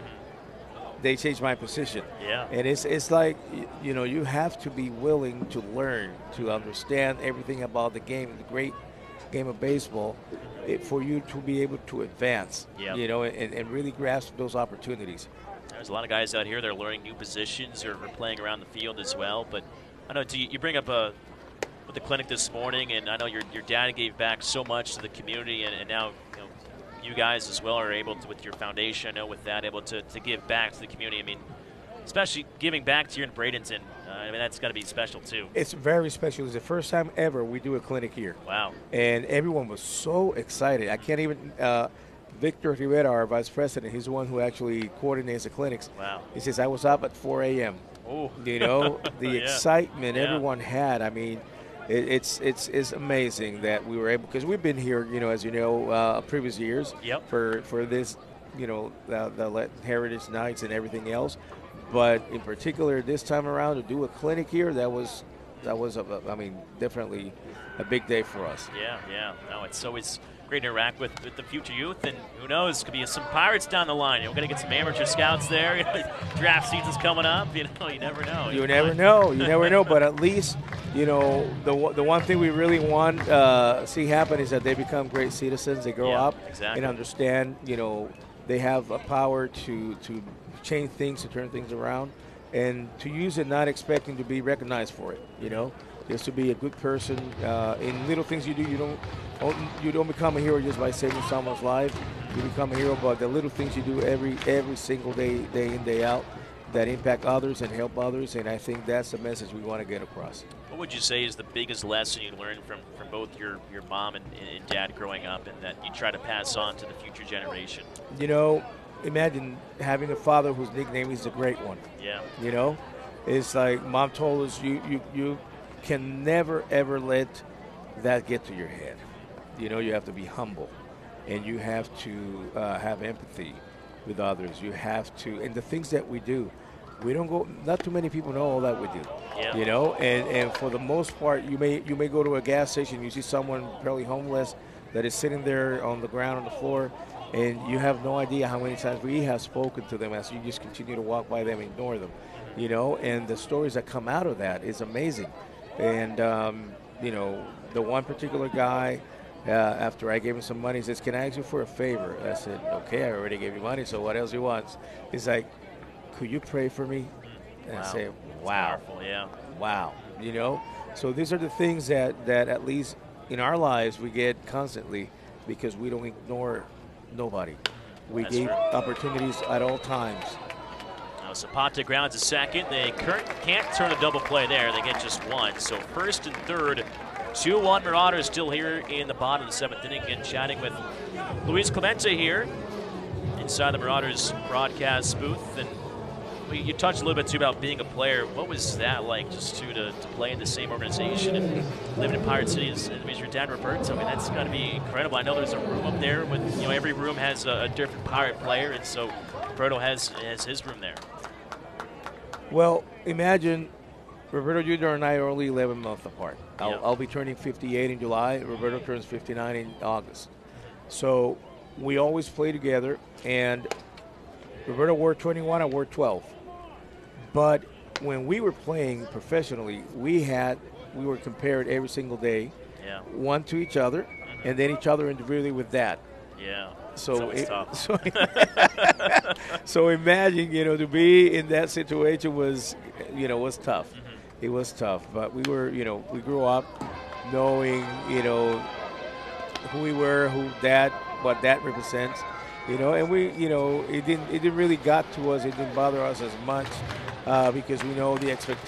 they changed my position. Yeah. And it's it's like y- you know you have to be willing to learn, to understand everything about the game, the great game of baseball, it, for you to be able to advance. Yeah. You know, and, and really grasp those opportunities. There's a lot of guys out here that are learning new positions or, or playing around the field as well. But I know you, you bring up a, with the clinic this morning, and I know your your dad gave back so much to the community, and, and now you know you guys as well are able to, with your foundation, I know with that, able to, to give back to the community. I mean, especially giving back here in Bradenton, uh, I mean, that's got to be special too. It's very special. It's the first time ever we do a clinic here. Wow. And everyone was so excited. I can't even uh, – Victor Rivera, our vice president, he's the one who actually coordinates the clinics. Wow. He says, I was up at four a.m. Oh. You know, the Yeah. excitement Yeah. everyone had. I mean, it, it's it's it's amazing that we were able, because we've been here, you know, as you know, uh, previous years Yep. for, for this, you know, the, the Le- Heritage Nights and everything else. But in particular, this time around, to do a clinic here, that was, that was a, I mean, definitely a big day for us. Yeah, yeah. No, it's always great to interact with, with the future youth, and who knows, could be some Pirates down the line. We're going to get some amateur scouts there. Draft season's coming up. You know, you never know. You never know. You never know. But at least, you know, the one- the one thing we really want uh, see happen is that they become great citizens. They grow Yeah, up exactly. and understand. You know, they have a power to to change things, to turn things around, and to use it not expecting to be recognized for it. You know, just to be a good person uh, in little things you do. You don't you don't become a hero just by saving someone's life. You become a hero by the little things you do every every single day, day in, day out, that impact others and help others. And I think that's the message we want to get across. What would you say is the biggest lesson you learned from, from both your, your mom and, and dad growing up, and that you try to pass on to the future generation? You know, imagine having a father whose nickname is the Great One. Yeah. You know, it's like Mom told us, you you you can never ever let that get to your head. You know, you have to be humble, and you have to uh, have empathy with others. You have to, and the things that we do, we don't go. Not too many people know all that we do. Yeah. You know, and, and for the most part, you may you may go to a gas station, you see someone probably homeless that is sitting there on the ground on the floor, and you have no idea how many times we have spoken to them as you just continue to walk by them, ignore them. You know, and the stories that come out of that is amazing. And um, you know, the one particular guy. Uh, after I gave him some money, he says, can I ask you for a favor? I said, okay, I already gave you money, so what else you want? He's like, could you pray for me? And Wow. I say, That's wow. powerful, yeah. Wow. You know? So these are the things that, that at least in our lives we get constantly because we don't ignore nobody. We That's gave true. opportunities at all times. Now Zapata grounds a second. They cur- can't turn a double play there. They get just one. So first and third, two one Marauders still here in the bottom of the seventh inning, and chatting with Luis Clemente here inside the Marauders broadcast booth. And you touched a little bit too about being a player. What was that like, just to to, to play in the same organization and living in Pirate City as, as your dad Roberto? I mean, that's got to be incredible. I know there's a room up there with, you know, every room has a, a different Pirate player, and so Roberto has has his room there. Well, imagine Roberto Junior and I are only eleven months apart. I'll, Yeah. I'll be turning fifty-eight in July. Roberto turns fifty-nine in August. So we always play together, and Roberto wore twenty-one, I wore twelve. But when we were playing professionally, we had we were compared every single day, Yeah. one to each other, and then each other individually with that. Yeah. So, It's it, always so, so imagine, you know, to be in that situation was, you know, was tough. Mm-hmm. It was tough, but we were, you know, we grew up knowing, you know, who we were, who that, what that represents, you know, and we, you know, it didn't, it didn't really got to us. It didn't bother us as much uh, because we know the expectation.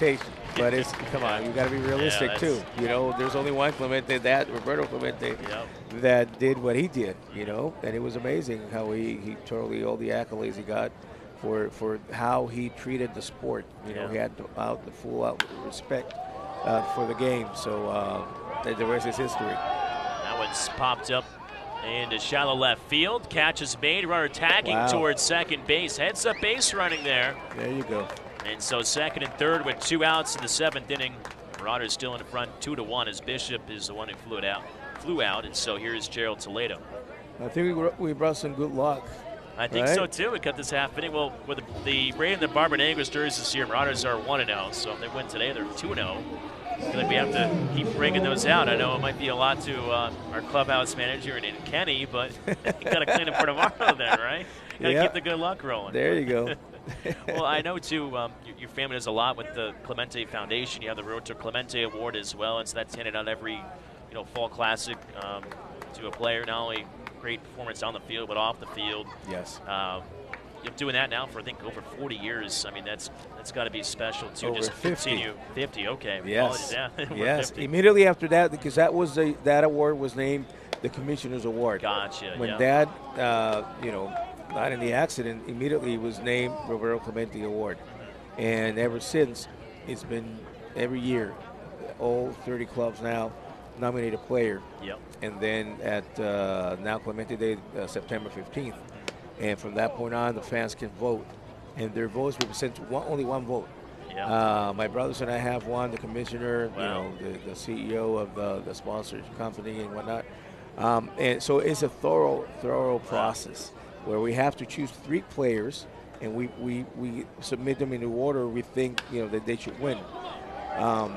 but it's come on, you got to be realistic Yeah, too. You know, there's only one Clemente, that Roberto Clemente, Yep. that did what he did. You know, and it was amazing how he he totally all the accolades he got for for how he treated the sport. You know, Yeah. he had the, out the full out respect uh, for the game. So uh, the the rest is history. That one's popped up into shallow left field. Catch is made. Runner tagging Wow. towards second base. Heads up base running there. There you go. And so second and third with two outs in the seventh inning. Marauders still in front two to one as Bishop is the one who flew it out. Flew out, and so here's Gerald Toledo. I think we, we brought some good luck. I think right? so too. We cut this half inning. Well, with the, the Ray and the Barbanegas jerseys this year, Marauders are one and oh. So if they win today, they're two and oh. I feel like we have to keep bringing those out. I know it might be a lot to uh, our clubhouse manager and, and Kenny, but you got to clean up for tomorrow then, right? Got to Yeah. keep the good luck rolling. There you go. Well, I know too. Um, your, your family does a lot with the Clemente Foundation. You have the Road to Clemente Award as well, and so that's handed out every, you know, fall classic um, to a player. Not only great performance on the field, but off the field. Yes. Um, you're doing that now for I think over forty years. I mean, that's that's got to be special too. Over Just fifty. Continue fifty. Okay. Yes. Apologies, yeah. Yes. fifty. Immediately after that, because that was the that award was named the Commissioner's Award. Gotcha. When yeah. Dad, uh, you know, not in the accident, immediately was named Roberto Clemente Award, and ever since, it's been every year, all thirty clubs now nominate a player. Yep. And then at uh, now Clemente Day, uh, September fifteenth, and from that point on, the fans can vote, and their votes represent one, only one vote. Yeah. Uh, my brothers and I have one, the commissioner, Wow. you know, the, the C E O of the, the sponsor company and whatnot. Um, and so it's a thorough, thorough process where we have to choose three players, and we, we, we submit them in the order we think, you know, that they should win. Um,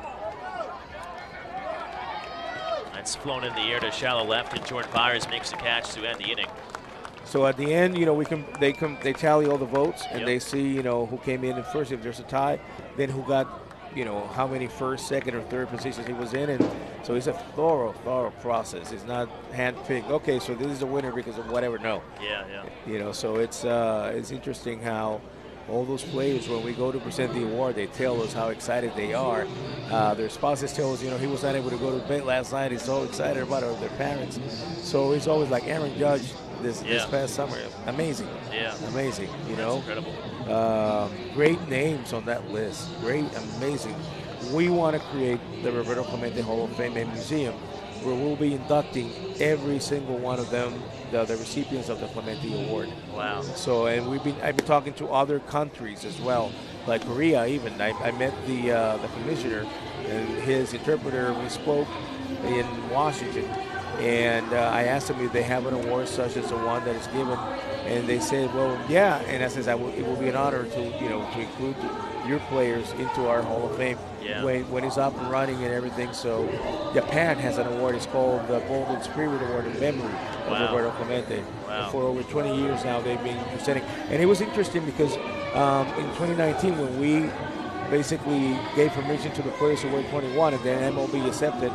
That's flown in the air to shallow left, and Jordan Byers makes the catch to end the inning. So at the end, you know, we can they come they tally all the votes, and Yep. they see, you know, who came in first. If there's a tie, then who got, you know, how many first, second, or third positions he was in, and so it's a thorough, thorough process. It's not handpicked. Okay, so this is the winner because of whatever. No, Yeah, yeah. you know, so it's uh, it's interesting how all those players, when we go to present the award, they tell us how excited they are. Uh, their spouses tell us, you know, he was not able to go to bed last night. He's so excited about it, or their parents. So it's always like Aaron Judge this, this Yeah. past summer. Amazing. Yeah. Amazing, you That's know. incredible. Uh, great names on that list. Great, amazing. We want to create the Roberto Clemente Hall of Fame and Museum, where we'll be inducting every single one of them, the, the recipients of the Clemente Award. Wow. So, and we've been, I've been talking to other countries as well, like Korea even. I, I met the uh, the commissioner and his interpreter. We spoke in Washington, and uh, I asked them if they have an award such as the one that is given, and they said, well, yeah. And I says, I will, it will be an honor to, you know, to include your players into our Hall of Fame Yeah. when, when it's up and running and everything. So Japan has an award. It's called the Golden Spirit Award in memory of Wow. Roberto Clemente. Wow. For over twenty years now, they've been presenting. And it was interesting because um, in twenty nineteen, when we basically gave permission to the players to wear twenty-one, and then M L B accepted,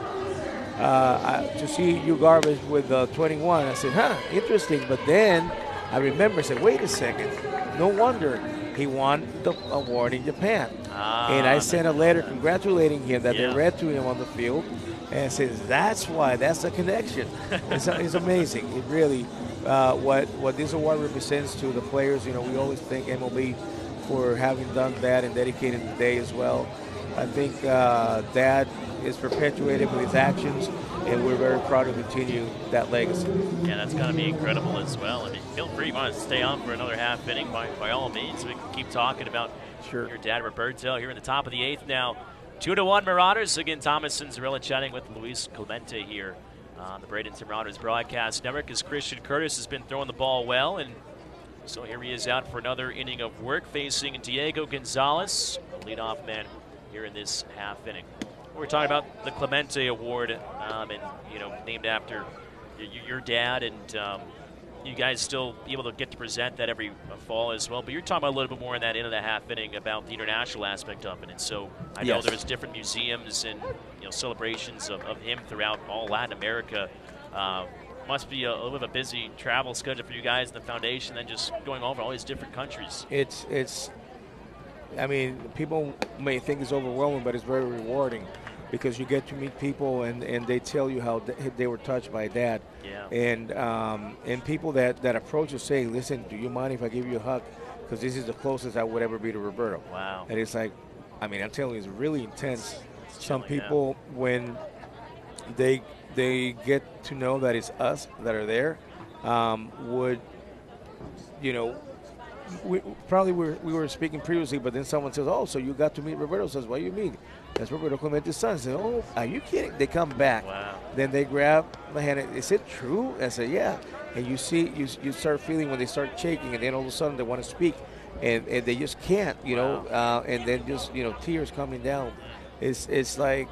uh, I, to see Yu Garbage with uh, twenty-one, I said, huh, interesting. But then I remember, I said, wait a second, no wonder he won the award in Japan. Ah, and I sent a letter congratulating him that Yeah. they read to him on the field, and says, that's why, that's the connection. it's, it's amazing. It really, uh, what, what this award represents to the players, you know, we always thank M L B for having done that and dedicating the day as well. I think uh, that is perpetuated with his actions, and we're very proud to continue that legacy. Yeah, that's got to be incredible as well. I mean, feel free, you want to stay on for another half inning, by, by all means. We can keep talking about sure. your dad, Roberto, here in the top of the eighth now. Two to one Marauders. Again, Thomas and Zarilla chatting with Luis Clemente here on the Bradenton Marauders broadcast network, as Christian Curtis has been throwing the ball well, and so here he is out for another inning of work facing Diego Gonzalez, the leadoff man here in this half inning. We're talking about the Clemente Award, um, and you know, named after y- your dad, and um, you guys still be able to get to present that every fall as well. But you're talking about a little bit more in that end of the half inning about the international aspect of it. And so I know Yes. there's different museums and you know celebrations of, of him throughout all Latin America. Uh, must be a, a little bit of a busy travel schedule for you guys in the foundation, than just going over all these different countries. It's it's I mean, people may think it's overwhelming, but it's very rewarding because you get to meet people and, and they tell you how th- they were touched by Dad. Yeah. And um, and people that, that approach us saying, listen, do you mind if I give you a hug? Because this is the closest I would ever be to Roberto. Wow. And it's like, I mean, I'm telling you, it's really intense. It's Some chilling, people, yeah. when they they get to know that it's us that are there, um, would, you know, we, probably we were, we were speaking previously, but then someone says, oh, so you got to meet Roberto. Says, what do you mean? That's Roberto Clemente's son. I say, oh, are you kidding? They come back. Wow. Then they grab my hand. Is it true? I say, yeah. And you see, you you start feeling when they start shaking, and then all of a sudden they want to speak, and, and they just can't, you know, wow. uh, and then just, you know, tears coming down. It's it's like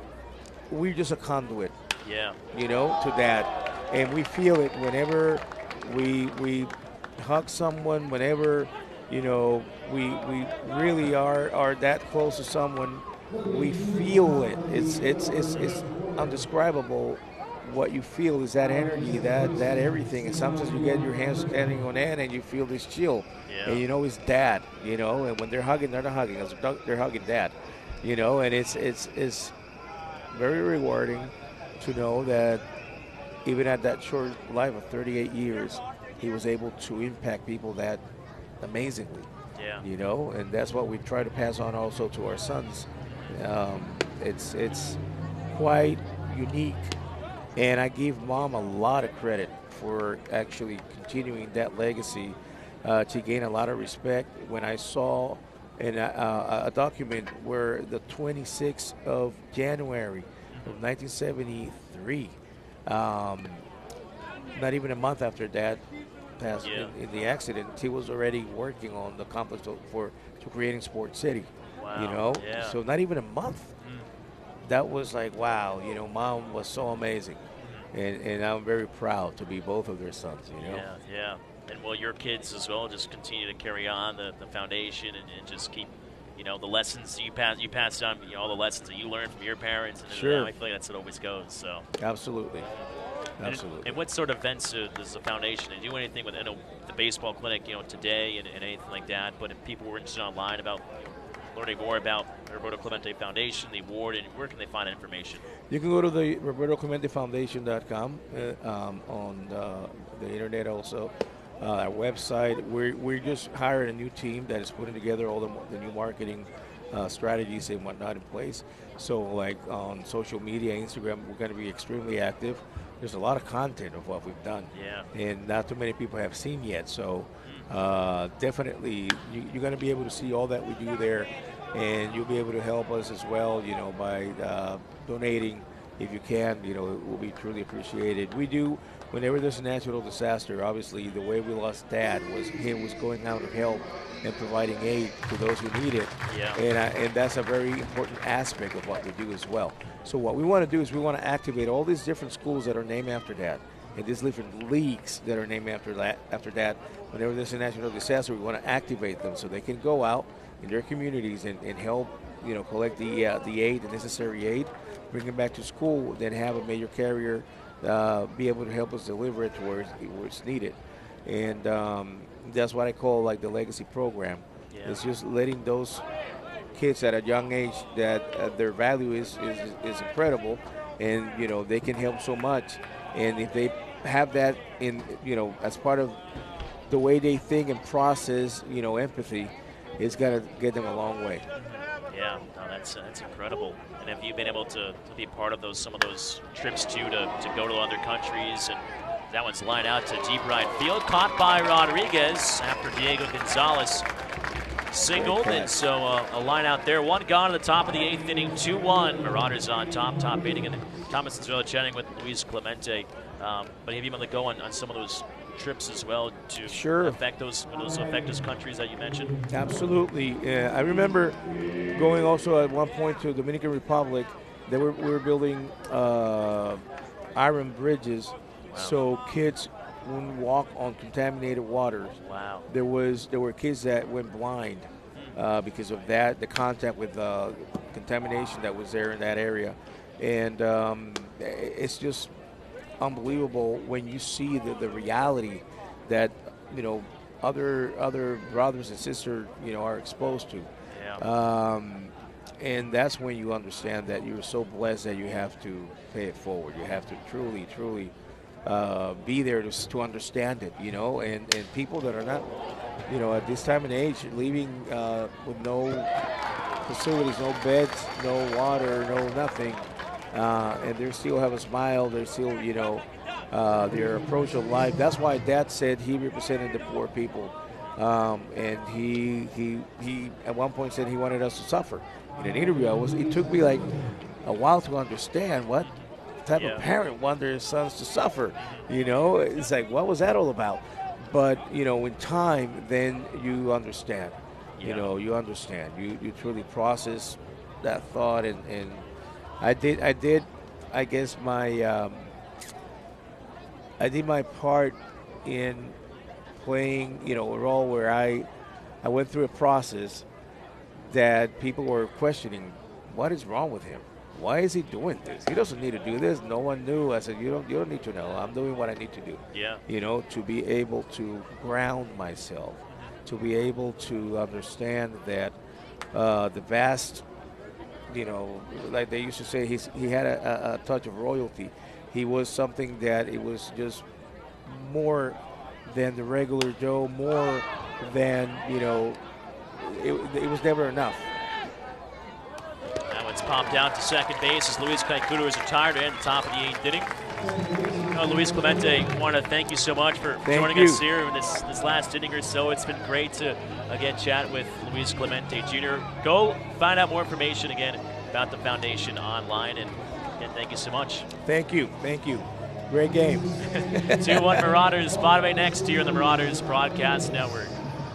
we're just a conduit, yeah, you know, to that, and we feel it whenever we we hug someone, whenever, you know, we we really are are that close to someone, we feel it. It's it's it's it's undescribable. What you feel is that energy, that that everything, and sometimes you get your hands standing on end and you feel this chill, yeah. and you know it's Dad, you know, and when they're hugging, they're not hugging us, they're hugging Dad, you know, and it's it's it's very rewarding to know that even at that short life of thirty-eight years, he was able to impact people that amazingly, yeah, you know, and that's what we try to pass on also to our sons. Um, it's it's quite unique. And I give Mom a lot of credit for actually continuing that legacy. Uh, to gain a lot of respect. When I saw in a, a, a document where the twenty-sixth of January of nineteen seventy-three, um, not even a month after Dad passed yeah. in, in the accident, he was already working on the complex to, for to creating Sports City. Wow. You know, yeah. so not even a month. Mm. That was like, wow, you know, Mom was so amazing. Mm-hmm. And, and I'm very proud to be both of their sons, you know. Yeah, yeah. And well, your kids as well just continue to carry on the, the foundation and, and just keep, you know, the lessons you pass you pass down, you know, all the lessons that you learned from your parents. And sure. I feel like that's what it always goes. So absolutely, absolutely. And, and what sort of events uh, does the foundation do? Anything with, I know, the baseball clinic, you know, today and, and anything like that? But if people were interested online about learning more about the Roberto Clemente Foundation, the award, and where can they find that information? You can go to the Roberto Clemente Foundation dot com uh, um, on uh, the internet also. Uh, our website. We're, we're just hiring a new team that is putting together all the, the new marketing uh, strategies and whatnot in place. So like on social media, Instagram, we're going to be extremely active. There's a lot of content of what we've done. Yeah. And not too many people have seen yet. So uh, definitely you, you're going to be able to see all that we do there. And you'll be able to help us as well, you know, by uh, donating if you can. You know, it will be truly appreciated. We do, whenever there's a natural disaster, obviously the way we lost Dad was him was going out to help and providing aid to those who need it. Yeah. And, uh, and that's a very important aspect of what we do as well. So what we want to do is we want to activate all these different schools that are named after Dad and these different leagues that are named after that, after Dad. Whenever there's a natural disaster, we want to activate them so they can go out in their communities and, and help, you know, collect the uh, the aid, the necessary aid, bring them back to school, then have a major carrier uh, be able to help us deliver it to where it's, where it's needed. And um, that's what I call like the legacy program. Yeah. It's just letting those kids at a young age that uh, their value is, is is incredible, and you know they can help so much. And if they have that in, you know, as part of the way they think and process, you know, empathy, it's going to get them a long way. Yeah, no, that's uh, that's incredible. And have you been able to, to be part of those some of those trips too, to, to go to other countries? And that one's lined out to deep right field, caught by Rodriguez after Diego Gonzalez singled, and so uh, a line out there. One gone at the top of the eighth inning, two one. Marauders on top, top inning, and Thomas is really chatting with Luis Clemente. Um, but have you been able to go on, on some of those trips as well to sure. affect those those affect those countries that you mentioned? Absolutely. Yeah, I remember going also at one point to Dominican Republic. They were we were building uh, iron bridges, wow. so kids wouldn't walk on contaminated waters. Wow. There was there were kids that went blind uh, because of that, the contact with uh, contamination that was there in that area, and um, it's just unbelievable when you see the, the reality that, you know, other other brothers and sisters, you know, are exposed to. Yeah. Um, and that's when you understand that you're so blessed that you have to pay it forward. You have to truly, truly uh, be there to, to understand it, you know. And, and people that are not, you know, at this time and age, leaving uh, with no facilities, no beds, no water, no nothing, uh, and they still have a smile. They're still, you know, uh, their approach of life. That's why Dad said he represented the poor people, um, and he he he at one point said he wanted us to suffer. In an interview, I was. It took me like a while to understand what type Yeah. of parent wanted their sons to suffer. You know, it's like, what was that all about? But you know, in time, then you understand. You Yeah. know, you understand. You you truly process that thought, and, and I did. I did. I guess my um, I did my part in playing. You know, a role where I I went through a process that people were questioning, what is wrong with him? Why is he doing this? He doesn't need to do this. No one knew. I said, you don't you don't need to know. I'm doing what I need to do. Yeah. You know, to be able to ground myself, to be able to understand that uh, the vast, you know, like they used to say, he's, he had a, a, a touch of royalty. He was something that it was just more than the regular Joe, more than, you know, it, it was never enough. Now it's popped out to second base as Luis Cancudo is retired at the top of the eighth inning. Oh, Luis Clemente, I want to thank you so much for Thank joining you. us here in this, this last inning or so. It's been great to, again, chat with Luis Clemente Junior Go find out more information, again, about the foundation online, and, and thank you so much. Thank you. Thank you. Great game. two one Marauders, bottom eight next here on the Marauders Broadcast Network.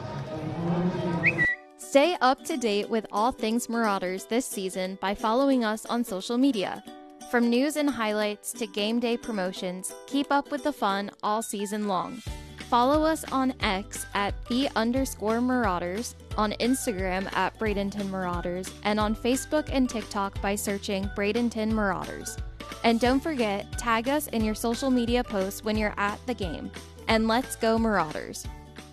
Stay up to date with all things Marauders this season by following us on social media. From news and highlights to game day promotions, keep up with the fun all season long. Follow us on X at the underscore Marauders, on Instagram at Bradenton Marauders, and on Facebook and TikTok by searching Bradenton Marauders. And don't forget, tag us in your social media posts when you're at the game. And let's go Marauders.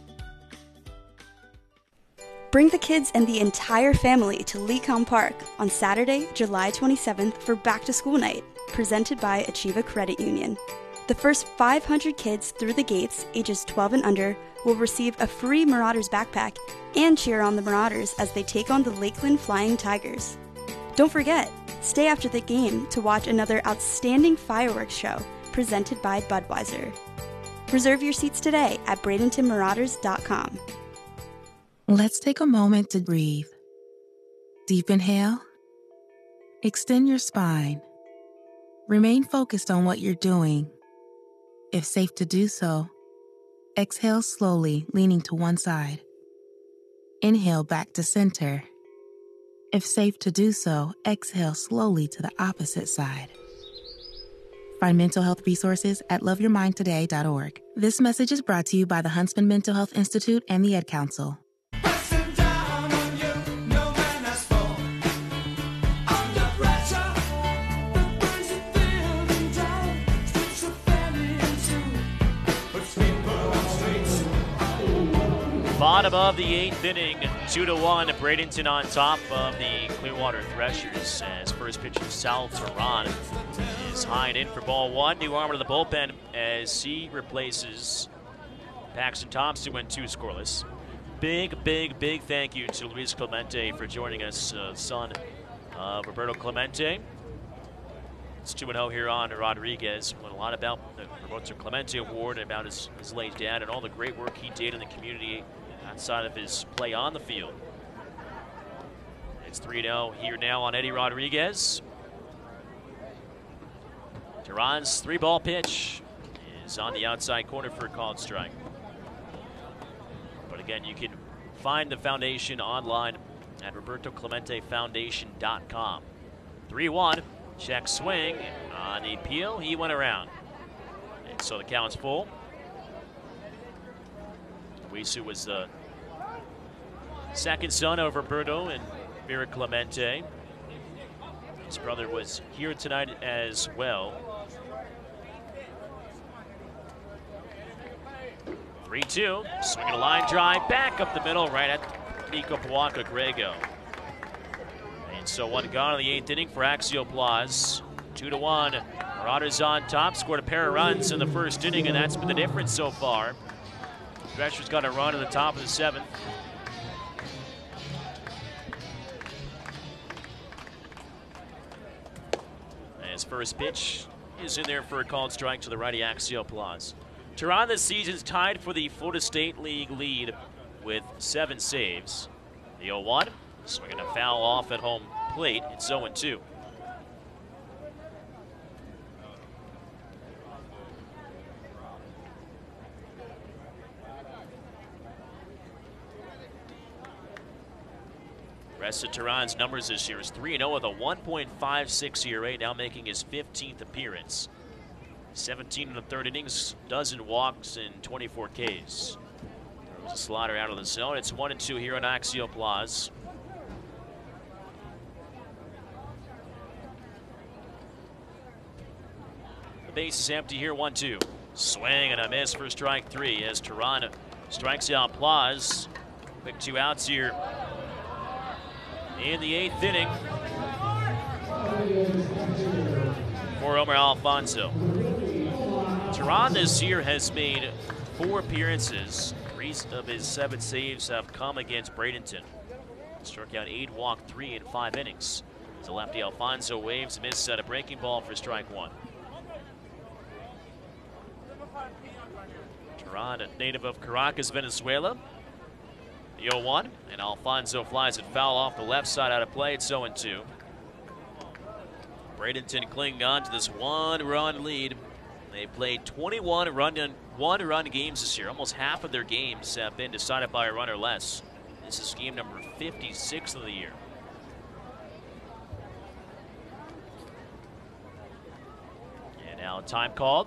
Bring the kids and the entire family to Lecom Park on Saturday, July twenty-seventh for Back to School Night, presented by Achieva Credit Union. The first five hundred kids through the gates, ages twelve and under, will receive a free Marauders backpack and cheer on the Marauders as they take on the Lakeland Flying Tigers. Don't forget, stay after the game to watch another outstanding fireworks show presented by Budweiser. Reserve your seats today at Bradenton Marauders dot com. Let's take a moment to breathe. Deep inhale. Extend your spine. Remain focused on what you're doing. If safe to do so, exhale slowly, leaning to one side. Inhale back to center. If safe to do so, exhale slowly to the opposite side. Find mental health resources at love your mind today dot org. This message is brought to you by the Huntsman Mental Health Institute and the Ad Council. Bottom of the eighth inning, two to one. Bradenton on top of the Clearwater Threshers as first pitcher Sal Tehran is high and in for ball one. New arm to the bullpen as he replaces Paxton Thompson, went two scoreless. Big, big, big thank you to Luis Clemente for joining us, uh, son of Roberto Clemente. It's two and oh here on Rodriguez. Learned a lot about the Roberto Clemente Award and about his, his late dad and all the great work he did in the community outside of his play on the field. It's three oh here now on Eddie Rodriguez. Tehran's three-ball pitch is on the outside corner for a called strike. But again, you can find the foundation online at Roberto Clemente Foundation dot com. three one, check swing on the appeal. He went around. And so the count's full. Luisu was the second son of Roberto and Vera Clemente. His brother was here tonight as well. three two. Swinging a line drive back up the middle right at Nico Poaka-Grego. And so one gone in the eighth inning for Axial Plaza. Two to one. Marauders on top, scored a pair of runs in the first inning, and that's been the difference so far. Threshers got a run in the top of the seventh. And his first pitch is in there for a called strike to the righty Axial Plaza. Tehran this season's tied for the Florida State League lead with seven saves. The oh one, swinging a foul off at home plate. It's oh two. Rest of Tehran's numbers this year is three and oh with a one point five six E R A, now making his fifteenth appearance. seventeen in the third innings, dozen walks, and twenty-four Ks. There was a slider out of the zone. It's one and two here on Axial Plaza. The base is empty here, one two. Swing and a miss for strike three as Tehran strikes out Plaza. Quick two outs here in the eighth inning for Omar Alfonso. Tehran this year has made four appearances. Three of his seven saves have come against Bradenton. Struck out eight, walked three in five innings. As the lefty Alfonso waves, miss at a breaking ball for strike one. Tehran, a native of Caracas, Venezuela. The oh one, and Alfonso flies it foul off the left side out of play. It's oh two. Bradenton clinging on to this one-run lead. They played twenty-one run one-run games this year. Almost half of their games have been decided by a run or less. This is game number fifty-six of the year. And now time called.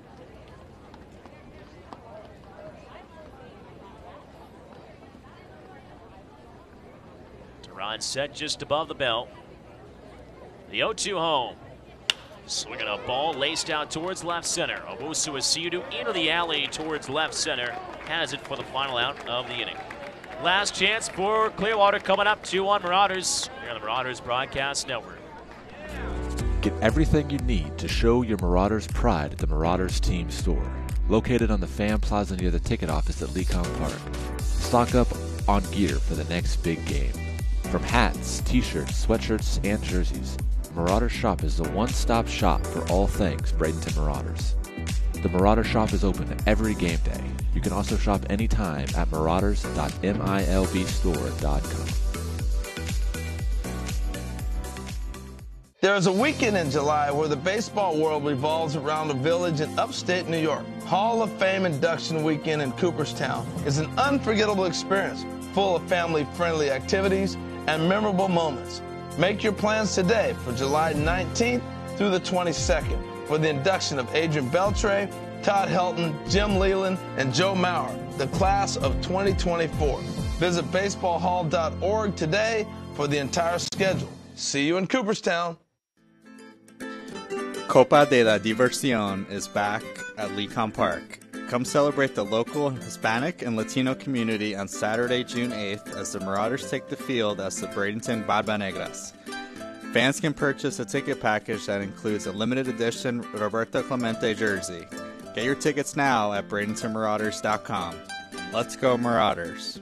Tehran set just above the belt. The oh two home. Swinging a ball laced out towards left center. Owusu Asiedu into the alley towards left center. Has it for the final out of the inning. Last chance for Clearwater coming up. two one Marauders here on the Marauders Broadcast Network. Get everything you need to show your Marauders pride at the Marauders Team Store, located on the Fan Plaza near the ticket office at Lecom Park. Stock up on gear for the next big game. From hats, t-shirts, sweatshirts, and jerseys, Marauder Shop is the one-stop shop for all things Bradenton Marauders. The Marauder Shop is open every game day. You can also shop anytime at marauders dot milb store dot com. There is a weekend in July where the baseball world revolves around a village in upstate New York. Hall of Fame induction weekend in Cooperstown is an unforgettable experience, full of family-friendly activities and memorable moments. Make your plans today for July nineteenth through the twenty-second for the induction of Adrian Beltre, Todd Helton, Jim Leland, and Joe Maurer, the class of twenty twenty-four. Visit baseball hall dot org today for the entire schedule. See you in Cooperstown. Copa de la Diversión is back at Lecom Park. Come celebrate the local Hispanic and Latino community on Saturday, June eighth, as the Marauders take the field as the Bradenton Barbanegras. Fans can purchase a ticket package that includes a limited edition Roberto Clemente jersey. Get your tickets now at bradenton marauders dot com. Let's go Marauders!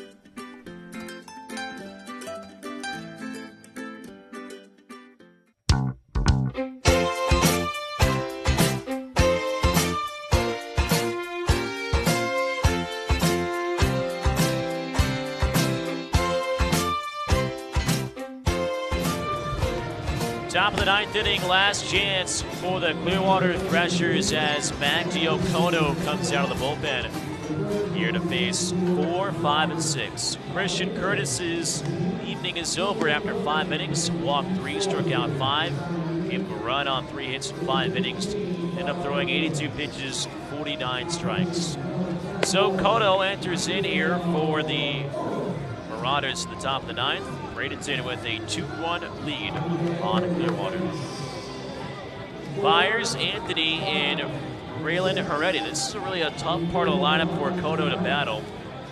Top of the ninth inning, last chance for the Clearwater Threshers as Magdi Okono comes out of the bullpen here to face four, five, and six. Christian Curtis's evening is over after five innings. Walked three, struck out five. Gave him a run on three hits in five innings. Ended up throwing eighty-two pitches, forty-nine strikes. So Kono enters in here for the Marauders at the top of the ninth. Bradenton with a two one lead on Clearwater. Fires Anthony in Braylon Heredia. This is really a tough part of the lineup for Cotto to battle.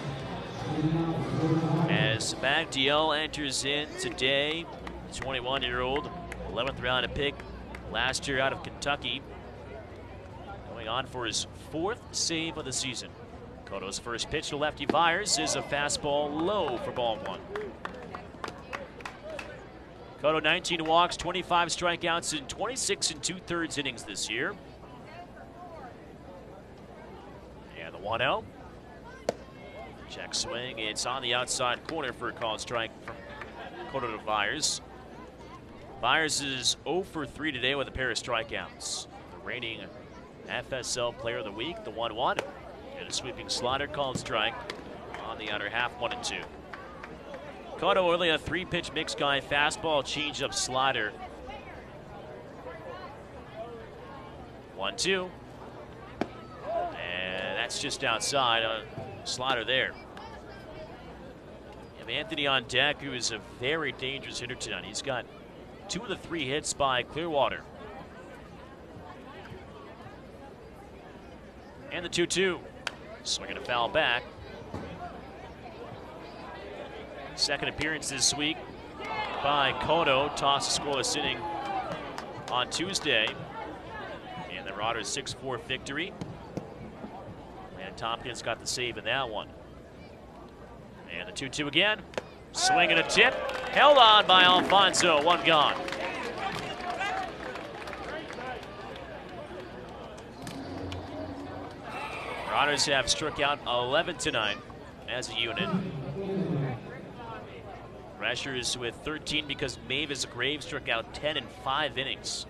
As Magdiel enters in today, twenty-one-year-old, eleventh round pick last year out of Kentucky. Going on for his fourth save of the season. Cotto's first pitch to lefty Byers is a fastball low for ball one. Cotto nineteen walks, twenty-five strikeouts in twenty-six and two-thirds innings this year. And the one oh. Check swing. It's on the outside corner for a called strike from Cotto to Byers. Byers is oh for three today with a pair of strikeouts. The reigning F S L Player of the Week, the one one. And a sweeping slider called strike on the outer half, one and two. Cotto early a three-pitch mix guy, fastball, changeup, slider. one two. And that's just outside. A slider there. You have Anthony on deck, who is a very dangerous hitter tonight. He's got two of the three hits by Clearwater. And the two two. Swinging a foul back. Second appearance this week by Cotto. Toss a scoreless inning on Tuesday. And the Marauders six four victory. And Tompkins got the save in that one. And the two two again. Swing and a tip. Held on by Alfonso. One gone. Marauders have struck out eleven tonight as a unit. Thrashers with thirteen because Mavis Graves struck out ten in five innings.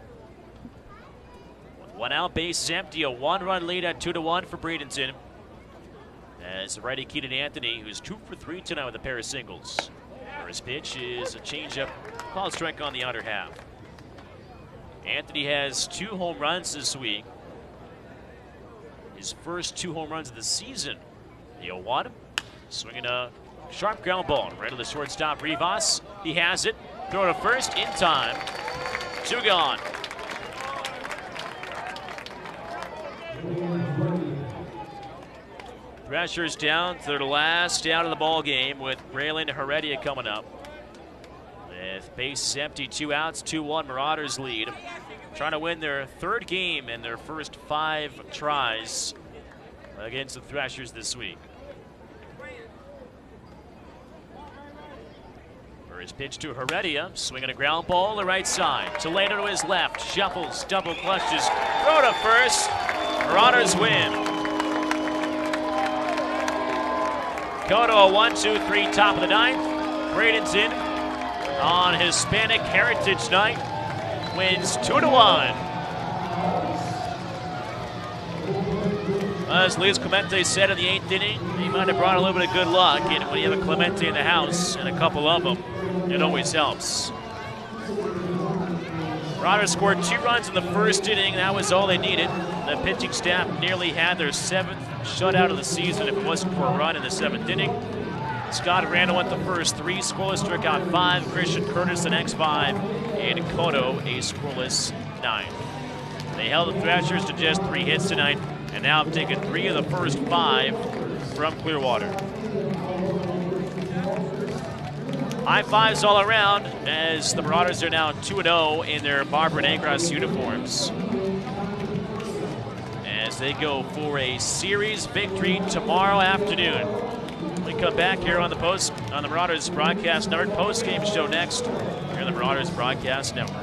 With one out, base is empty. A one-run lead at two to one for Bradenton. As righty Keaton Anthony, who's two for three tonight with a pair of singles. First pitch is a changeup, called strike on the outer half. Anthony has two home runs this week. His first two home runs of the season. The oh one, swinging a sharp ground ball right to the shortstop Rivas. He has it. Throw to first in time. Two gone. Thrashers down to their last out of the ball game with Braylon Heredia coming up. With base empty, two outs, two one, Marauders lead. Trying to win their third game in their first five tries against the Thrashers this week. For his pitch to Heredia, swinging a ground ball to the right side. Toledo to his left, shuffles, double clutches, throw to first. Marauders win. Cotto a one two three top of the ninth. Bradenton on Hispanic Heritage Night wins two to one. As Luis Clemente said in the eighth inning, he might have brought a little bit of good luck, and when you have a Clemente in the house and a couple of them, it always helps. Marauders scored two runs in the first inning. That was all they needed. The pitching staff nearly had their seventh shutout of the season if it wasn't for a run in the seventh inning. Scott Randall went the first three, scoreless, struck out five. Christian Curtis the next five, and Cotto a scoreless nine. They held the Thrashers to just three hits tonight, and now have taken three of the first five from Clearwater. High fives all around as the Marauders are now two and oh in their Barbara Negras uniforms. As they go for a series victory tomorrow afternoon. We come back here on the post on the Marauders Broadcast Network post-game show next here on the Marauders Broadcast Network.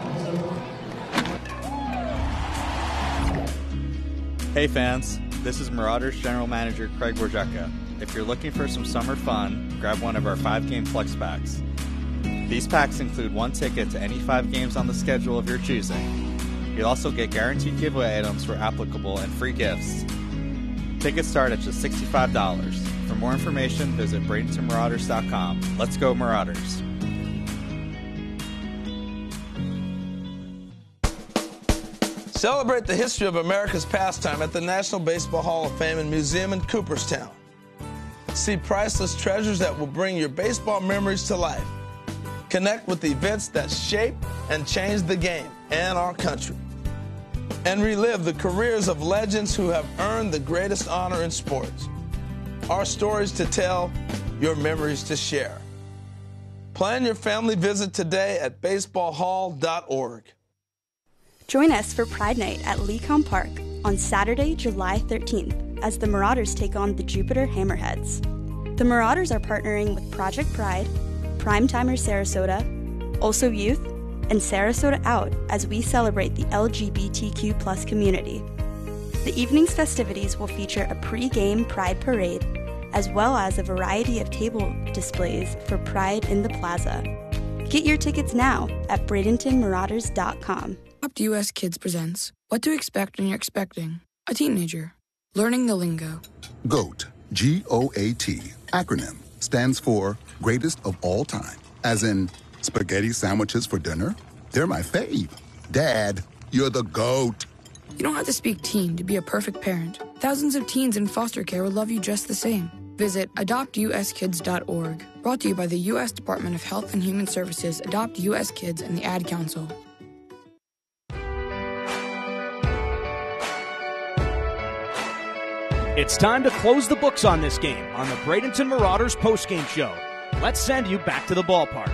Hey fans, this is Marauders General Manager Craig Borjeka. If you're looking for some summer fun, grab one of our five-game flex packs. These packs include one ticket to any five games on the schedule of your choosing. You'll also get guaranteed giveaway items where applicable and free gifts. Tickets start at just sixty-five dollars. For more information, visit Bradenton Marauders dot com. Let's go Marauders! Celebrate the history of America's pastime at the National Baseball Hall of Fame and Museum in Cooperstown. See priceless treasures that will bring your baseball memories to life. Connect with the events that shape and change the game and our country. and relive the careers of legends who have earned the greatest honor in sports. Our stories to tell, your memories to share. Plan your family visit today at baseball hall dot org. Join us for Pride Night at Lecom Park on Saturday, July thirteenth, as the Marauders take on the Jupiter Hammerheads. The Marauders are partnering with Project Pride, Primetimers Sarasota, Also Youth, and Sarasota Out as we celebrate the L G B T Q plus community. The evening's festivities will feature a pre-game Pride Parade, as well as a variety of table displays for Pride in the Plaza. Get your tickets now at Bradenton Marauders dot com. Adopt U S Kids presents What to Expect When You're Expecting a Teenager. Learning the lingo. GOAT, G O A T, acronym, stands for Greatest of All Time. As in, spaghetti sandwiches for dinner? They're my fave. Dad, you're the GOAT. You don't have to speak teen to be a perfect parent. Thousands of teens in foster care will love you just the same. Visit adopt U S kids dot org. Brought to you by the U S Department of Health and Human Services, Adopt U S Kids, and the Ad Council. It's time to close the books on this game on the Bradenton Marauders postgame show. Let's send you back to the ballpark.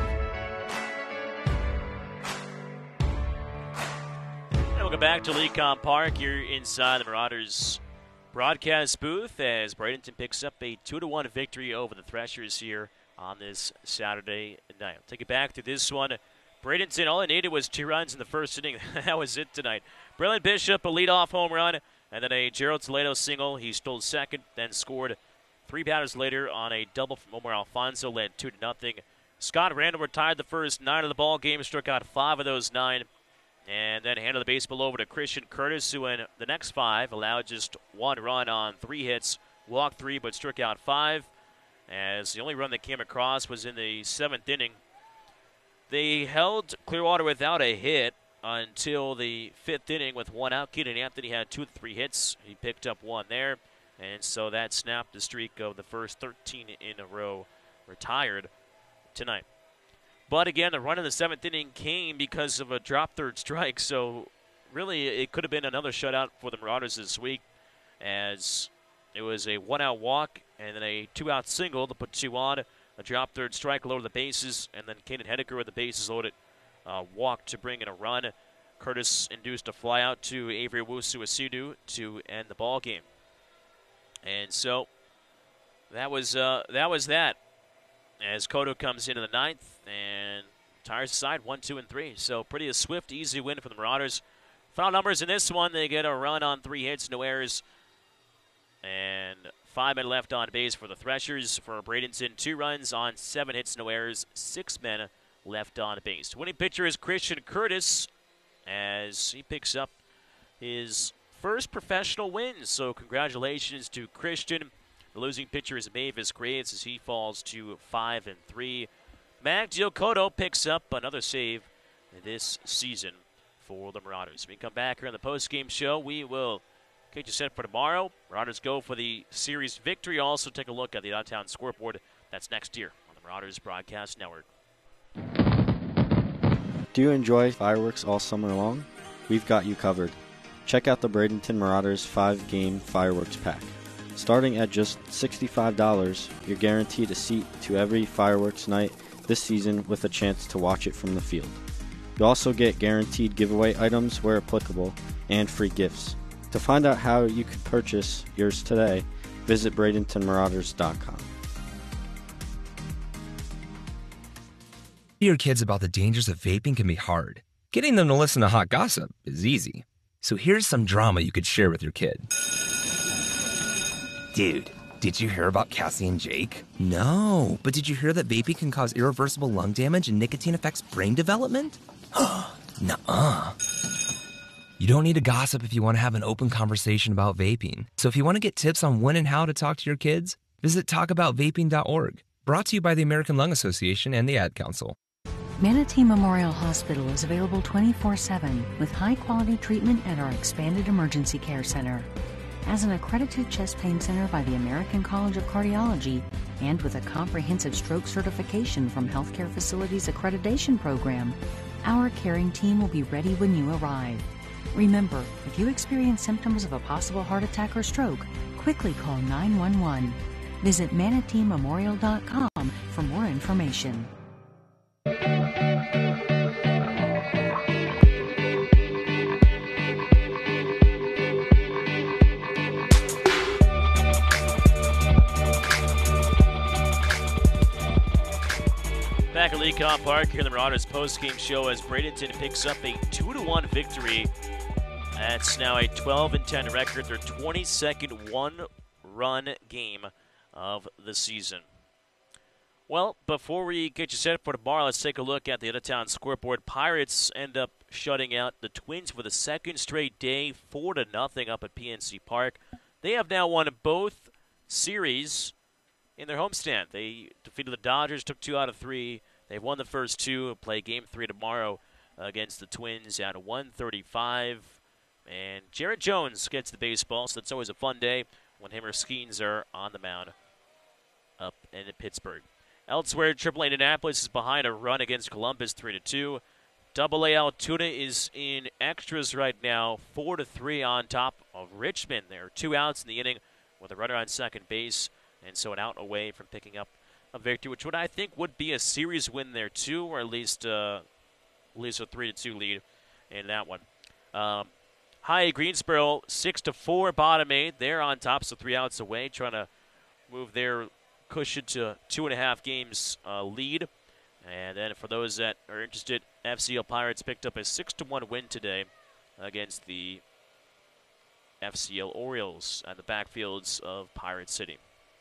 Welcome back to Lecom Park. You're inside the Marauders broadcast booth as Bradenton picks up a two to one victory over the Threshers here on this Saturday night. I'll take it back to this one. Bradenton, all it needed was two runs in the first inning. That was it tonight. Brilliant Bishop, a leadoff home run, and then a Gerald Toledo single. He stole second, then scored three batters later on a double from Omar Alfonso, led two to nothing. Scott Randall retired the first nine of the ball game, struck out five of those nine, and then handed the baseball over to Christian Curtis, who in the next five allowed just one run on three hits, walked three, but struck out five, as the only run that came across was in the seventh inning. They held Clearwater without a hit until the fifth inning with one out. Keenan Anthony had two of the three hits. He picked up one there, and so that snapped the streak of the first thirteen in a row retired tonight. But again, the run in the seventh inning came because of a drop third strike, so really it could have been another shutout for the Marauders this week, as it was a one-out walk and then a two-out single to put two on, a drop third strike, load the bases, and then Kanan Hedeker with the bases loaded, uh, walk to bring in a run. Curtis induced a flyout to Avery Owusu-Asiedu to end the ball game. And so that was uh, that was that. As Cotto comes into the ninth and tires aside one, two, and three. So pretty a swift, easy win for the Marauders. Final numbers in this one, they get a run on three hits, no errors, and five men left on base for the Threshers. For Bradenton, two runs on seven hits, no errors, six men left on base. Winning pitcher is Christian Curtis, as he picks up his first professional win. So congratulations to Christian. The losing pitcher is Mavis Graves as he falls to five and three. Mac Giocoto picks up another save this season for the Marauders. When we come back here on the postgame show, we will get you set for tomorrow. Marauders go for the series victory. Also take a look at the downtown scoreboard. That's next year on the Marauders Broadcast Network. Do you enjoy fireworks all summer long? We've got you covered. Check out the Bradenton Marauders five-game fireworks pack. Starting at just sixty-five dollars, you're guaranteed a seat to every fireworks night this season with a chance to watch it from the field. You also get guaranteed giveaway items where applicable and free gifts. To find out how you can purchase yours today, visit Bradenton Marauders dot com. Your kids about the dangers of vaping can be hard. Getting them to listen to hot gossip is easy. So here's some drama you could share with your kid. Dude, did you hear about Cassie and Jake? No, but did you hear that vaping can cause irreversible lung damage and nicotine affects brain development? Nuh-uh. You don't need to gossip if you want to have an open conversation about vaping. So if you want to get tips on when and how to talk to your kids, visit talk about vaping dot org. Brought to you by the American Lung Association and the Ad Council. Manatee Memorial Hospital is available twenty-four seven with high-quality treatment at our expanded emergency care center. As an accredited chest pain center by the American College of Cardiology and with a comprehensive stroke certification from Healthcare Facilities Accreditation Program, our caring team will be ready when you arrive. Remember, if you experience symptoms of a possible heart attack or stroke, quickly call nine one one. Visit manatee memorial dot com for more information. Back at Lecom Park here in the Marauders postgame show as Bradenton picks up a two to one victory. That's now a twelve and ten record, their twenty-second one-run game of the season. Well, before we get you set for tomorrow, let's take a look at the out-of-town scoreboard. Pirates end up shutting out the Twins for the second straight day, four to nothing up at P N C Park. They have now won both series in their homestand. They defeated the Dodgers, took two out of three. They've won the first two, play game three tomorrow against the Twins at one thirty-five. And Jared Jones gets the baseball, so it's always a fun day when him or Skeens are on the mound up in Pittsburgh. Elsewhere, triple A Indianapolis is behind a run against Columbus three to two. double A Altoona is in extras right now, four to three on top of Richmond. There are two outs in the inning with a runner on second base, and so an out away from picking up a victory, which would I think would be a series win there too, or at least uh, at least a three to two lead in that one. Um, High Greensboro six to four, bottom eight. They're on top, so three outs away, trying to move their cushion to two and a half games uh, lead. And then for those that are interested, F C L Pirates picked up a six to one win today against the F C L Orioles at the backfields of Pirate City.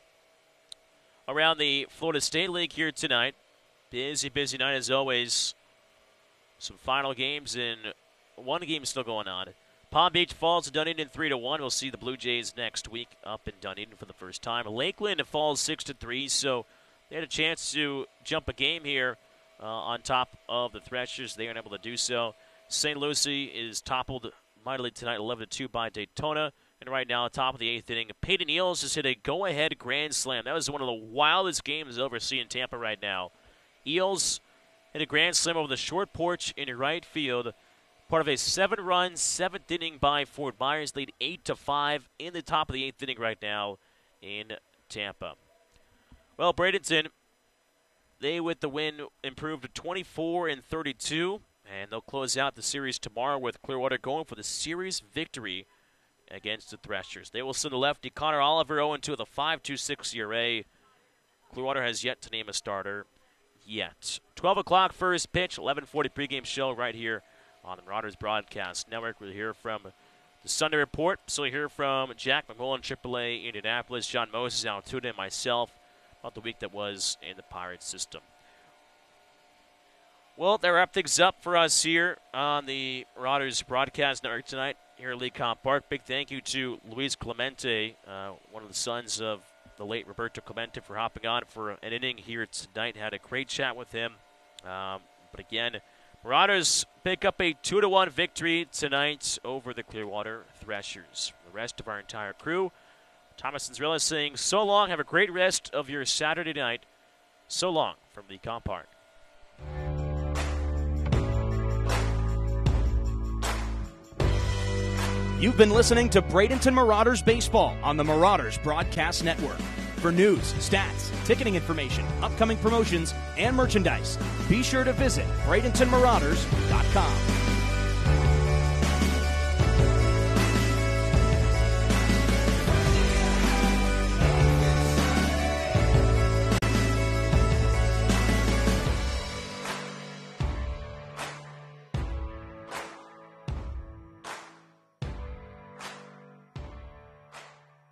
Around the Florida State League here tonight, busy, busy night as always. Some final games and one game still going on. Palm Beach falls to Dunedin three to one. We'll see the Blue Jays next week up in Dunedin for the first time. Lakeland falls six to three, so they had a chance to jump a game here uh, on top of the Threshers. They aren't able to do so. Saint Lucie is toppled mightily tonight, eleven to two by Daytona. And right now, top of the eighth inning, Peyton Eels just hit a go-ahead grand slam. That was one of the wildest games I've ever seen in Tampa right now. Eels hit a grand slam over the short porch in right field. Part of a seven-run, seventh inning by Fort Myers, lead eight to five in the top of the eighth inning right now in Tampa. Well, Bradenton, they with the win improved to twenty-four and thirty-two, and they'll close out the series tomorrow with Clearwater going for the series victory against the Threshers. They will send the lefty Connor Oliver oh and two with a five point two six E R A. Clearwater has yet to name a starter yet. twelve o'clock first pitch, eleven forty pregame show right here on the Marauders Broadcast Network. We'll hear from the Sunday Report. So we'll hear from Jack McMullen, triple A Indianapolis, John Moses, Altoona, and myself about the week that was in the Pirates system. Well, that wraps things up for us here on the Marauders Broadcast Network tonight here at Lecom Park. Big thank you to Luis Clemente, uh, one of the sons of the late Roberto Clemente, for hopping on for an inning here tonight. Had a great chat with him. Um, but again, Marauders pick up a two to one victory tonight over the Clearwater Threshers. For the rest of our entire crew, Thomas Cinzrilla saying so long. Have a great rest of your Saturday night. So long from Lecom Park. You've been listening to Bradenton Marauders Baseball on the Marauders Broadcast Network. For news, stats, ticketing information, upcoming promotions, and merchandise, be sure to visit Bradenton Marauders dot com.